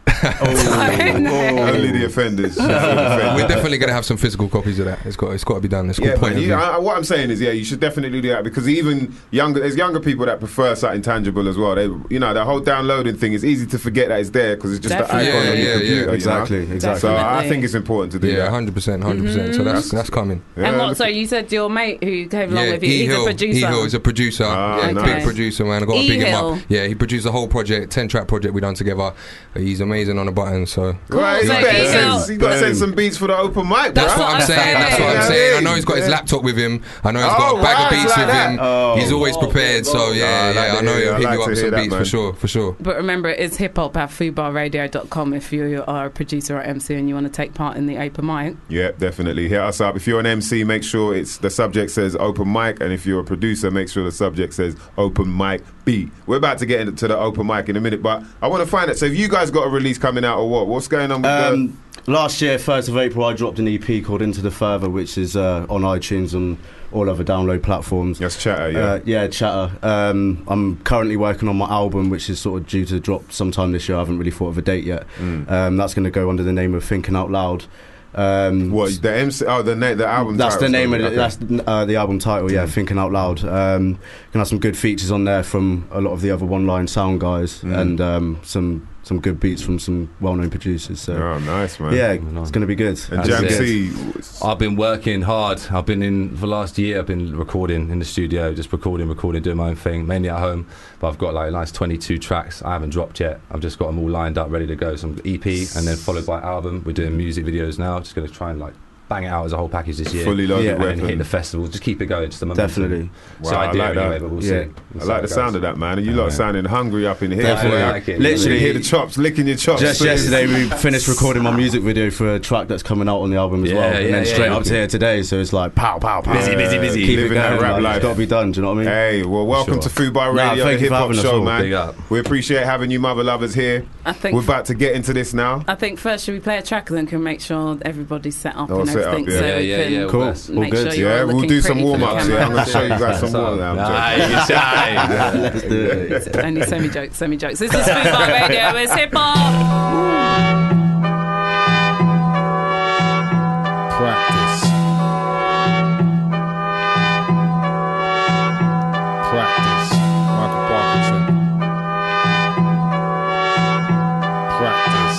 Only the offenders. We're definitely going to have some physical copies of that. It's got, it's got to be done. It's Yeah, called Point man, of you, View. I, what I'm saying is, yeah, you should definitely do that because even younger, there's younger people that prefer something tangible as well. They, you know, the whole downloading thing is easy to forget that it's there because it's just Definitely. the icon Yeah, on your yeah, computer. yeah, you know? exactly, exactly. So I Definitely. think it's important to do Yeah, that. one hundred percent, one hundred percent. So that's that's coming. Yeah, and what? look- So you said your mate who came along Yeah, with you, E he's Hill. a producer. E Hill is a producer. Ah, yeah, nice. big producer, man. I got to E big him Hill. up. Yeah, he produced the whole project, ten track project we done together. He's amazing on the button. So Right, So you better he send, got- you got to send some beats for the open mic, that's bro. what I'm I'm saying. That's what I'm saying. saying. I know he's got his Yeah. laptop with him. I know he's Oh, got a bag right, of beats like with that. him. Oh. He's always prepared. So Oh, I yeah, like yeah. to I know hear- he'll I hit like you to up with hear some that, beats man. for sure, for sure. But remember, it's hip hop at fubar radio dot com if you are a producer or M C and you want to take part in the open mic. Yeah, definitely. Hit us up. If you're an M C, make sure it's the subject says open mic, and if you're a producer, make sure the subject says open mic B. We're about to get into the open mic in a minute, but I want to find it. So, have you guys got a release coming out or what? What's going on with Um, last year, first of April, I dropped an E P called Into the Further, which is uh, on iTunes and all other download platforms. the? Yes, chatter. Yeah. Uh, yeah, Chatter. Um, I'm currently working on my album, which is sort of due to drop sometime this year. I haven't really thought of a date yet. Mm. Um, that's going to go under the name of Thinking Out Loud. Um, What the M C? Oh, the na- the album. That's the title, name of okay. it. That's uh, the album title. Yeah, Mm. Thinking Out Loud. Um, gonna have some good features on there from a lot of the other one-line sound guys, Mm. and um, some some good beats from some well-known producers. So Oh, nice, man. yeah, it's gonna be good. And That's Jam it. C. I've been working hard. I've been in for the last year. I've been recording in the studio, just recording, recording, doing my own thing, mainly at home. But I've got like a nice twenty-two tracks. I haven't dropped yet. I've just got them all lined up, ready to go. Some E P, and then followed by album. We're doing music videos now. Just going to try and like bang it out as a whole package this year. Fully loaded Yeah. and then weapon. hit the festival. Just keep it going. Just the momentum. Definitely. So Wow, I idea like that. anyway, but we'll Yeah. see. I We'll see like how the it sound goes. of that, man. And you Yeah, lot man. sounding hungry up in here. Definitely. boy. I like it. Literally. Hear the chops, licking your chops. Just yesterday, we finished recording my music video for a track that's coming out on the album as Yeah, well, yeah, and then yeah, straight yeah. up to here today. So it's like pow, pow, pow. Busy, busy, busy. Keep Living it that going, rap like, life. It's got to be done. Do you know what I mean? Hey, well, welcome Sure. to Fubar Nah, Radio, thank the you for hip hop having us show, all. man. Big up. We appreciate having you, mother lovers, here. I think. We're about to get into this now. I think first should we play a track and then can make sure everybody's set up All and set up, everything, yeah. so Yeah, we yeah, can yeah, Cool. all All make good. sure you're Yeah, all we'll looking do some pretty for the warm-ups. Yeah, I'm camera. going to show you guys some more now. I'm joking. Nice, nice. Let's do it. It's only semi jokes, semi jokes. This is Fubar Radio. It's hip hop. Practice. Practice. Michael Parkinson. Practice.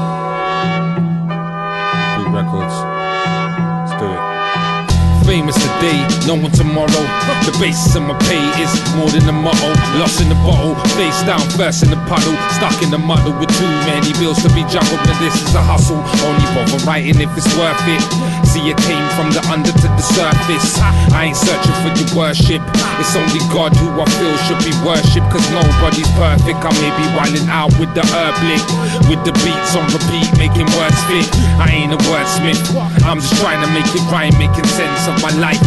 Blue Records. Let's do it. Famous today, no one tomorrow. The basis of my pay is more than a motto. Lost in the bottle, face down first in the puddle. Stuck in the muddle with too many bills to be juggled. And this is a hustle, only bother writing if it's worth it. See, it came from the under to the surface. I ain't searching for your worship. It's only God who I feel should be worshipped. Cause nobody's perfect. I may be wilding out with the herb lick, with the beats on repeat, making words fit. I ain't a wordsmith, I'm just trying to make it rhyme, making sense of my life while I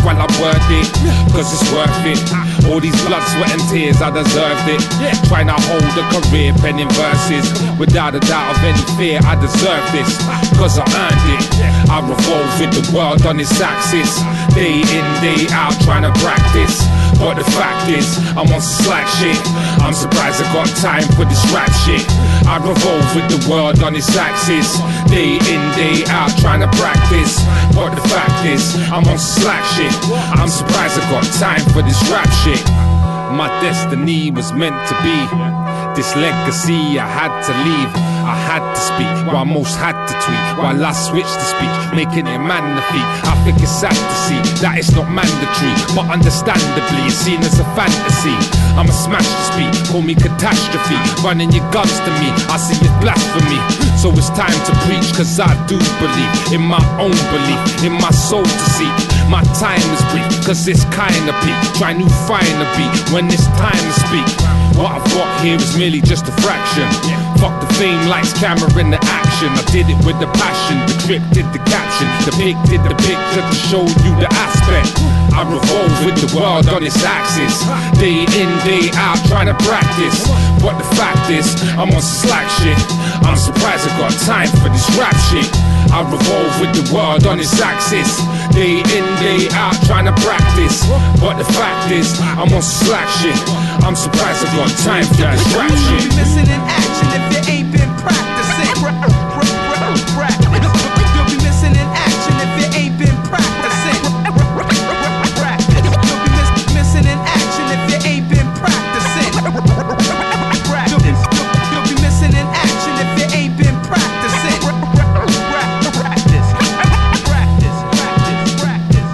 word it, cause it's worth it. All these blood, sweat and tears, I deserved it. Trying to hold a career penning verses. Without a doubt of any fear, I deserve this, cause I earned it. I revolve with the world on its axis, day in, day out, trying to practice. But the fact is, I'm on some slack shit. I'm surprised I got time for this rap shit. I revolve with the world on its axis, day in, day out, trying to practice. But the fact is, I'm on some slack shit. I'm surprised I got time for this rap shit. My destiny was meant to be this legacy I had to leave. I had to speak while most had to tweet, while I switched to speech, making it magnifique. I think it's sad to see that it's not mandatory, but understandably it's seen as a fantasy. I'ma smash the speed, call me catastrophe. Running your guns to me, I see it's blasphemy. So it's time to preach, cause I do believe in my own belief, in my soul to seek. My time is brief, cause it's kinda peak. Try new find a beat when it's time to speak. What I've got here is merely just a fraction. Fuck the fame, lights, camera, and the action. I did it with the passion, decrypted the caption, depicted the picture to show you the aspect. I revolve with the world on its axis, day in, day out, trying to practice. But the fact is, I'm on slack shit. I'm surprised I got time for this rap shit. I revolve with the world on its axis, day in, day out, trying to practice. But the fact is, I'm on slack shit. I'm surprised I got time for this rap shit. You'll be missing in action if you ain't been practicing. You'll be missing in action if you ain't been practicing. You'll be miss- missing in action if you ain't been practicing. You'll be, you'll be missing in action if you ain't been practicing. Practice, practice, practice, practice, practice,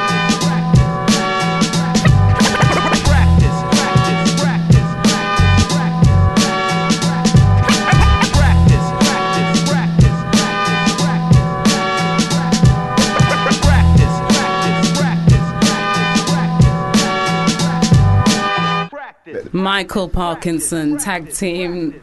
Michael Parkinson, tag team.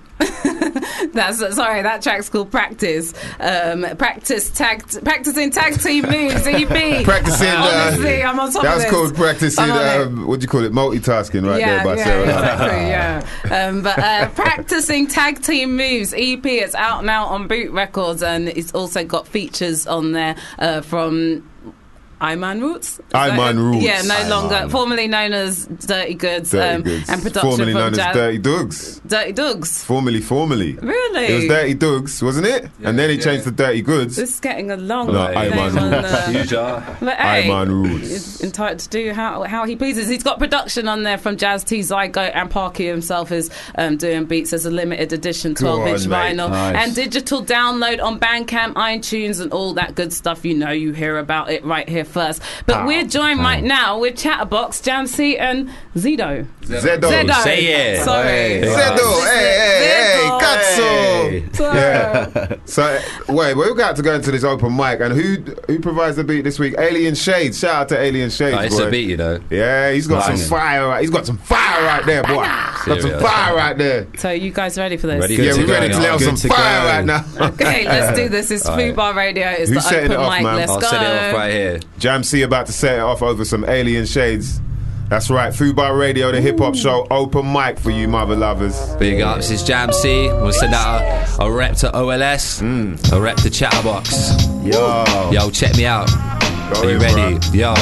That's sorry. That track's called Practice. Um, practice tag, practicing tag team moves. E P. Practicing. Honestly, uh, I'm on top That's of this. called practicing. Um, what do you call it? Multitasking, right yeah, there by yeah, Sarah. Exactly, yeah. Um, but uh, practicing tag team moves. E P. It's out now on Boot Records, and it's also got features on there uh, from Iman Roots? Iman Roots. Yeah, no Iman. longer. Formerly known as Dirty Goods. Dirty um, Goods. And production Formerly from known Jazz. as Dirty Dougs. Dirty Dougs. Formerly, formerly. Really? It was Dirty Dougs, wasn't it? Yeah, and then he yeah. changed to Dirty Goods. This is getting a long No, thing Iman on, Roots. uh, Huge But hey, Iman Roots. he's entitled to do how, how he pleases. He's got production on there from Jazz T, Zygo, and Parky himself is um, doing beats as a limited edition twelve inch vinyl. Nice. And digital download on Bandcamp, iTunes, and all that good stuff. You know, you hear about it right here first. But Pow, we're joined pow. right now with Chatterbox, Jamsey, and Zido. Zedo. Zedo. Say it. Sorry. Hey. Zedo. Hey, hey, hey. Katsu. Yeah. So, wait, we've got to go into this open mic. And who who provides the beat this week? Alien Shades. Shout out to Alien Shades. Oh, it's boy. a beat, you know. Yeah, he's got Banging. some fire. Right, he's got some fire right there, boy. Got some Serious. fire right there. So you guys ready for this? Ready Yeah, to we're go. ready to let off Good some to fire go. right now. Okay, let's do this. It's All right. Fubar Radio. It's Who's the setting open it off, mic. man? Let's I'll go. set it off right here. Jam C about to set it off over some Alien Shades. That's right, Fubar Radio, the hip hop show, open mic for you, mother lovers. Big ups, it's Jam C. We'll send out a, a rep to O L S, Mm. a rep to Chatterbox. Yo. Yo, check me out. Go Are you in, ready? bruh. Yo.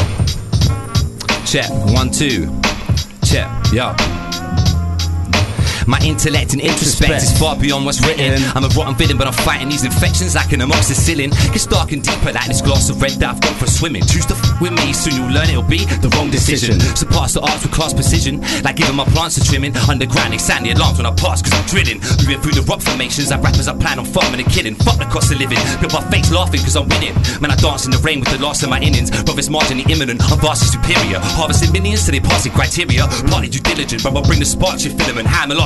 Check. One, two. Check. Yo. My intellect and introspect is far beyond what's written. I'm a rotten villain, but I'm fighting these infections like an amoxicillin. Gets dark and deeper like this glass of red that I've got for swimming. Choose to f with me, soon you'll learn it'll be the wrong decision. Surpass the arts with class precision, like giving my plants a trimming. Underground, they sound the alarms when I pass, cause I'm drilling. Moving through the rock formations like rappers I plan on farming and killing. Fuck the cost of living, built my face laughing cause I'm winning. Man, I dance in the rain with the last of my innings. Brothers marginally imminent, I'm vastly superior. Harvesting millions till they pass the criteria. Partly due diligent, but I'll bring the spark to your filament. Hammer lost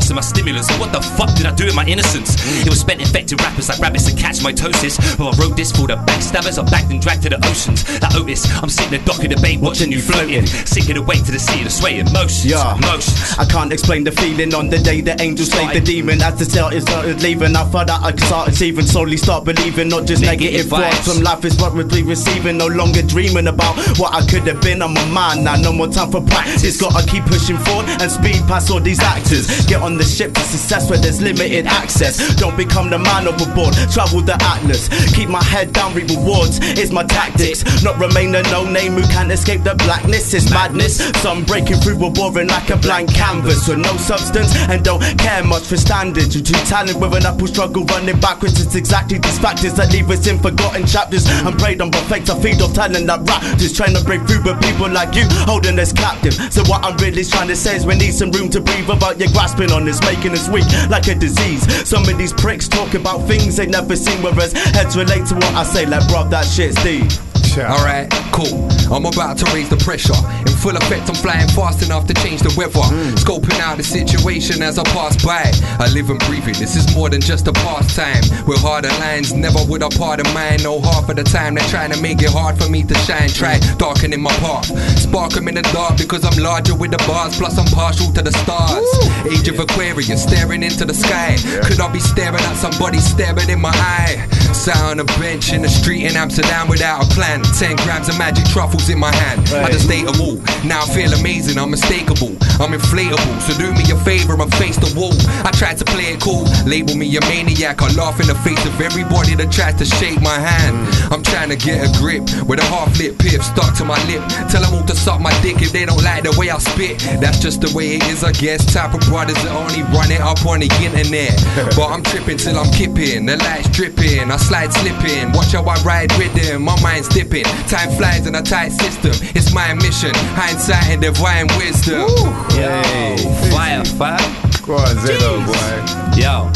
passing my stimulants. So what the fuck did I do in my innocence? It was spent infecting rappers like rabbits to catch mitosis. Well, I wrote this for the backstabbers I bagged and dragged to the oceans. That Otis, I'm sitting at the dock of the bay watching you floating, sinking away to the sea, the swaying motions. Yeah, motions. I can't explain the feeling on the day the angel slayed the demon. As the cell is started leaving, I thought that I could start achieving, slowly start believing, not just negative, negative thoughts from life is what we're receiving. No longer dreaming about what I could have been. I'm a man now, no more time for practice. Gotta keep pushing forward and speed past all these actors. Get on the ship to success where there's limited access. Don't become the man overboard, travel the atlas. Keep my head down, reap rewards, it's my tactics. Not remain a no-name who can't escape the blackness. It's madness, some breaking through were boring like a blank canvas with no substance and don't care much for standards. You're too talented with an uphill struggle running backwards. It's exactly these factors that leave us in forgotten chapters. I'm preyed on perfect, I feed off talent that rap. Just trying to break through, but people like you holding us captive. So what I'm really trying to say is we need some room to breathe without you grasping on this, making us weak like a disease. Some of these pricks talk about things they never seen, whereas heads relate to what I say like bruv, that shit's deep. Alright, cool. I'm about to raise the pressure. In full effect, I'm flying fast enough to change the weather. Mm. Scoping out the situation as I pass by. I live and breathe it, this is more than just a pastime. With harder lines, never would I pardon mine. No, half of the time they're trying to make it hard for me to shine. Try darkening my path, spark them in the dark because I'm larger with the bars. Plus I'm partial to the stars. Woo. Age of Aquarius, staring into the sky. Yeah. Could I be staring at somebody staring in my eye? Sat on a bench in the street in Amsterdam without a plan. Ten grams of magic truffles in my hand. Right. I just ate them all. Now I feel amazing, I'm unmistakable, I'm inflatable. So do me a favor and face the wall. I tried to play it cool, label me a maniac. I laugh in the face of everybody that tries to shake my hand. Mm. I'm trying to get a grip with a half-lit pip stuck to my lip. Tell them all to suck my dick if they don't like the way I spit. That's just the way it is, I guess. Type of brothers that only run it up on the internet. But I'm tripping till I'm kipping, the lights dripping, I slide slipping. Watch how I ride with them, my mind's dipping. Time flies in a tight system, it's my mission. Hindsight and divine wisdom. Yo, fire, fire. Go on, Zeno, boy. Yo.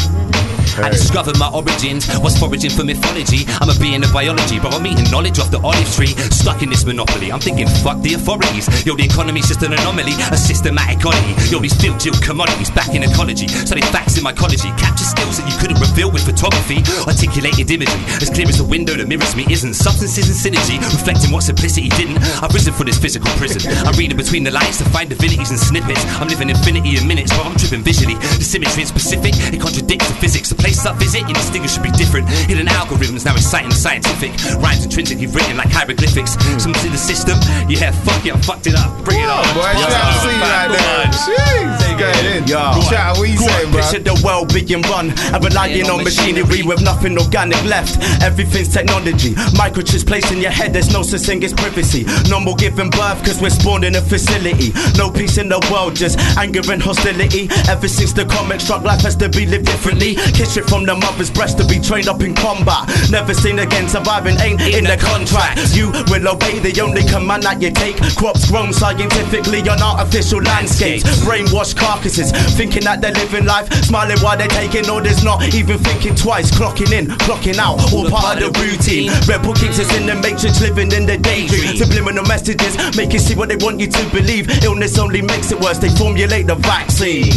I discovered my origins, was foraging for mythology. I'm a being of biology, but I'm eating knowledge off the olive tree. Stuck in this monopoly, I'm thinking fuck the authorities. Yo, the economy's just an anomaly, a systematic oddity. Yo, these field chill commodities back in ecology. Studied facts in mycology, capture skills that you couldn't reveal with photography. Articulated imagery, as clear as the window that mirrors me isn't. Substances and synergy, reflecting what simplicity didn't. I've risen for this physical prison. I'm reading between the lines to find divinities and snippets. I'm living infinity in minutes, but I'm tripping visually. The symmetry is specific, it contradicts the physics. The place I visit, indistinguishably different. Hidden algorithms now exciting and scientific. Rhymes intrinsically written like hieroglyphics. Mm. Something's in the system. Yeah, fuck it, I fucked it up. Bring it on. Boy, I can't see like that. Jeez, get in. Chat, what you saying, bro? Picture the world being run and relying on machinery with nothing organic left. Everything's technology. Microchips placed in your head. There's no such thing as privacy. No more giving birth because we're spawned in a facility. No peace in the world, just anger and hostility. Ever since the comic struck, life has to be lived differently. Kiss it from the mother's breast to be trained up in combat. Never seen again, surviving ain't in the contract. You will obey the only command that you take. Crops grown scientifically on artificial landscapes. Brainwashed carcasses, thinking that they're living life, smiling while they're taking orders, not even thinking twice. Clocking in, clocking out, all part of the routine. Red Bull keeps us in the matrix, living in the daydream. Subliminal messages make you see what they want you to believe. Illness only makes it worse, they formulate the vaccine.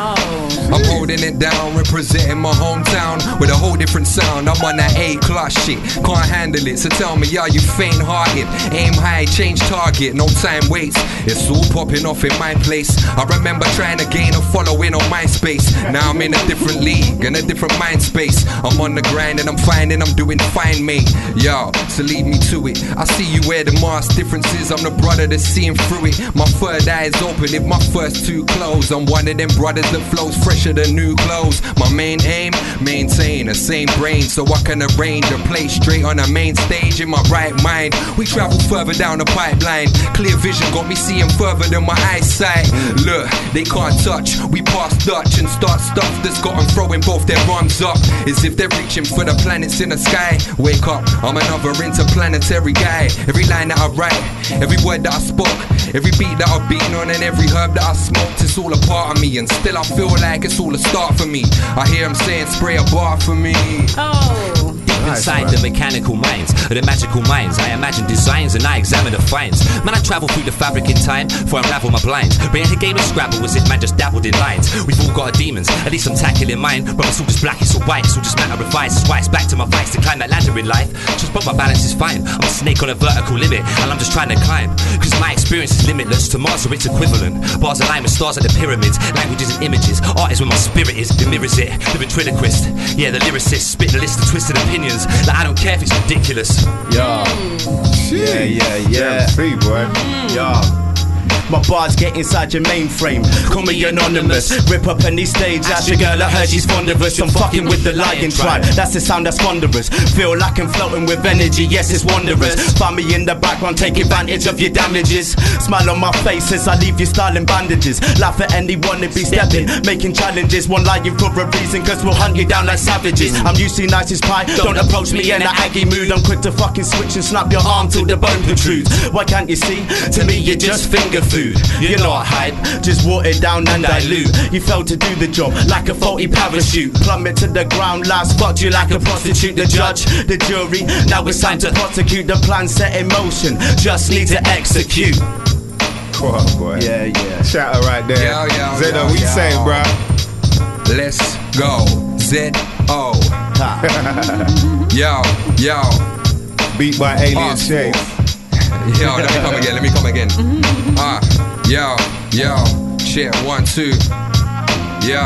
I'm holding it down, representing my hometown with a whole different sound. I'm on that A-class shit, can't handle it. So tell me, are you faint-hearted? Aim high, change target, no time waits. It's all popping off in my place. I remember trying to gain a following on MySpace. Now I'm in a different league, in a different mind space. I'm on the grind and I'm finding I'm doing fine, mate. Yo, so lead me to it. I see you wear the mask, differences, I'm the brother that's seeing through it. My third eye is open if my first two close. I'm one of them brothers that flows fresher than new clothes. My main aim, maintain the same brain so I can arrange a play straight on a main stage in my right mind. We travel further down the pipeline. Clear vision got me seeing further than my eyesight. Look, they can't touch. We pass Dutch and start stuff that's got them throwing both their arms up as if they're reaching for the planets in the sky. Wake up, I'm another interplanetary guy. Every line that I write, every word that I spoke, every beat that I've been on and every herb that I smoked, it's all a part of me. And still I feel like it's all a start for me. I hear them saying spray a bar for me. Oh. Deep Nice, inside man. the mechanical minds of the magical minds. I imagine designs and I examine the finds. Man, I travel through the fabric in time for unravel my blinds. Bring a game of Scrabble as if man just dabbled in lines. We've all got our demons, at least I'm tackling mine. But it's all just black, it's all white, it's all just matter of vice. It's why it's back to my vice to climb that ladder in life. Just but my balance is fine. I'm a snake on a vertical limit and I'm just trying to climb. Cause my experience is limitless to Mars or its equivalent. Bars align with stars at the pyramids. Languages and images. Art is where my spirit is. The mirror's it. The ventriloquist. Yeah, the lyricist. Spit the list of twisted opinions. Like I don't care if it's ridiculous. Yeah. Yeah, yeah, yeah. See, boy. Yeah. My bars get inside your mainframe. Call me anonymous. Rip up any stage. Ask your girl, I heard she's fond of us. I'm fucking with the lion tribe. That's the sound that's fond of us. Feel like I'm floating with energy. Yes, it's wondrous. Find me in the background, take advantage of your damages. Smile on my face as I leave you styling bandages. Laugh at anyone that be stepping, making challenges. One lying for a reason, cause we'll hunt you down like savages. I'm usually nice as pie. Don't approach me in an aggy mood. I'm quick to fucking switch and snap your arm till the bone protrudes. Why can't you see? To me, you're just finger food. You're not hype, just watered down and dilute. You failed to do the job like a faulty parachute. Plummet to the ground, last fucked you like a prostitute. The judge, the jury, now it's time to prosecute. The plan set in motion, just need to execute. Come on, boy. Yeah, yeah. Shout out right there. Yo, yo, Zeno, yo, what you yo. saying, bro? Let's go. Z O. Yo, yo. Beat by Alien Shape. Yo, let me come again, let me come again. Ah, uh, yo, yo, shit, one, two. Yo.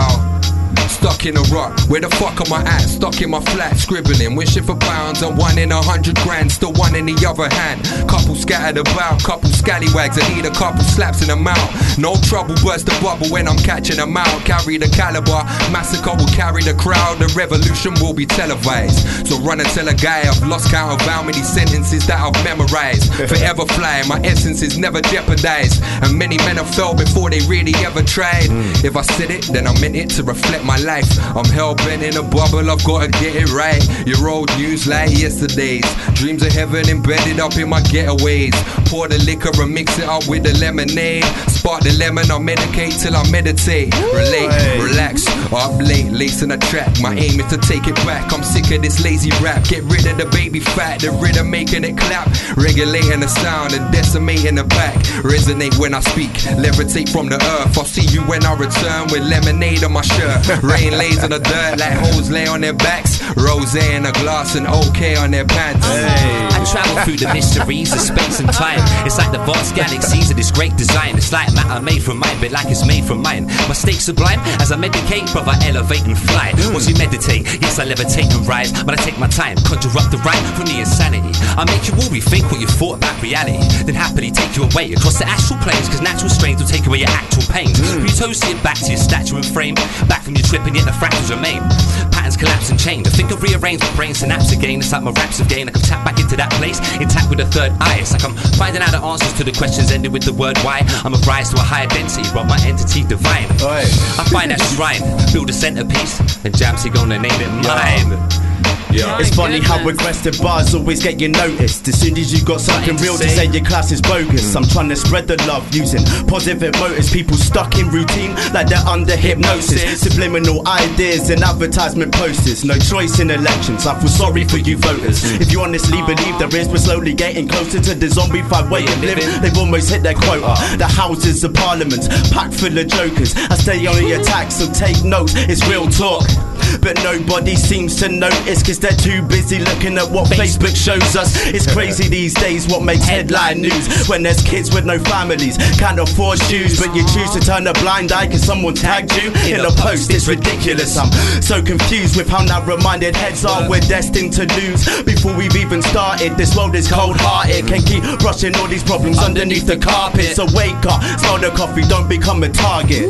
Stuck in a rock, where the fuck am I at? Stuck in my flat, scribbling, wishing for pounds and one in a hundred grand, still one in the other hand. Couple scattered about, couple scallywags, I need a couple slaps in the mouth. No trouble, burst the bubble when I'm catching them out. Carry the caliber, massacre will carry the crowd, the revolution will be televised. So run and tell a guy I've lost count of how many sentences that I've memorized. Forever flying, my essence is never jeopardized. And many men have fell before they really ever tried. If I said it, then I meant it to reflect my life. I'm hell-bent in a bubble, I've gotta get it right. Your old news like yesterday's. Dreams of heaven embedded up in my getaways. Pour the liquor and mix it up with the lemonade. Spark the lemon, I'll medicate till I meditate. Relate, relax, up late, lacing a track. My aim is to take it back. I'm sick of this lazy rap. Get rid of the baby fat, the rhythm making it clap. Regulating the sound and decimating the back. Resonate when I speak, levitate from the earth. I'll see you when I return with lemonade on my shirt. Rain lays on the dirt like hoes lay on their backs. Rosé in a glass and OK on their pants. Hey. I travel through the mysteries of space and time. It's like the vast galaxies of this great design. It's like matter made from mine, but like it's made from mine. My stakes sublime as I medicate, brother, elevate and fly. Once you meditate, yes, I levitate and rise. But I take my time, conjure up the rhyme from the insanity. I make you all rethink what you thought about reality. Then happily take you away across the astral planes, cause natural strains will take away your actual pains. Mm. You toast it back to your stature and frame. Back from your trip and yet the fractals remain. Patterns collapse and change. I think I've rearranged my brain synapse again. It's like my raps have gained. I can tap back into that place, intact with a third eye. It's like I'm finding out the answers to the questions ending with the word why. I'm a rise to a higher density, but my entity divine. Oi. I find that shrine, build a centerpiece, and Jamsy gonna name it mine. Yeah. It's funny how aggressive bars always get you noticed. As soon as you got something real to say, your class is bogus. I'm trying to spread the love using positive motives. People stuck in routine like they're under hypnosis. Subliminal ideas and advertisement posters. No choice in elections, I feel sorry for you voters. If you honestly believe there is, we're slowly getting closer to the zombified way of living. They've almost hit their quota. The houses of parliaments packed full of jokers. I stay on the attack, so take notes, it's real talk. But nobody seems to notice, cause they're too busy looking at what Facebook shows us. It's crazy these days what makes headline news, when there's kids with no families, can't afford shoes, but you choose to turn a blind eye cause someone tagged you in a post. It's ridiculous. I'm so confused with how narrow-minded heads are. We're destined to lose before we've even started. This world is cold-hearted, can't keep brushing all these problems underneath the carpet. So wake up, smell the coffee, don't become a target.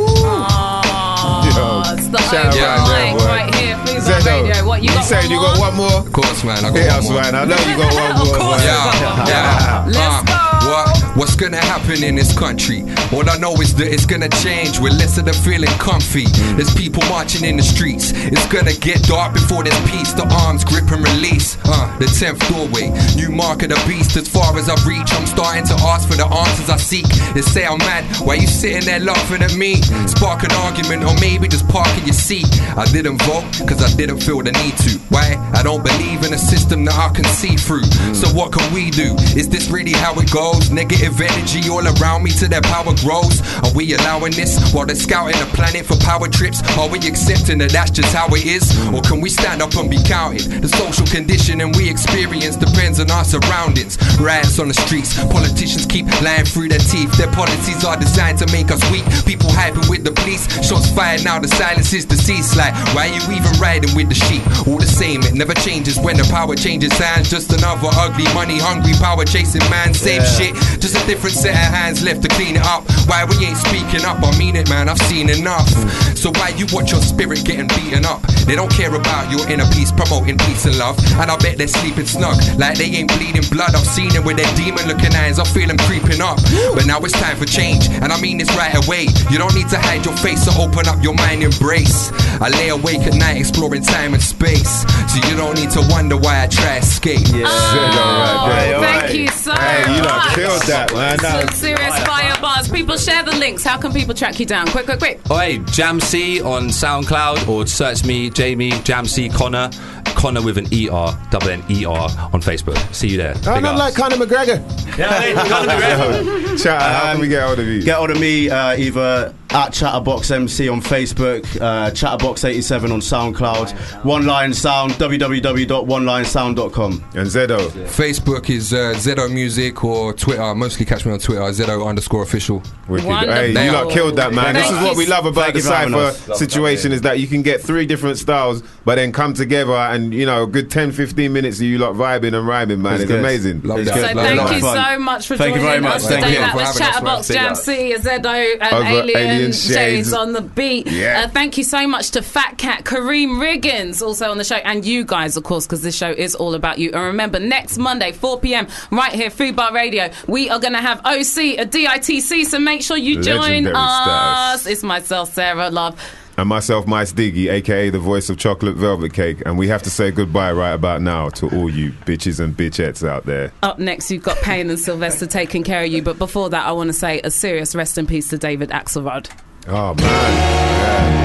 Yo, it's the shout out yeah. right there, right here, Food Bar Radio. What, you got saying one you more? got one more? Of course, man, I got yeah, one more. Man, I know you got one more. Yeah, yeah. Let's go. What? What's gonna happen in this country? All I know is that it's gonna change. We're less of the feeling comfy. There's people marching in the streets. It's gonna get dark before there's peace. The arms grip and release. Uh, the tenth doorway, new mark of the beast. As far as I reach, I'm starting to ask for the answers I seek. They say I'm mad. Why you sitting there laughing at me? Spark an argument, or maybe just park in your seat. I didn't vote cause I didn't feel the need to. Why? I don't believe in a system that I can see through. So what can we do? Is this really how it goes? Negative energy all around me till their power grows. Are we allowing this while they're scouting the planet for power trips? Are we accepting that that's just how it is? Or can we stand up and be counted? The social conditioning we experience depends on our surroundings. Riots on the streets, politicians keep lying through their teeth. Their policies are designed to make us weak. People hyping with the police, shots fired now, the silence is deceased. Like, why are you even riding with the sheep? All the same, it never changes when the power changes hands. Just another ugly, money hungry, power chasing man. Same Yeah. shit, just a different set of hands left to clean it up. Why we ain't speaking up? I mean it, man, I've seen enough. So why you watch your spirit getting beaten up? They don't care about your inner peace, promoting peace and love. And I bet they're sleeping snug, like they ain't bleeding blood. I've seen them with their demon looking eyes, I feel them creeping up. But now it's time for change, and I mean this right away. You don't need to hide your face, so open up your mind, embrace. I lay awake at night exploring time and space, so you don't need to wonder why I try to escape. Yeah. Oh, right, thank right. you so Hey, you much. done killed that, man. Some That- serious fire bars. People share the links. How can people track you down? Quick, quick, quick. Oi, Jamc on SoundCloud, or search me, Jamie, Jamc Connor, Connor with an E R, double N E R on Facebook. See you there. Oh, Big not ups. like Conor McGregor. Yeah, Conor McGregor. Chat, how can we get hold of you? Get hold of me uh, either at ChatterboxMC on Facebook, uh, Chatterbox eighty-seven on SoundCloud, One Line Sound, w w w dot one line sound dot com. And Zedo. Facebook is uh, Zedo Music, or Twitter. Mostly catch me on Twitter, Zedo underscore official. Wicked. Hey, you lot killed that, man. This is what we love about Thank the you for having Cypher us. situation, is that you can get three different styles, but then come together and, you know, a good ten, fifteen minutes of you lot vibing and rhyming, man. It's It's good. amazing. Love It's that. good. So Love thank that. you Fun. so much for Thank you joining very much. us Thank today. you That for was having us, Chatterbox man. Jamc, Zedo, and Over Alien, Alien Shades. Shades. on the beat. Yeah. Uh, thank you so much to Fat Cat, Kareem Riggins, also on the show, and you guys, of course, because this show is all about you. And remember, next Monday, four p.m, right here, Food Bar Radio, we are going to have O C, a D I T C, so make sure you join Legendary us. status. It's myself, Sarah Love. And myself, Mice Diggy, aka the voice of Chocolate Velvet Cake. And we have to say goodbye right about now to all you bitches and bitchettes out there. Up next, you've got Payne and Sylvester taking care of you. But before that, I want to say a serious rest in peace to David Axelrod. Oh, man. Yeah.